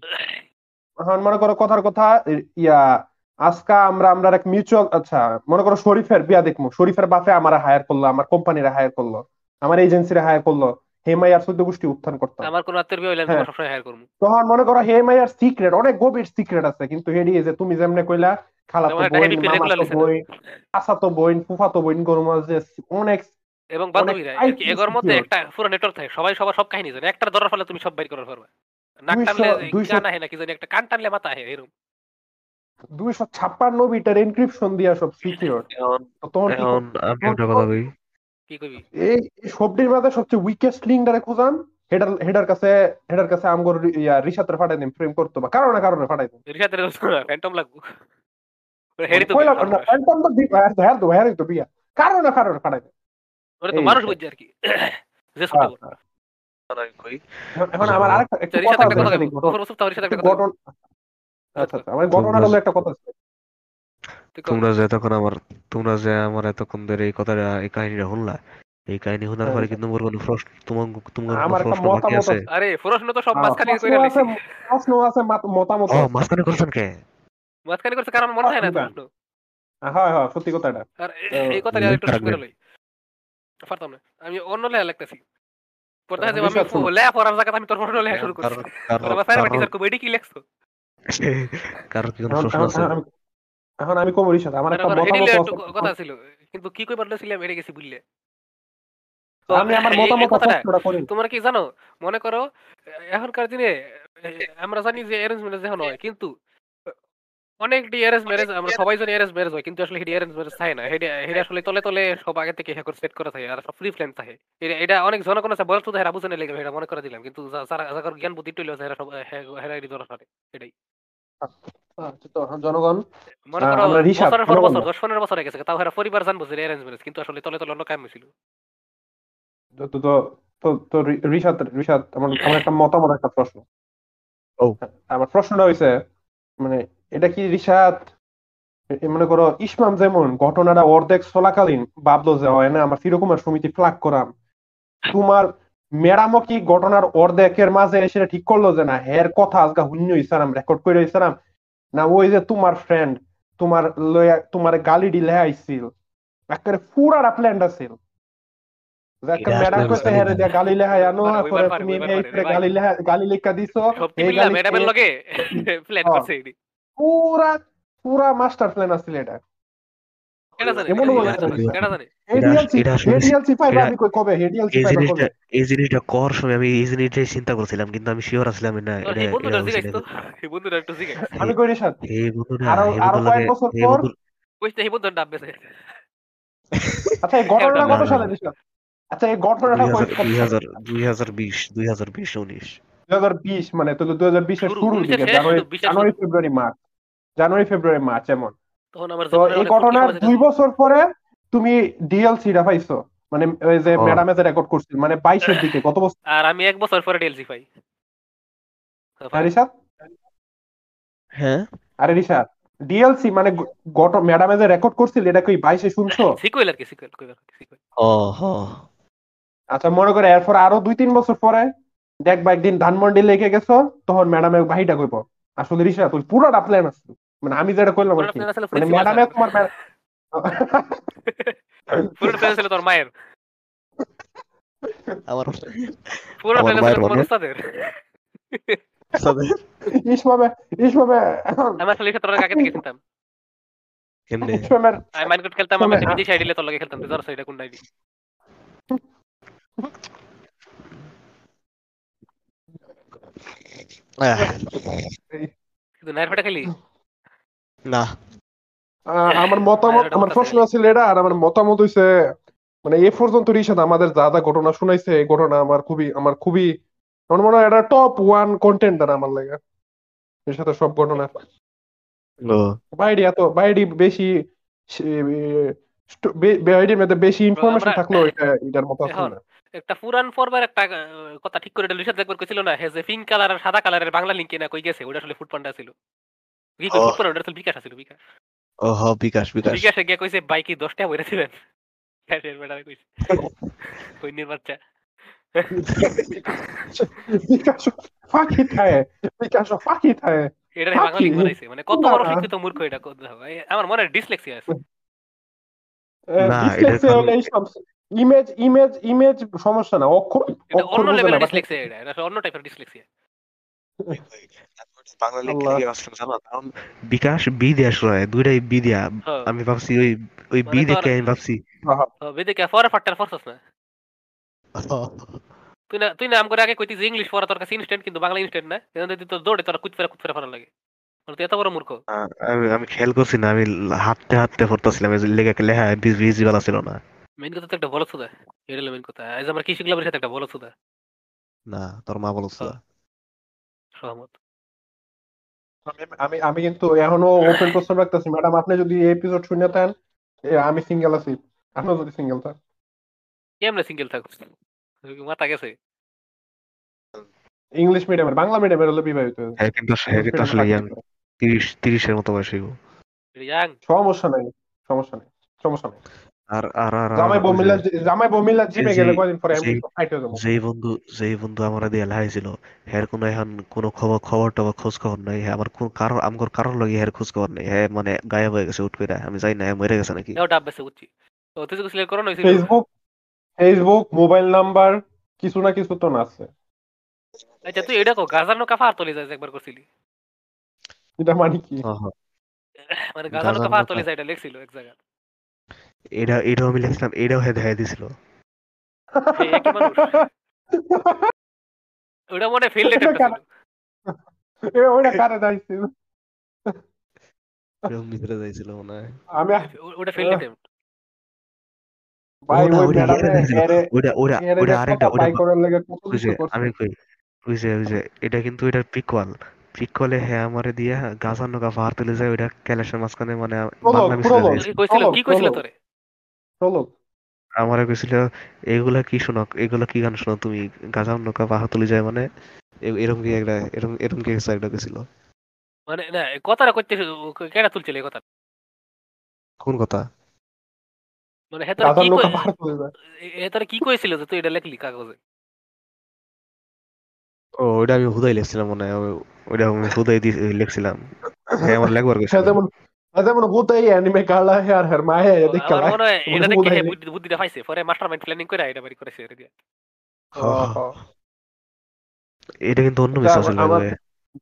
এখন মনে করো কথার কথা ই- ইয়া আজকা আমরা আমরা এক মিউচুয়াল আচ্ছা মনে করো শরীফের বিয়া দেখবো, শরীফের বাপে আমার হায়ার করলো, আমার কোম্পানিরা হায়ার করলো, আমার এজেন্সিরা হায়ার করলো, হেমাইয়ার চোদ্দ গোষ্ঠী উত্থান করতাম। আমার কোনো আত্মীয় বিয়ে হইলে আমি হ্যাঁ, তোমার সবসময় হায়ার করবো তখন মনে করো হেমাইয়ার সিক্রেট অনেক গভীর সিক্রেট আছে, কিন্তু হেডি এই যে তুমি যেমনে কইলা খালাতো যেমন একটা বোন, হেভি পিল রেগুলার মামাতো লিসেনার বোন, চাচাতো বোন, ফুফাতো বোন গরু মাঝে অনেক এবং অনেক বান্ধবীরা আর কি টাইটলি এগোর মধ্যে সিকিউর। একটা পুরো নেটওয়ার্ক থাকে সবাই সবার সব কাহিনী জানে একটা ধরার ফলে তুমি সব বাইর করার পারবে নাক দুইশো টানলে দুইশো কান আহে নাকি জানি একটা কান টানলে মাথা আহে এরকম দুইশো ছাপ্পান্ন বিটার এনক্রিপশন দিয়া সব সিকিউর। এখন তখন কি এখন কর- আমি তখন একটা কি কথা কর- কই। কি কবি এই এই সবটির মধ্যে সবচেয়ে উইকেস্ট লিঙ্কটারে খুঁজান, হেডার হেডার কাছে হেডার কাছে আমগর ইয়া রিসাতের ফাটাই দিন ফ্রেম করতে বা কারণে কারণে ফাটাই দিন। রিসাতের ফ্যান্টম লাগবো মানে হেরি তো বিয়া কইলাম না সর্বনাশ ফ্যান্টম তো দিবা হ্যাঁ তো হ্যাঁ তো বিয়া কারণে কারণে ফাটাই দিন। ওরে তো এই মানুষ সে। বুঝছে আর কি যে শুনতে হ্যাঁ, বল হ্যাঁ। এখন আমি কই এখন এখন আমার শোনো, আরেকটা একটু রিসাত কথা একটা আছে কথা রিসাত কইবো এই ঘটনা গফর মুস্তফা রিসাত একটু একটা কথা কইবো ঘটনা আচ্ছা আচ্ছা আমার ঘটনাটা তোমরা হলো একটা কথা আছে। তুই কও তোমরা যে এতক্ষণ আমার তোমরা যে আমার এতক্ষণ ধরে এই কথাটা এই কাহিনীটা শুনলা, এই কাহিনী শোনার হ্যাঁ, পরে কি রিসাত, তোমার কোনো প্রশ্ন তোমার তোমার কোনো আমার একটা প্রশ্ন বাকি মতামত আছে? আছে। আরে প্রশ্ন তো সব আহ, মাঝখানে প্রশ্ন কইরা আছে লাইছি প্রশ্ন আছে মাত- মতামত ও আছে। মাঝখানে করছেন কে? মাঝখানে করছে কারণ মনে থাকে না তো শুনবেন? প্রশ্ন হ্যাঁ হ্যাঁ সত্যি কথা এটা। আর আহ, এই কথা আর একটু লেখা শেষ করে রাখবেন। লই পারতাম না আমি অন্য লেখা লিখতেছি পড়তে যে আমি রিসাত শুনো। লেখা পড়ার জায়গায় আমি তোর প্রশ্ন লেখা এখন শুরু করছি কারোর কারোর ওরা আমার স্যার কারোর টিচার কো এডি কি লেখছো কারোর কি কোনো এখন প্রশ্ন এখন আছে? এখন আমি এখন আমি কম রিসাত আমার মনে একটা করো হেডিলে মতামত একটু আছে। কথা ছিল কিন্তু কি কই বলতেছিলাম হেরে গেছি বুঝলে তো আমি আমার এই এই মতামত কথাটা প্রশ্নটা করি। তোমরা কি জানো মনে করো এখনকার দিনে এ, আমরা জানি যে অ্যারেঞ্জ ম্যারেজ এখন হয় কিন্তু অনেক ডি অ্যারেঞ্জ ম্যারেজ আমরা সবাই জানি অ্যারেঞ্জ ম্যারেজ হয় কিন্তু আসলে হেডি অ্যারেঞ্জ ম্যারেজ থাকে না হেডি হেডি আসলে তলে তলে সব আগে থেকে হ্যাকর সেট করা থাকে আর সব ফ্রি ফ্ল্যান থাকে এটা এটা অনেক জনগণ আছে বল তো হেরা বুঝে না লেগে এটা মনে করে দিলাম কিন্তু যা- যারা যারা জ্ঞান বুদ্ধি টইলো হেরা সব হেরা এডি ধরা থাকে এটাই আচ্ছা, তো জনগণ মনে আহ, করো আমরা রিসাত বছরের পর জনগণ বছর না। দশ পনেরো বছর হয়ে গেছে তাও হেরা পরিবার জানবো যে অ্যারেঞ্জ ম্যারেজ কিন্তু আসলে তলে তলে অন্য কাম হয়েছিল তো তো তো তো তো রি- রিসাত রিসাত আমার আমার একটা মতামত একটা প্রশ্ন। ও আমার প্রশ্নটা হইছে মানে এটা কি রিসাত এ- মনে করো ইসমাম যেমন ঘটনাটা অর্ধেক চলাকালীন ভাবলো যে হয় না আমার চিরকুমার সমিতি ফ্লাগ করাম, তোমার ম্যাডামও কি ঘটনার অর্ধেকের মাঝে এসে ঠিক করলো যে না হের কথা আজকে শূন্য ইসারাম রেকর্ড করে ইসারাম, না ওই যে তোমার ফ্রেন্ড তোমার লইয়া তোমার গালি দিলে আইছিল একেবারে পুরাটা প্ল্যান্ড আছিল যে একটা এটা আসলে ম্যাডাম আমি কইছে জানি হেরে না। দিয়া গালি লেহাই আনো পারে ওইবার পরে পারে তুমি ওইবার এই পারে রে ভাই গালি লেহা গালি লেখা দিছো সব এই টিপিলা গালি ম্যাডামের এ- লগে প্ল্যান হ্যাঁ, করছে এডি পুরা পুরা মাস্টার প্ল্যান আছিল এটা। এটা জানে এমন এটা এটা জানে হয়েছে এটা জানে এটা আস- এডিএলসি এটা আসলে আমি এডিএলসি পাইবা এটা আমি কই কবে এডিএলসি এই পাইবা জিনিসটা কবে? এই জিনিসটা করার সময় আমি এই জিনিসটাই চিন্তা করছিলাম কিন্তু আমি শিওর আসলাম না তোর এটা এই এটা বন্ধুটার হয়েছে জিগাইছ তো নাকি। এই বন্ধুটা একটু জিগাইছ আমি এই কই রিসাত এই বন্ধুটা আরো এই আরো বন্ধু কয়েক লাগে বছর এই পর বন্ধু কইতে এই বন্ধুর ডাব বেছে আচ্ছা এই হ্যাঁ ঘটনাটা ডাব না কত বেছে না সালে রিসাত? আচ্ছা এই দুই ঘটনাটা হাজার কয়- কত দুই সালে? হাজার দুই হাজার বিশ দুই হাজার বিশ উনিশ দুই হাজার বিশ মানে তো দুই হাজার বিশ এর শুরু শুরুর উনিশের দিকে শেষ জানুয়ারি বিশের জানুয়ারি শুরু ফেব্রুয়ারি মার্চ জানুয়ারি ফেব্রুয়ারি মার্চ এমন। তখন আমার তো জীবনের এই অনেক ফুটকি ঘটনার সময় দুই ছিল বছর পরে তুমি ডিএলসি টা পাইছো মানে ওই যে হ ম্যাডামে যে রেকর্ড করছিল মানে বাইশের দিকে কত বছর? আর আমি এক বছর পরে ডিএলসি পাই হ্যাঁ, তারপরে রিসাত হ্যাঁ আরে রিসাত ডিএলসি মানে গ- গত ম্যাডামে যে রেকর্ড করছিল এটা কি বাইশে শুনছো? সিকুয়েল আর কি সিকুয়েল কইবার সিকুয়েল হ হ আচ্ছা মনে করে এরপর আরো দুই তিন বছর পরে দেখবা একদিন ধানমন্ডি লেগে গেছো তখন ম্যাডামের বাহিটা কইব আসলে রিসাত তুই পুরোটা প্ল্যান আছে মানে আমি যেটা কইলাম আর পুরোটা কি প্ল্যান ছিল মানে প্রিন্সিপাল ম্যাডামে স্যারের তোমার ম্যা- পুরোটা প্ল্যান ছিল তোর মায়ের আমার পুরোটা আমার প্ল্যান ছিল মায়ের তোমার মানে উস্তাদের ইসমামে ইসমামে আমার খালি তোর আগে থেকে চিনতাম কেমনে ইসমামের আমি মাইনক্রাফট খেলতাম, আমি ইসমামের একটা বিদেশি আইডি তোর লগে খেলতাম, তুই জানোস এটা কোন আইডি? আহ, তুই নাইর ফাটা খেলি? না আহ, আমার মতামত, নাইর ফাটা আমার মত আছে প্রশ্ন খালি। ছিল এটা, আর আমার মতামত হইছে মানে এ পর্যন্ত রিশাদ আমাদের যা যা ঘটনা শুনাইছে, এই ঘটনা আমার খুবই আমার খুবই আমার মনে হয় এটা টপ ওয়ান কন্টেন্টার আমার লাগে এর সাথে সব ঘটনা। ও বাইরে এত বাইরে বেশি বাইরের মধ্যে বেশি Bro, ইনফরমেশন আমরা থাকলেও এটা এটার মতো আসলে এখন না। একটা পুরান পর্বের একটা আহ, কথা ঠিক করে এটা লিসাদ একবার কইছিল না, হে যে পিঙ্ক কালার আর সাদা কালারের বাংলা লিঙ্ক না কই গেছে, ওটা আসলে ফুড পান্ডা ছিল। কি কই ও ফুড পান্ডা, ওটা আসলে বিকাশ ছিল। বিকাশ ও হ বিকাশ বিকাশ বিকাশে গিয়ে কইছে বাইকে দশটা বইরা দিবেন। ক্যাশের বেটারে কইছে কই নির্বাচা। বিকাশ ফাঁকি থাকে, বিকাশ ফাঁকি থাকে, এটা বাংলা ফাঁকি লিঙ্ক বানাইছে, মানে কত না বড় শিক্ষিত মূর্খ এটা কত ভাই, আমার মনে হয় ডিসলেক্সিয়া আছে। না এটার ডিসলেক্সিয়া কারণ হলে এইসব ইমেজ ইমেজ ইমেজ সমস্যা না, অক্ষর এটা অক্ষর অন্য বোঝে না লেভেলের বাট ডিসলেক্সিয়া, এটা এটা অন্য টাইপের ডিসলেক্সিয়া। বাংলা লিখে আল্লাহ। লিখে আসলাম জানো, কারণ বিকাশ বি দিয়ে আসলো দুইটাই বি দিয়া। হ্যাঁ আমি ভাবছি ওই ওই বি মানে তোর দেখে আমি ভাবছি বেদিকে পরে ফাটটার ফরছস না। তুই না তুই না আম করে আগে কইতি যে ইংলিশ পড়া তোর কাছে ইনস্ট্যান্ট, কিন্তু বাংলা ইনস্ট্যান্ট না, কিন্তু তুই তো দৌড়ে তোর কুতফেরা কুতফেরা পড়া লাগে। মানে তুই এত বড় মূর্খ। আহ, আমি আমি খেয়াল করছি না, আমি হাঁটতে হাঁটতে পড়তেছিলাম, এই যে লেখা লেখা ভিজিবল ছিল না। মেইন কথা তো একটা বলছ দা, এটা হলো মেইন কথা। আজ আমরা কৃষি ক্লাবের সাথে একটা বলছ দা। না তোর মা বলছিল। হ্যাঁ সহমত। আমি আমি আমি কিন্তু এখনো ওপেন প্রস্তাব রাখতেছি, ম্যাডাম আপনি যদি এই এপিসোড শুনে থাকেন, এ, আমি সিঙ্গেল আছি, আপনি যদি সিঙ্গেল থাকেন। কেমনে সিঙ্গেল থাকছ? মাথা গেছে? ইংলিশ মিডিয়ামের, বাংলা মিডিয়ামের হলে বিবাহিত, হ্যাঁ কিন্তু আস- হ্যাঁ ইংলিশ কিন্তু মিডিয়ামে আসলে থাকতে ইয়াং, পারে। তিরিশ তিরিশের মতো বয়স হইব। ইয়াং সমস্যা নাই, সমস্যা নেই, সমস্যা নেই। আর আর আর আর জামাই ওই যে বমিল্লা জামাই বমিল্লা যে জিমে যে গেলে কয়দিন পরে আমি যেই ফাইট হয়ে যাবো। যেই বন্ধু যেই বন্ধু আমার দিয়ে লাগাইছিল, হ্যার কোনো এখন কোনো খবর খবর টবর খোঁজ খবর নাই। হ্যাঁ আমার কোন কারো আমগর কারোর লগে হ্যার খোঁজ খবর নাই। হ্যাঁ মানে গায়েব হয়ে গেছে উঠ করে, আমি জানি না হ্যাঁ মরে গেছে নাকি। এও ডাব বেছে বুঝছি। তো তুই তো সিলেক্ট করো না হইছিল। ফেসবুক ফেসবুক মোবাইল নাম্বার কিছু না কিছু তো না আছে। আচ্ছা তুই এটা কো গাজানো কাফা আর তলে যায় একবার করছিলি, এটা মানে কি? হ্যাঁ হ্যাঁ মানে গাজানো গাজার কাফা আর কথা তলে যায় এটা লেখছিল এক জায়গা। এটা এটাও আমি লিখছিলাম, এটাও হ্যাঁ দেখা দিছিল। হে একই মানুষ, ওটা মনে ফেল এটা লেটারটা ছিল। কারে এ, ওইটা কারে দাইছিল? এরকম ভিতরে যাইছিল মনে হয়। আমি ও- ওটা ফেল আহ, অ্যাটেম্প্ট। ভাই ওটা ওই ওটা ইয়ারে ম্যাডামে দেখছিল। এরে ওটা ওটা এরে ওটা যে আরেকটা কথা ওটা বাই করার লাগে কত ওই কিছু যে করছে। আমি কই ওই যে ওই যে এটা কিন্তু এটার পিকওয়াল পিকওয়ালে হ্যাঁ আমারে দিয়া গাজার নৌকা পাহাড় তুলে যায়, ওইটা ক্যালাসের মাঝখানে মানে প্রলোগ বাংলা মিছিলে প্রলোগ যাইছে। কি কইছিল প্রলোগ কি কইছিল প্রলোগ তোরে? প্রলোগ আমারে কইছিল এগুলা কি শোনো, এগুলা কি গান শোনো তুমি, গাজার নৌকা পাহাড় তুলে যায় মানে এ- এরকম কি একটা এরকম এরকম কি কিছু একটা কইছিল। মানে না কথাটা কইতে কেডা তুলছিল এই কথা? কোন কথা? মানে হে তোরে গাজার কি কই নৌকা পার করে যায়। হে তোরে কি কইছিল যে তুই এটা লেখলি কাগজে? ও ওইটা আমি হুদাই লিখছিলাম মনে হয়, ও- ওইটা আমি হুদাই দি- লিখছিলাম। হ্যাঁ আমার লেখবার হ্যাঁ কইছিল। যেমন হ্যাঁ যেমন হুদাই অ্যানিমে কালা হে আর হের মায়ে ও, এদিক আমার কালা মনে হয় মানে এটা দেখে হুদাই হে নে। বুদ্ধি বুদ্ধিটা পাইছে, পরে মাস্টারমাইন্ড প্ল্যানিং করে এটা বাড়ি করেছে এটা দিয়ে। হ ও হ হ। এটা কিন্তু অন্য আচ্ছা মিস আমার আছিল বাই দ্য আমার ওয়ে।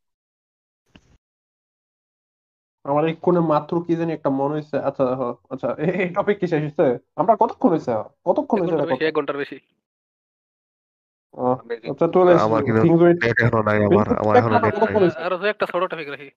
আমার এই কোণে মাত্র কি জানি একটা মনে হয়েছে। আচ্ছা হ, আচ্ছা এই এই টপিক কি শেষ হয়েছে? আমরা কতক্ষণ হয়েছে কতক্ষণ এক হয়েছে ঘন্টার এটা বেশি, কথা? এক ঘন্টার বেশি। আহ, আচ্ছা তাহলে আমার কিন্তু থিংস উইথ নেট এখনো নাই, আমার আমার চেক এখনো করো না নেট নাই। কতক্ষণ হয়েছে? আরো দু একটা ছোট টপিক রাখি।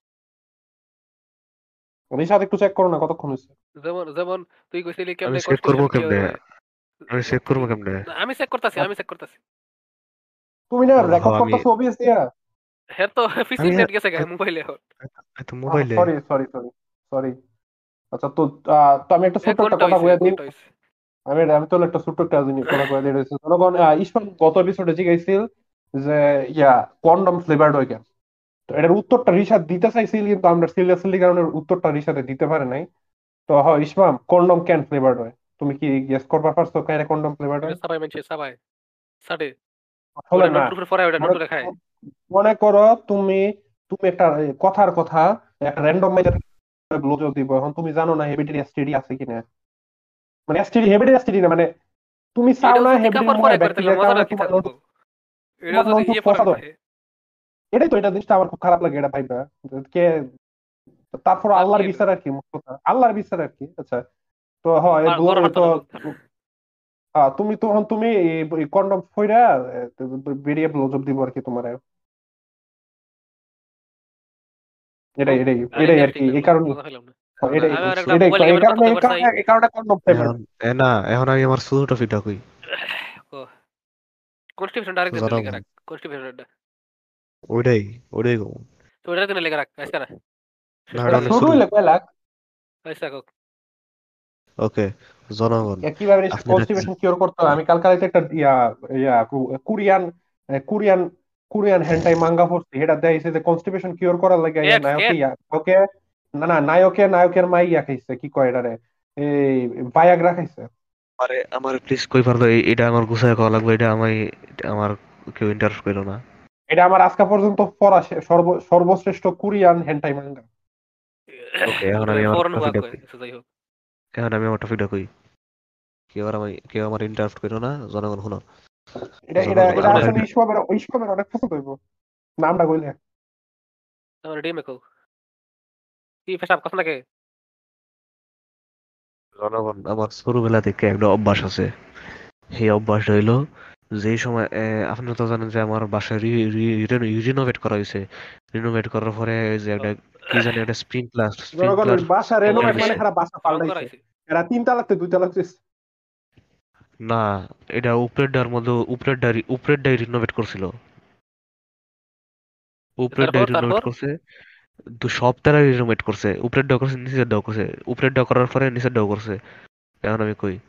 রিশাদ একটু চেক করো না কতক্ষণ হয়েছে? যেমন যেমন তুই কইছিলি আমি কেমনে চেক করবো কনস্টিটিউশন কি কেমনে? হবে। আমি চেক করবো কেমনে? না, আমি চেক করতেছি আর আমি চেক করতেছি। তুমি না ও হ রেকর্ড আমি করতেছো ওবিএস দিয়া? হে তো আমি পিসির নেট গেছে গা মোবাইলে এখন। তো মোবাইলে সরি সরি সরি সরি। আচ্ছা তো আহ, তো আমি একটা এক ছোট্ট একটা ঘন্টা কথা হইছে, কইয়া এক দিই। ঘন্টা হইছে। আমি আমি তো একটা ছোট্ট একটা জিনিস কথা কইয়া দিই রয়েছে জনগণ। ইসমাম গত এপিসোডে জিজ্ঞাসছিল যে ইয়া কন্ডম ফ্লেভারড হয় কেন। তো এটার উত্তরটা রিশাদ দিতে চাইছিল, কিন্তু আমরা সিরিয়াসলি কারণে উত্তরটা রিশাদে দিতে পারে নাই। তো হয় ইসমাম, কন্ডম কেন ফ্লেভারড হয়? তুমি কি গেস করবা পারছো কেন কন্ডম ফ্লেভারড এটা হয়? সবাই মানছে সবাই সাডে। আসলে ওটা না। নটরুফের পরে ওটা মনে নটরে খায়। মনে করো তুমি তুমি একটা কথার কথা একটা র্যান্ডম ব্লোজব দিব, এখন তুমি জানো না হেবিটেরি এসটিডি আছে কিনা। মানে এসটিডি হেবিটেরি এসটিডি না, মানে তুমি চাও এটাও না যদি হেবিটেরি কাপড় পরে নয় করে তাহলে ব্যাকটেরিয়ার কারণে মজাটা কি তোমার থাকবো? নন্টু এটাও তোমার যদি নন্টু ইয়ে পরে ফসা ধরে। হয়। এটাই তো, এটা জিনিসটা আমার খুব খারাপ লাগে এটা পাইবা কে তারপর আর আল্লাহর কি বিচার আর কি, মোট কথা আল্লাহর বিচার আর কি। আচ্ছা, তো হয় বড় বড় হাত তো তোলা লোক। আহ, তুমি তখন তুমি কন্ডম ফইরা আহ, বেরিয়ে ব্লোজব দিব আর কি তোমার। এটাই হোক, এটাই আমি এটাই আর নেক্সট কি, এই দেখবো, কারণে মজা পেলাম না। এটাই আমি আর একটা এটাই মোবাইল এই গেমের কারণে কথা এই কবার চাই। কারণে এই কারণে কন্ডম ফেভার। এখন এ না এখন আমি আমার শুরু টপিকটা কই কনস্টিটিউশনটা আরেকদিন লিখে জনগণ রাখ, কনস্টিটিউশনটা ওইটাই ওইটাই কম তো ওটার দিনে লিখে রাখ, আজকে না, শেষ না করে এটা এটা দিই। অনেক শুরু শুরু। হইলে কয় লাখ? আচ্ছা হোক। ওকে জনগণ এ কিভাবে আপনারা কি কনস্টিপেশন কিওর করতে হয়? আমি কালকে রাতে একটা ইয়া ইয়া Korean Korean Korean hentai manga পড়ছি, এটা দেখাইছে যে কনস্টিপেশন কিওর করার লাগে ইয়া এক্স নায়কে এক্স ইয়া ওকে, না না নায়কে নায়কের মাই ইয়া খাইছে, কি কয় এটারে, এই ভায়াগ্রা খাইছে। আমারে আমার প্লিজ কই পারবে এই- এটা আমার গুছায় করা লাগবে, এটা আমি আমার কেউ ইন্টারেস্ট করলো না। এটা আমার আজকে পর্যন্ত পড়া শে- সর্ব সর্বশ্রেষ্ঠ কোরিয়ান হেন্টাই মাঙ্গা। ওকে এখন ওটা আমি আমার ফরেন হুয়া টপিকটা কয়, কই আচ্ছা যাই হোক। এখন আমি আমার টপিকটা কই কেউ আর আমি কেউ আমার ইন্টারেস্ট করলো না। জনগণ শুনো এটা এটা জনগণ এটা আমরা আসলে এটা ইসমামের ইসমামের অনেক পছন্দ হইব নামটা কইলে। আমার ডিমে কও কি পেশাব কথা নাকি? জনগণ আমার ছোটবেলা থেকে একটা অভ্যাস আছে। সেই অভ্যাসটা হইলো যেই সময় আহ, আপনারা তো জানেন যে আমার বাসায় রিনোভেট করা হয়েছে। রিনোভেট করার পরে ওই যে একটা কি জানি একটা স্প্রিংকলার জনগণের স্প্রিংকলার বাসা ও রেনোভেট আইছে, মানে সারা বাসা রং করা পাল্টাইছে, আইছে। এরা তিন তালাতে দুই তালাক দিছে। না এটা উপরের ডার মধ্যে উপরের ডাই উপরের ডাই রিনোভেট করছিল। উপরের তারপর ডাই রিনোভেট তারপর করছে, দু সব তারা রিনোভেট করছে, উপরের ডাও করছে নিচের ডাও করছে, উপরের ডাও করার পরে নিচের ডাও করছে। এখন আমি কই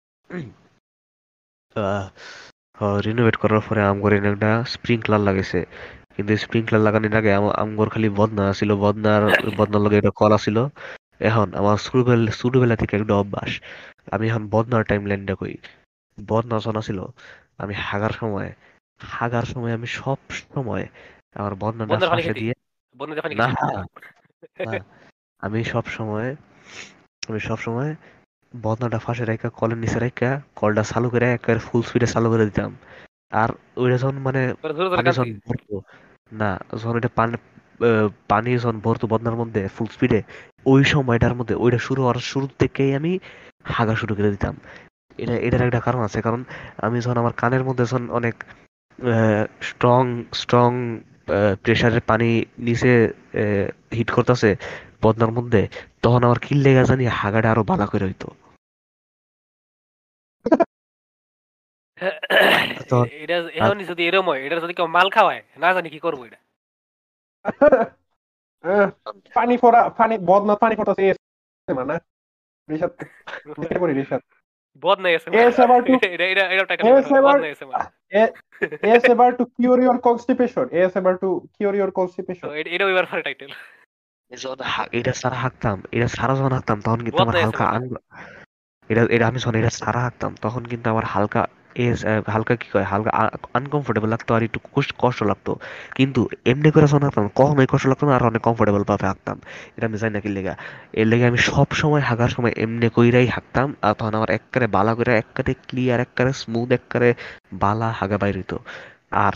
রিনোভেট করার পরে আমগর এনে একটা স্প্রিংকলার লাগাইছে। কিন্তু স্প্রিংকলার লাগানোর আগে আম- আমগর খালি বদনা ছিল, বদনার বদনার লগে এটা কলা ছিল। এখন আমার ছোটবেলা ছোটবেলা থেকে একটা অভ্যাস। আমি এখন বদনার টাইম লাইনটা কই। বদনা শোনা ছিল আমি হাগার সময় হাগার সময় আমি সব সময় আমার বদনাটা বন্যার পানি ফাঁসে খেতি, দিয়ে বন্যার পানি না খেতি। না আমি সব সময় আমি সব সময় বদনাটা ফাঁসে রেখা কলের নিচে রেখা কলটা চালু করে একেবারে ফুল স্পিডে চালু করে দিতাম। আর ওইটা যখন মানে তোরা জোরে জোরে পানি কানতি। যখন ভরতো না যখন ওইটা পানি আহ, পানি যখন ভরতো বন্যার মধ্যে ফুল স্পিডে, ওই সময়টার মধ্যে ওইটা শুরু হওয়ার শুরু থেকেই আমি হাগা শুরু করে দিতাম। এটা এটার একটা কারণ আছে, কারণ আমি যখন আমার কানের মধ্যে যখন অনেক স্ট্রং স্ট্রং প্রেসারের পানি নিচে হিট করতেছে বদনার মধ্যে, তখন আমার কি লেগে জানি হাগাটা আরো বালা করে হইতো। তখন এটা আর এখন যদি এরম হয়, এটা যদি কেউ মাল খাওয়ায়, না জানি কি করবো এটা। আহ, পানি পড়া পানি বদনা পানি পড়া মানে রিশাদ, মেরে পড়ি রিশাদ। বদনা এসে এস এবার টু এটা এটা এটা টাইটেল এস হবে, এবার বদনা এসে মার। এস এবার টু কিওর ইওর কনস্টিপেশন, এস এবার টু কিওর ইওর কনস্টিপেশন। এটা এবার পরে টাইটেল যখন হা- এটা সারা হাঁকতাম এটা সারা যখন হাঁকতাম তখন কিন্তু আমার বদনা এসে হালকা মার। আন- এটা এটা আমি যখন এটা সারা হাঁকতাম তখন কিন্তু আমার হালকা এস আহ, হালকা কি কয় হালকা আনকমফোর্টেবল লাগতো আর একটু কুস- কষ্ট লাগতো। কিন্তু এমনি করে যখন হাঁকতাম কখনোই কষ্ট লাগতো না, আর অনেক কমফোর্টেবল ভাবে হাঁকতাম। এটা আমি জানি না কি লেগা। এর লেগে আমি সব সময় হাঁকার সময় এমনি কইরাই হাঁকতাম, আর তখন আমার একবারে বালা করে একবারে ক্লিয়ার একবারে স্মুথ একবারে বালা হাগা বাইর হইতো। আর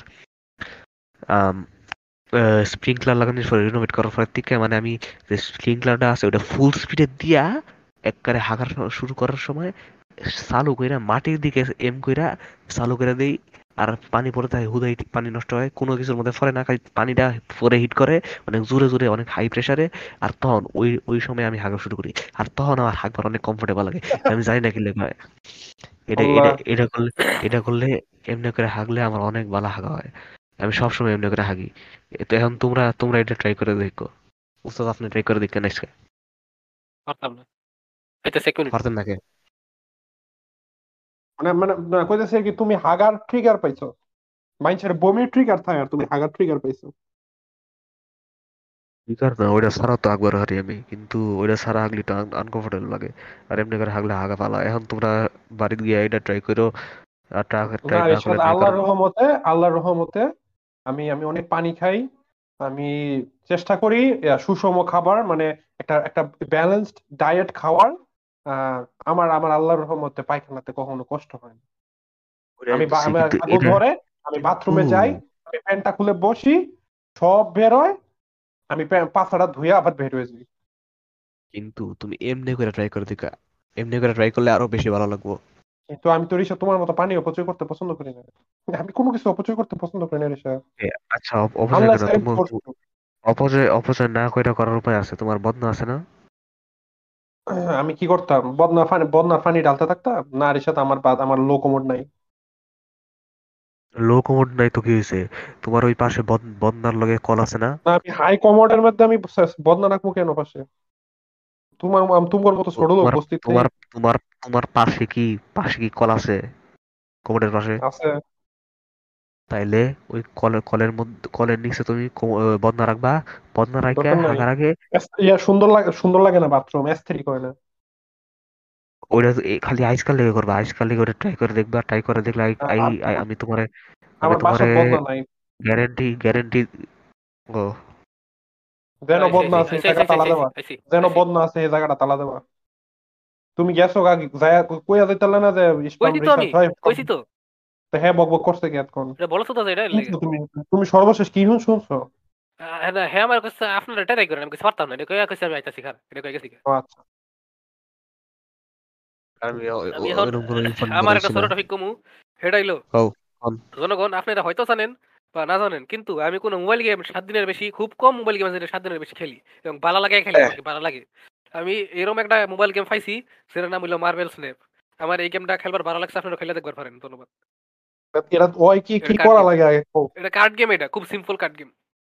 স্প্রিংকলার লাগানোর পরে রিনোভেট করার পর থেকে মানে আমি যে স্প্রিংকলারটা আছে ওটা ফুল স্পিডে দিয়া একবারে হাগার স- শুরু করার সময় চালু কইরা মাটির দিকে এম কইরা চালু করে দেই। আর পানি পড়ে থাকে হুদাই পানি নষ্ট হয় কোনো কিছুর মধ্যে পড়ে না, খালি পানিটা পরে হিট করে অনেক জোরে জোরে অনেক হাই প্রেসারে। আর তখন ওই ওই সময় আমি হাগা শুরু করি, আর তখন আমার হাগবার অনেক কমফোর্টেবল লাগে। আমি জানি না কি লেগে হয়। এটা এটা আল্লাহ, এটা করলে এটা করলে এমনি করে হাগলে আমার অনেক ভালো হাগা হয়। আমি সবসময় এমনি করে হাগি। এ তো এখন তোমরা তোমরা এটা ট্রাই করে দেখো। উস্তাদ আপনি ট্রাই করে দেখেন আজকে। পারতাম না, এটা সেকেন্ড। পারতেন নাকি? মানে মানে না, কইতেছে কি তুমি হাগার ট্রিগার পাইছো, মাইন্ডসেট বমির ট্রিগার থাকে আর তুমি হাগার ট্রিগার পাইছো। স্পিকার না ওইটা ছাড়া তো হাগবার হারি আমি, কিন্তু ওইটা ছাড়া হাগলি তো আনকমফোর্টেবল লাগে। আর এমনি করে হাগলে হাগা পালা। এখন তোমরা বাড়িতে গিয়ে এটা ট্রাই করো। আর না ট্রাই না রিশাদ, করলে নাই, কারণ আল্লাহর রহমতে আল্লাহর রহমতে আমি আমি অনেক পানি খাই। আমি চেষ্টা করি আহ, সুষম খাবার মানে একটা একটা ব্যালেন্সড ডায়েট খাওয়ার। আহ, আমার আমার আল্লাহর রহমতে পায়খানাতে কখনো কষ্ট হয় না। ওইটাই আমি বা- বুঝছি আমার কিন্তু আগুন এটা ধরে, আমি বাথরুমে হুম যাই, আমি প্যান্টটা খুলে বসি, সব বের হয়, আমি প্যা- পাছাটা ধুয়ে আবার বের হয়ে যাই। কিন্তু তুমি এমনি করে ট্রাই করে দেখা, এমনি করে ট্রাই করলে আরো বেশি ভালো লাগবো। কিন্তু আমি তো রিসা তোমার মতো পানি অপচয় করতে পছন্দ করি না। আমি কোনো কিছু অপচয় করতে পছন্দ করি না রিসা, এ, আচ্ছা অপ- অপচয় আনলেস কেন আই এম তোমার? Forced to. অপচয় অপচয় না করে করার উপায় আছে, তোমার বদনা আছে না? আমি কি করতাম, বদনা পানি বদনা পানি ঢালতে থাকতাম না রিসা? তো আমার বা- আমার লো কমোড নাই। লো কমোড নাই তো কি হয়েছে? তোমার ওই পাশে বদ- বদনার লগে কল আছে না? না আমি হাই কমোডের মধ্যে আমি বদনা রাখবো কেন পাশে? তোমার আম- তোমার মতো ও, ছোট লোক তোমার বস্তিতে নেই? তোমার তোমার তোমার পাশে কি পাশে কি কল আছে? কমোডের পাশে? আছে। তাইলে ওই কলের কলের মধ্যে কলের নিচে তুমি কম- আহ, বদনা রাখবা। বদনা রাখা দরকার নাই। হাগার আগে এস- ইয়া সুন্দর লাগে, সুন্দর লাগে না বাথরুম, এস্থেটিক হয় না। ওইটা তো এ- খালি আইসকাল লেগে করবা, আইসকাল লেগে ওটা ট্রাই করে দেখবা, ট্রাই করে দেখলে আই আ- আই আ- আই- আমি তোমারে আমি আমার তোমারে বাসার বদনা নাই। গ্যারেন্টি গ্যারেন্টি ও যেন আইসি বদনা আইসি আছে এই আইসি জায়গা আইসি তালা আইসি দেওয়া। আইসি যেন আইসি বদনা আছে এই জায়গাটা তালা দেওয়া। তুমি গেছো গা যায়া কইয়া যাইতালে না যে ইসমাম কইছি তো আমি, রিসার্চ হয়? কইছি তো। তো হ্যাঁ বক বক করছে কি এতক্ষণ? এটা বলছো তো যে এটা এর লেগে। শুনছো তুমি? তুমি সর্বশেষ কি শুন- শুনছো? আহ, না হ্যাঁ আমার কাছে আপনারা ট্রাই করেন, আমি কিছু পারতাম না, এটা কইয়া কইছি আমি আইতাছি খারাপ, এটা কই গেছি গা। ও আচ্ছা। আমি ও- আমি ও- এখন ওইরকম কোনো ইনফর্ম আমার একটা বানাইছি না। ছোট টপিক কমু, সেটা হইলো কও কন। জনগণ আপনারা হয়তো জানেন বা না জানেন, কিন্তু আমি কোনো মোবাইল গেম সাত দিনের বেশি, খুব কম মোবাইল গেম আছে যেটা সাত দিনের বেশি খেলি এবং ভালো লাগে খেলি, আমাকে ভালো লাগে। আমি এরকম একটা মোবাইল গেম পাইছি সেটার নাম হইলো মার্বেল স্ন্যাপ। আমার এই গেমটা খেলবার ভালো লাগছে, আপনারা খেলে দেখবার পারেন। ধন্যবাদ। এরা ওই কি কি এটা কার্ড করা গেম, লাগে আগে কও। এটা কার্ড গেম, এটা খুব simple card game.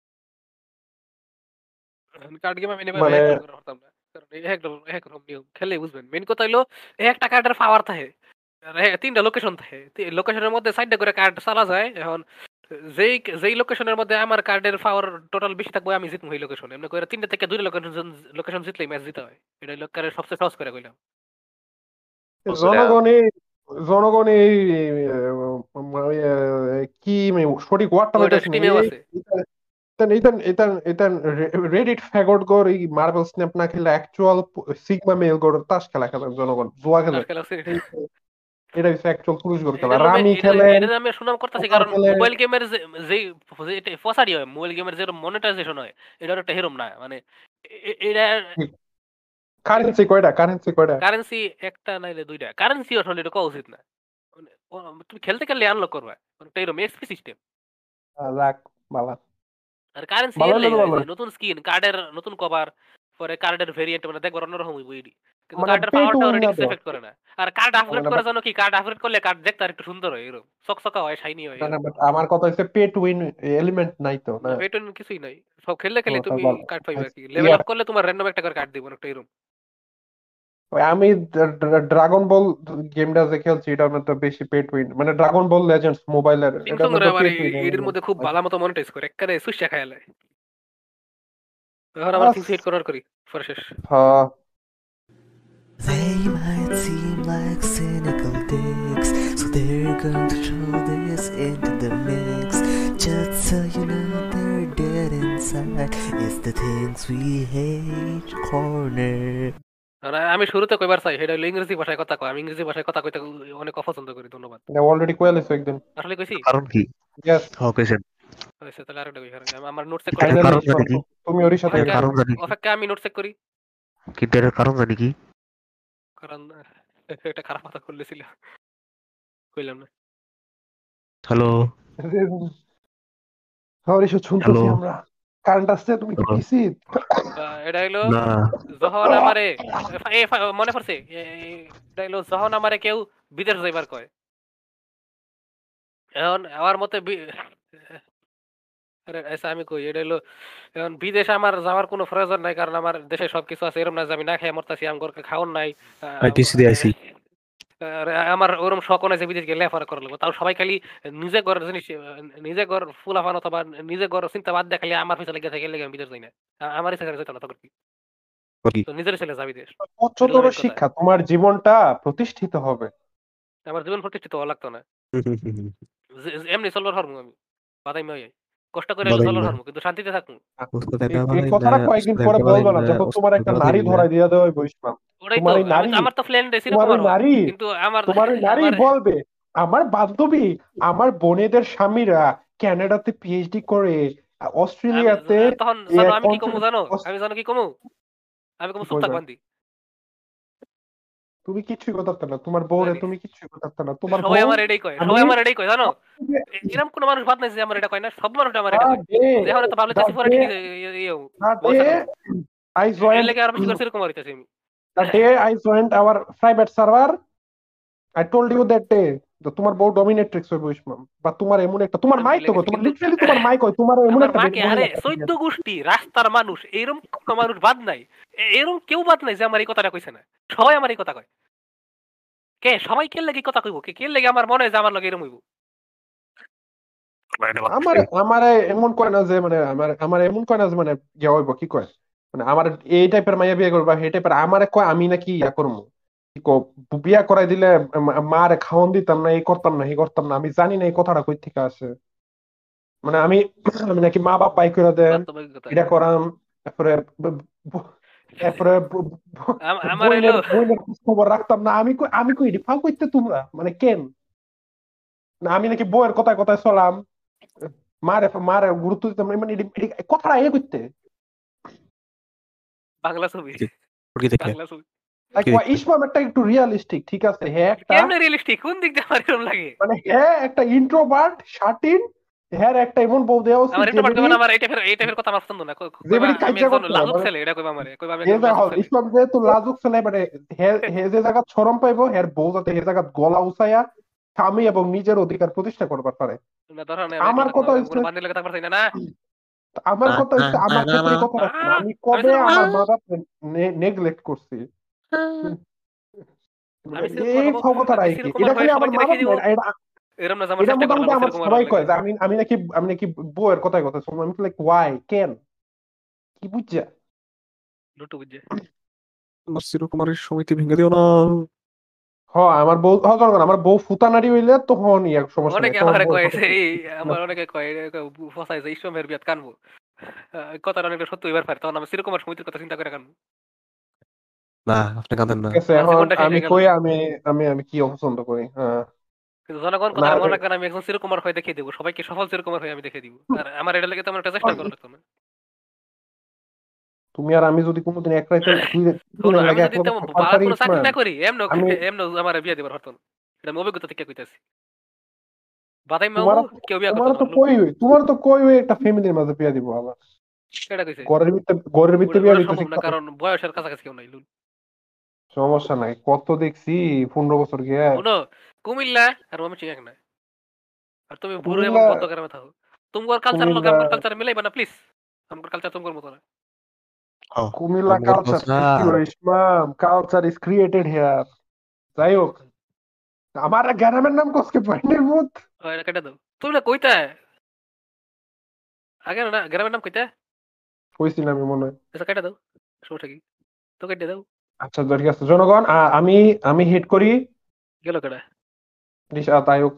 Card game আমি নেবার মানে হ্যাক করা পারতাম না, কারণ এই হ্যাক হ্যাক নিয়ম খেলে বুঝবেন। মেন কথা হইলো একটা কার্ডের পাওয়ার থাকে, আর হ্যাঁ, তিনটা লোকেশন থাকে, লোকেশনের মধ্যে চারটা করে কার্ড চালা যায়। এখন যেই যেই লোকেশনের মধ্যে আমার কার্ডের পাওয়ার টোটাল বেশি থাকবে আমি জিতবো এই লোকেশন। এমনি করে তিনটা থেকে দুইটা লোকেশন লোকেশন জিতলেই ম্যাচ জিতা হয়। এটা লোকের সবচেয়ে সহজ করে কইলাম। বুঝলাম। জনগণই জনগণই আহ, আহ, কি আমি সঠিক ওয়ার্ডটা ওইটা পাইতেছি না। স্টিমেও এই আছে। ইতান ইতান ইতান ইতান রেডিট ফ্যাগট গর এই মার্বেল স্ন্যাপ না খেলে অ্যাকচুয়াল সিগমা মেল গর তাস খেলা খেলেন জনগণ, জুয়া খেলে। তাস খেলা আছে। এই- এটা হচ্ছে অ্যাকচুয়াল পুরুষ গর খেলা। এটার মধ্যে রামি এটা খেলেন, এটা আমি সুনাম করতেছি পোকার কারণ খেলেন। মোবাইল গেমের যে যেই যে ফসাডি হয়, মোবাইল গেমের যে মনিটাইজেশন হয়, এটার একটা হেরম না, মানে এ- এটা কারেন্সি কয়টা? কারেন্সি কয়টা? কারেন্সি একটা নাইলে দুইটা কারেন্সি আসলে এটা কওয়া উচিত না। মানে ও- তুমি খেলতে খেললে আনলক করবা, অনেকটা এরকম এক্সপি সিস্টেম। আহ, যাক বালা। আর কারেন্সি ভালো এর হইলে তো লেগে ভালো। যে নতুন স্কিন, কার্ডের নতুন কভার, পরে কার্ডের ভেরিয়েন্ট, মানে দেখবার অন্যরকম হইব এডি, কিন্তু মানে কার্ডের পে টু পাওয়ারটা উইন অলরেডি না কিছু তো। এফেক্ট করে না। আর কার্ড আপগ্রেড মানে করে but- জানো কি, কার্ড আপগ্রেড করলে কার্ড দেখতে আর একটু সুন্দর হয়, এরকম চকচকা হয়, শাইনি হয় না না এরকম। but আমার কথা হচ্ছে পে টু উইন এলিমেন্ট নাই তো না। পেটন কিছুই নাই, সব খেললে ও, খেলে তা তুমি ভালো। কার্ড পাইবে আর কি, লেভেল ইয়া, আপ করলে তোমার র্যান্ডম একটা করে কার্ড দিব, একটা এরকম। ওই আমি ড্রাগন বল গেমটা যে খেলছি এটার মধ্যে বেশি পে টু উইন, মানে ড্রাগন বল লেজেন্ডস মোবাইলের এটার কিংসং রে মধ্যে আবার পে টু এই- এর উইন। মধ্যে খুব ভালো মতো মনিটাইজ করে একবারে সুইচা খায়ালে। এখন আমার থিংস হিট করার করি পরে শেষ। হ্যাঁ They might seem like cynical dicks, so they're going to throw this into the mix. Just so you know they're dead inside. It's the things we hate corner. আর আমি শুরুতে কইবার চাই সেটা হলো ইংরেজি ভাষায় কথা কয়, আমি ইংরেজি ভাষায় কথা কইতে অনেক অপছন্দ করি। ধন্যবাদ। এটা অলরেডি কয়ে লিখছো একদিন। আসলে কইছি কারণ কি? ইয়েস হ্যাঁ কইছেন। হয়েছে, তাহলে আরেকটা কই, আম- আমার নোট চেক করতে এটার হবে। ফাইনালি কারণ জানি কি? তুমি ওর সাথে এটার অপেক্ষা কারণ জানি কি? অপেক্ষা আমি নোট চেক করি, কিন্তু এটার কারণ জানি কি? কারণ এটা খারাপ কথা করলেছিল, কইলাম না। হ্যালো ওর এসব শুনতেছি হ্যালো আমরা। কারেন্ট আসছে, তুমি কি পিসি? আহ, এটা হইলো না যখন আমারে এ, ফা- মনে পড়ছে, এ, এ- এটা হইলো যখন আমারে কেউ বিদেশ যাইবার কয়। এখন আমার মতে বি- আরে আচ্ছা আমি কই, এটা হইলো এখন বিদেশে আমার যাওয়ার কোনো প্রয়োজন নাই, কারণ আমার দেশে সবকিছু আছে, এরকম না যে আমি না খেয়ে মরতাছি, আমার ঘরকে খাওন নাই। আহ, আইটিসি দিয়ে আইছি। আর আমার ওরকম শখ নাই যে বিদেশ গেলে লেখাপড়া করা লাগবে। তাও সবাই খালি নিজে ঘর জিনিস, আহ, নিজে ঘর ফুলাফান অথবা নিজে ঘর চিন্তা বাদ দিয়ে খালি আমার পিছনে লেগে থাকে, লেগে আমি বিদেশ যাই না। আ- আমার ইচ্ছা করে যেত না, তখন কি কি? তো নিজের ছেলে যা বিদেশ। এটা হলো উচ্চতর main কথা। শিক্ষা, তোমার জীবনটা প্রতিষ্ঠিত হবে। আমার জীবন প্রতিষ্ঠিত হওয়া লাগতো না, যে- যে- এমনি চলবার হারমু আমি, বাদাই মেয়ে কষ্ট করে হলে বাদাই চলবার না। হারমু, কিন্তু শান্তিতে থাকবো। উস্তাদ একটা এই এই বাদাই না, কথাটা কয়েকদিন উস্তাদ পরে একটা বাদাই বলবা না, না, যখন তোমার উস্তাদ একটা একটা বাদাই নারী না। ধরাই দিয়ে দেওয়া হইব ইসমাম। ওটাই তো তোমার ওই আমি নারী, তো- আমার তো ফ্রেন্ড ছিল তোমার ওই তোমারও, নারী কিন্তু আমার তোমার ওই নারী আমার বলবে আমার বান্ধবী, আমার বোনেদের স্বামীরা কানাডাতে পিএইচডি করে, আমি অস্ট্রেলিয়াতে তখন জানো আমি কি কমু, জানো আমি জানো কি কমু, আমি কম কি চুপ থাক কইবা? বান্দি। তুমি কিছুই কথা না, তোমার বউরে জানি তুমি কিছুই কথা না, তোমার সবাই বউ আমার এটাই কয়, আমি সবাই আমার এটাই কয় জানো। এ- এরকম কোনো মানুষ বাদ নাই যে আমার এটা কয় না, সব মানুষ আমার এটা the কয়। day যে এখন তো ভাবলে the চাষি পরে day ঠিকই the বসে day থাকবো। I এর joined লেগে আরো বেশি করে সেরকম হইতেছে আমি। the day I joined our private server, I told you that day যে তোমার বউ ডমিনেট্রিক্স হইব ইসমাম, বা তোমার এমন একটা তোমার আমি মাই ভুলে তো গো, গেছি তোমার কিন্তু লিটারালি তোমার মাই কয় তোমার এমন আমার একটা মাকে আরে মহিলা চৈদ্দ গোষ্ঠী রাস্তার মানুষ এরকম কোনো মানুষ বাদ নাই। এ- এরকম কেউ বাদ নাই যে আমার এই কথাটা কইছে না। সবাই আমার এই কথা কয়। কে সবাই কে লেগে কথা কইব, কে কে লেগে আমার মনে হয় যে আমার লগে এরকম হইব। আমার আমার এমন কয় না যে মানে আমার আমার এমন কয় না যে মানে ইয়া হইব কি কয়, মানে আমার এই টাইপের মাইয়া বিয়ে করবা এই টাইপের আমারে কয় আমি নাকি ইয়া করবো, কি কো বিয়া করাই দিলে মা- মারে খাওয়ান দিতাম না, এই করতাম না এই করতাম না। আমি জানি না এই কথাটা কই থেকে আসে, মানে আমি আমি নাকি মা বাপ বাই করে দেন, বাস্তবিক কথা এটা করাম, তারপরে ব- ব- তারপরে ব- ব- আম- আমার হইলো বইনের বইনের খোঁজ খবর রাখতাম না। আমি কই আমি কই ফাও করতে তোমরা মানে কেন, না আমি নাকি বইয়ের কথায় কথায় চলাম, মারে মারে গুরুত্ব দিতাম না, মানে এডি- এডি- কথাটা এ করতে বাংলা ছবি, কি দেখলে বাংলা ছবি লাইক কি ওয়া দেখলে ইসমাম একটা একটু রিয়ালিস্টিক, ঠিক আছে হ্যাঁ একটা কেমনে রিয়েলিস্টিক কোন দিক দিয়ে আমার এরকম লাগে। মানে হ্যাঁ একটা ইন্ট্রোভার্ট শার্টিন, হ্যাঁ একটা এমন বউ দেওয়া উচিত আমার যে এটা পারবে বেডি না, আমার এই টাইপের এই টাইপের কথা আমার পছন্দ না। কই- যে কইবা বেডি আমি কাজ্জা একজন করতে না, লাজুক মানে ছেলে, এটা কইবা আমারে, কইবা আমি যে একজন যা লাজুক হল ছেলে। ইসলাম যেহেতু লাজুক ছেলে, মানে হে হে যে জায়গা শরম পাইবো হের বউ যাতে হে জায়গা গলা উচাইয়া স্বামী এবং নিজের অধিকার প্রতিষ্ঠা করবার পারে। না ধরো না আমি আমার একলা থাকবো কথা না, হচ্ছে কোনো বান্ধবী লাগে থাকতে পারছি না না। আমার না কথা না হচ্ছে না আমার না ক্ষেত্রে না কথা রাখছেন, আহ, আমি আমি কবে সেরকম আমার হবো, মা বাপ নেগলেক্ট করছি, মানে আমি সেরকম এই হবো, ফাও কথা আমি রাখি সেরকম এটা হয়ে খালি আমার সবাইকে মা বাপ দেখিয়ে দিব। না, এটা এরকম না যে আমার এটা চেষ্টা করা মোটামুটি লাগবে আমার সেরকম সবাই হওয়ার কয় লাগে। যে আমি আমি নাকি আমি নাকি বউয়ের কথাই কথা শুনবো, আমি লাইক ওয়াই কেন কি বুঝছা। লুটু বুঝছে আমার চিরকুমারের সমিতি ভেঙে দিও না। হ আমার বউ হ জনগণ আমার বউ ফুতানারি হইলে তখন ইয়া সমস্যা নাই, অনেকে তখন আমার বউয়ের কয় কথা যে এই না। আমার অনেকে কয় ফসাই যে ইসলামের বিয়াত কানবো। আহ, কথাটা অনেকটা সত্য এবার পারে, তখন আমি সেরকম আর সমিতির কথা চিন্তা করে কানবো। না আপনি কাঁদেন না। ঠিক আছে আমার এখন জীবনটা শেষ আমি হয়ে গেল। কই আমি আমি আমি কি অপছন্দ করি, হ্যাঁ কিন্তু জনগণ না কথাটা মনে আমি- রাখবেন, আমি একজন চিরকুমার হয়ে দেখিয়ে দেবো সবাইকে, সফল চিরকুমার হয়ে আমি দেখিয়ে দিব। আর আমার এটা লেগে তেমন একটা চেষ্টা করা লাগতো না। তুমি আর আমি যদি কোনোদিন এক রাইতে দুই দুই শোনো দিনের আমি লাগে এক যদি লগে তেমন থাকতে ভালো পারি কোনো চাকরি ইসমান, না করি এমন আমি এমন আমার বিয়ে দেবার হতো না। এটা আমি অভিজ্ঞতা থেকে কইতাছি। বাদাই তোমার মামু কেউ বিয়ে করতো তোমার না তো লুটু। কই হই তোমার তো কই হই একটা ফ্যামিলির মাঝে বিয়া দিব আবার, এটা কইছে ঘরের ভিতরে ঘরের ভিতরে ওটা বিয়া ওটা দিতেছি সম্ভব না, কারণ বয়সের কাছাকাছি কেউ নাই লুল। সমস্যা নাই, কত দেখছি পনেরো বছর গিয়ে শুনো কুমিল্লা আর আমি চিনি না। আর তুমি বুড়ো এবং কুমিল্লা বদ্ধ গ্রামে থাকো। তোমার কালচার লগে কুমিল্লা আমার কালচার মিলাইবা না প্লিজ। আমার কালচার তোমার মতো না। হ্যাঁ কুমিল্লা আমগর কালচার কালচার ইসলাম কালচার ইজ ক্রিয়েটেড হিয়ার। যাই হোক আমার গ্রামের নাম কসকে পয়েন্টের মুত ও, এটা কেটে দাও তুমি না কইতা আগে না গ্রামের নাম কইতা। কইছিলাম আমি মনে হয়। এটা কেটে দাও, সমস্যা কি, তো কেটে দাও। আচ্ছা ঠিক আছে জনগণ, আ- আমি আমি হিট করি গেল কেটে রিশাদ আয়ুক।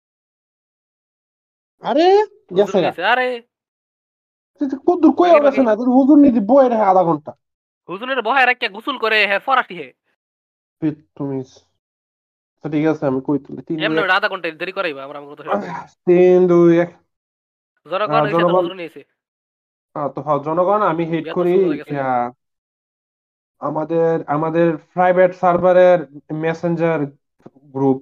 আরে হুজুর গেছে গা গেছে আরে কদ্দুর কই বাকি বাকি গেছে না, তুই হুজুর নিদি বই রে আধা ঘন্টা হুজুরের বহায় রাখিয়া গোসল করে হ্যাঁ ফরাসি হে তুমি। আচ্ছা, ঠিক আছে আমি কই তুলি তিন দুই এমনি এক ওটা আধা ঘন্টা দেরি করাইবা আমরা আমার কথা শেষ করে আহ, তিন দুই এক জনগণ আহ, এসে তোর জনগণ হুজুর নিয়েছে আহ, তো হ, জনগণ আমি হিট বিয়া তো করি শুরু হয়ে গেছে। ইয়া, আমাদের আমাদের প্রাইভেট সার্ভারের মেসেঞ্জার গ্রুপ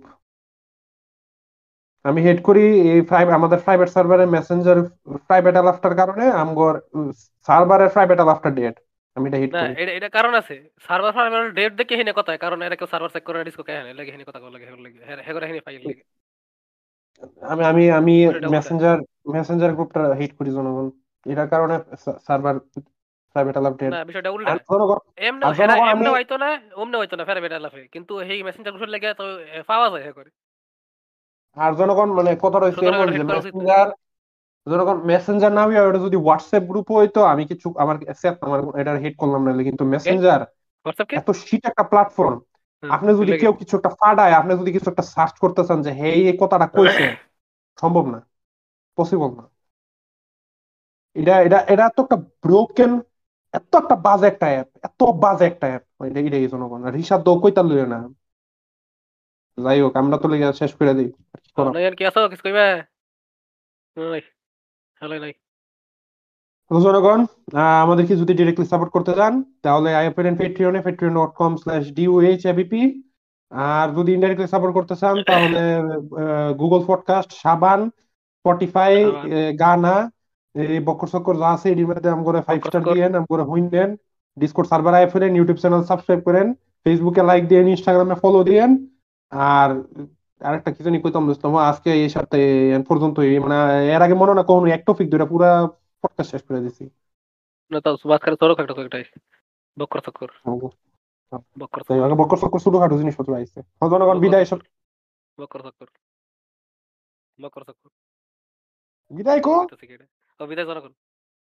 আমি হেড করি এই প্রাইভেট আমাদের প্রাইভেট সার্ভারের মেসেঞ্জার প্রাইভেট অ্যালাফটার কারণে আমগর সার্ভারের প্রাইভেট অ্যালাফটার ডেট আমি এটা হিট না করি। এটা এটা কারণ আছে। সার্ভার ফার্ভার ডেট দেখে হিনে কথা হয়, কারণ এরা কেউ সার্ভার চেক করে ডিসকো কেন লাগে হিনে কথা কল লাগে হেগো লাগে হ্যাঁ হেগো হিনে ফাইল লাগে। আমি আমি আমি উল্টা উল্টা মেসেঞ্জার মেসেঞ্জার গ্রুপটা হিট করি জনগণ, এটার কারণে সার্ভার প্রাইভেট অ্যালাফ ডেট। না বিষয়টা উল্টা। আর জনগণ এমনে আর হেরা জনগণ আমি এমনে হয়তো না ওমনে হয়তো না ফেরা বেটা লাফে, কিন্তু এই মেসেঞ্জার গ্রুপের লাগে তো এ, পাওয়া যায় হে করে। আর জনগণ মানে কথা রয়েছে সুতরাং এমন এটা যে হেড করা উচিত না। মেসেঞ্জার জনগণ মেসেঞ্জার না হইয়া ওটা যদি হোয়াটসঅ্যাপ গ্রুপ হইতো আমি কিছু আমার accept আমার এটা হিট করলাম না, কিন্তু কে মেসেঞ্জার হোয়াটসঅ্যাপ কে এত শিট একটা প্ল্যাটফর্ম, হুম আপনি কি যদি লাগে কেউ কিছু একটা ফাডায়, আপনি যদি কিছু একটা সার্চ করতে চান যে হে এই কথাটা কইছে, সম্ভব না, পসিবল না। এটা এটা এটা এত একটা ব্রোকেন, এত একটা বাজে একটা অ্যাপ, এত বাজে একটা অ্যাপ, এটা এটাই জনগণ আর হিসাব দো কইতার লইও না। যাই হোক আমরা তো লেগে শেষ করে দিই, আর কি করা। নাই আর কি আছো কিছু কইবা নাই হ্যালো নাই তো জনগণ, আহ, আমাদেরকে যদি ডিরেক্টলি সাপোর্ট করতে চান তাহলে আইএফএন পেট্রিয়নে Patreon dot com slash DOH ABP. আর যদি ইনডাইরেক্টলি সাপোর্ট করতে চান তাহলে গুগল পডকাস্ট, সাবান, স্পটিফাই, সাবান, গানা, এই বকর সকর যা আছে এটির মধ্যে আম করে ফাইভ বক্কর স্টার সকর। দিয়েন, আম করে হুইন দেন, Discord server IFN, YouTube channel subscribe করেন, ফেসবুকে লাইক দিয়েন, ইনস্টাগ্রামে ফলো দিয়েন। আর আরেকটা কি জানি কইতাম দোস্ত, আমার আজকে এই সপ্তাহে এ পর্যন্ত মানে এর আগে মনে না কখনো এক টপিক ধরে পুরা পডকাস্ট শেষ করে দিছি। না তাও বাদ করে তোরও একটা কয়েকটাই বক্কর সকর, বক্কর তাই সকর, আগে বকর সকর ছোটখাটো জিনিসপত্র আইছে। জনগণ বক্কর বিদায়, সকর, বক্কর সকর, বক্কর সকর। বিদায় কো। ও বিদায় জনগণ।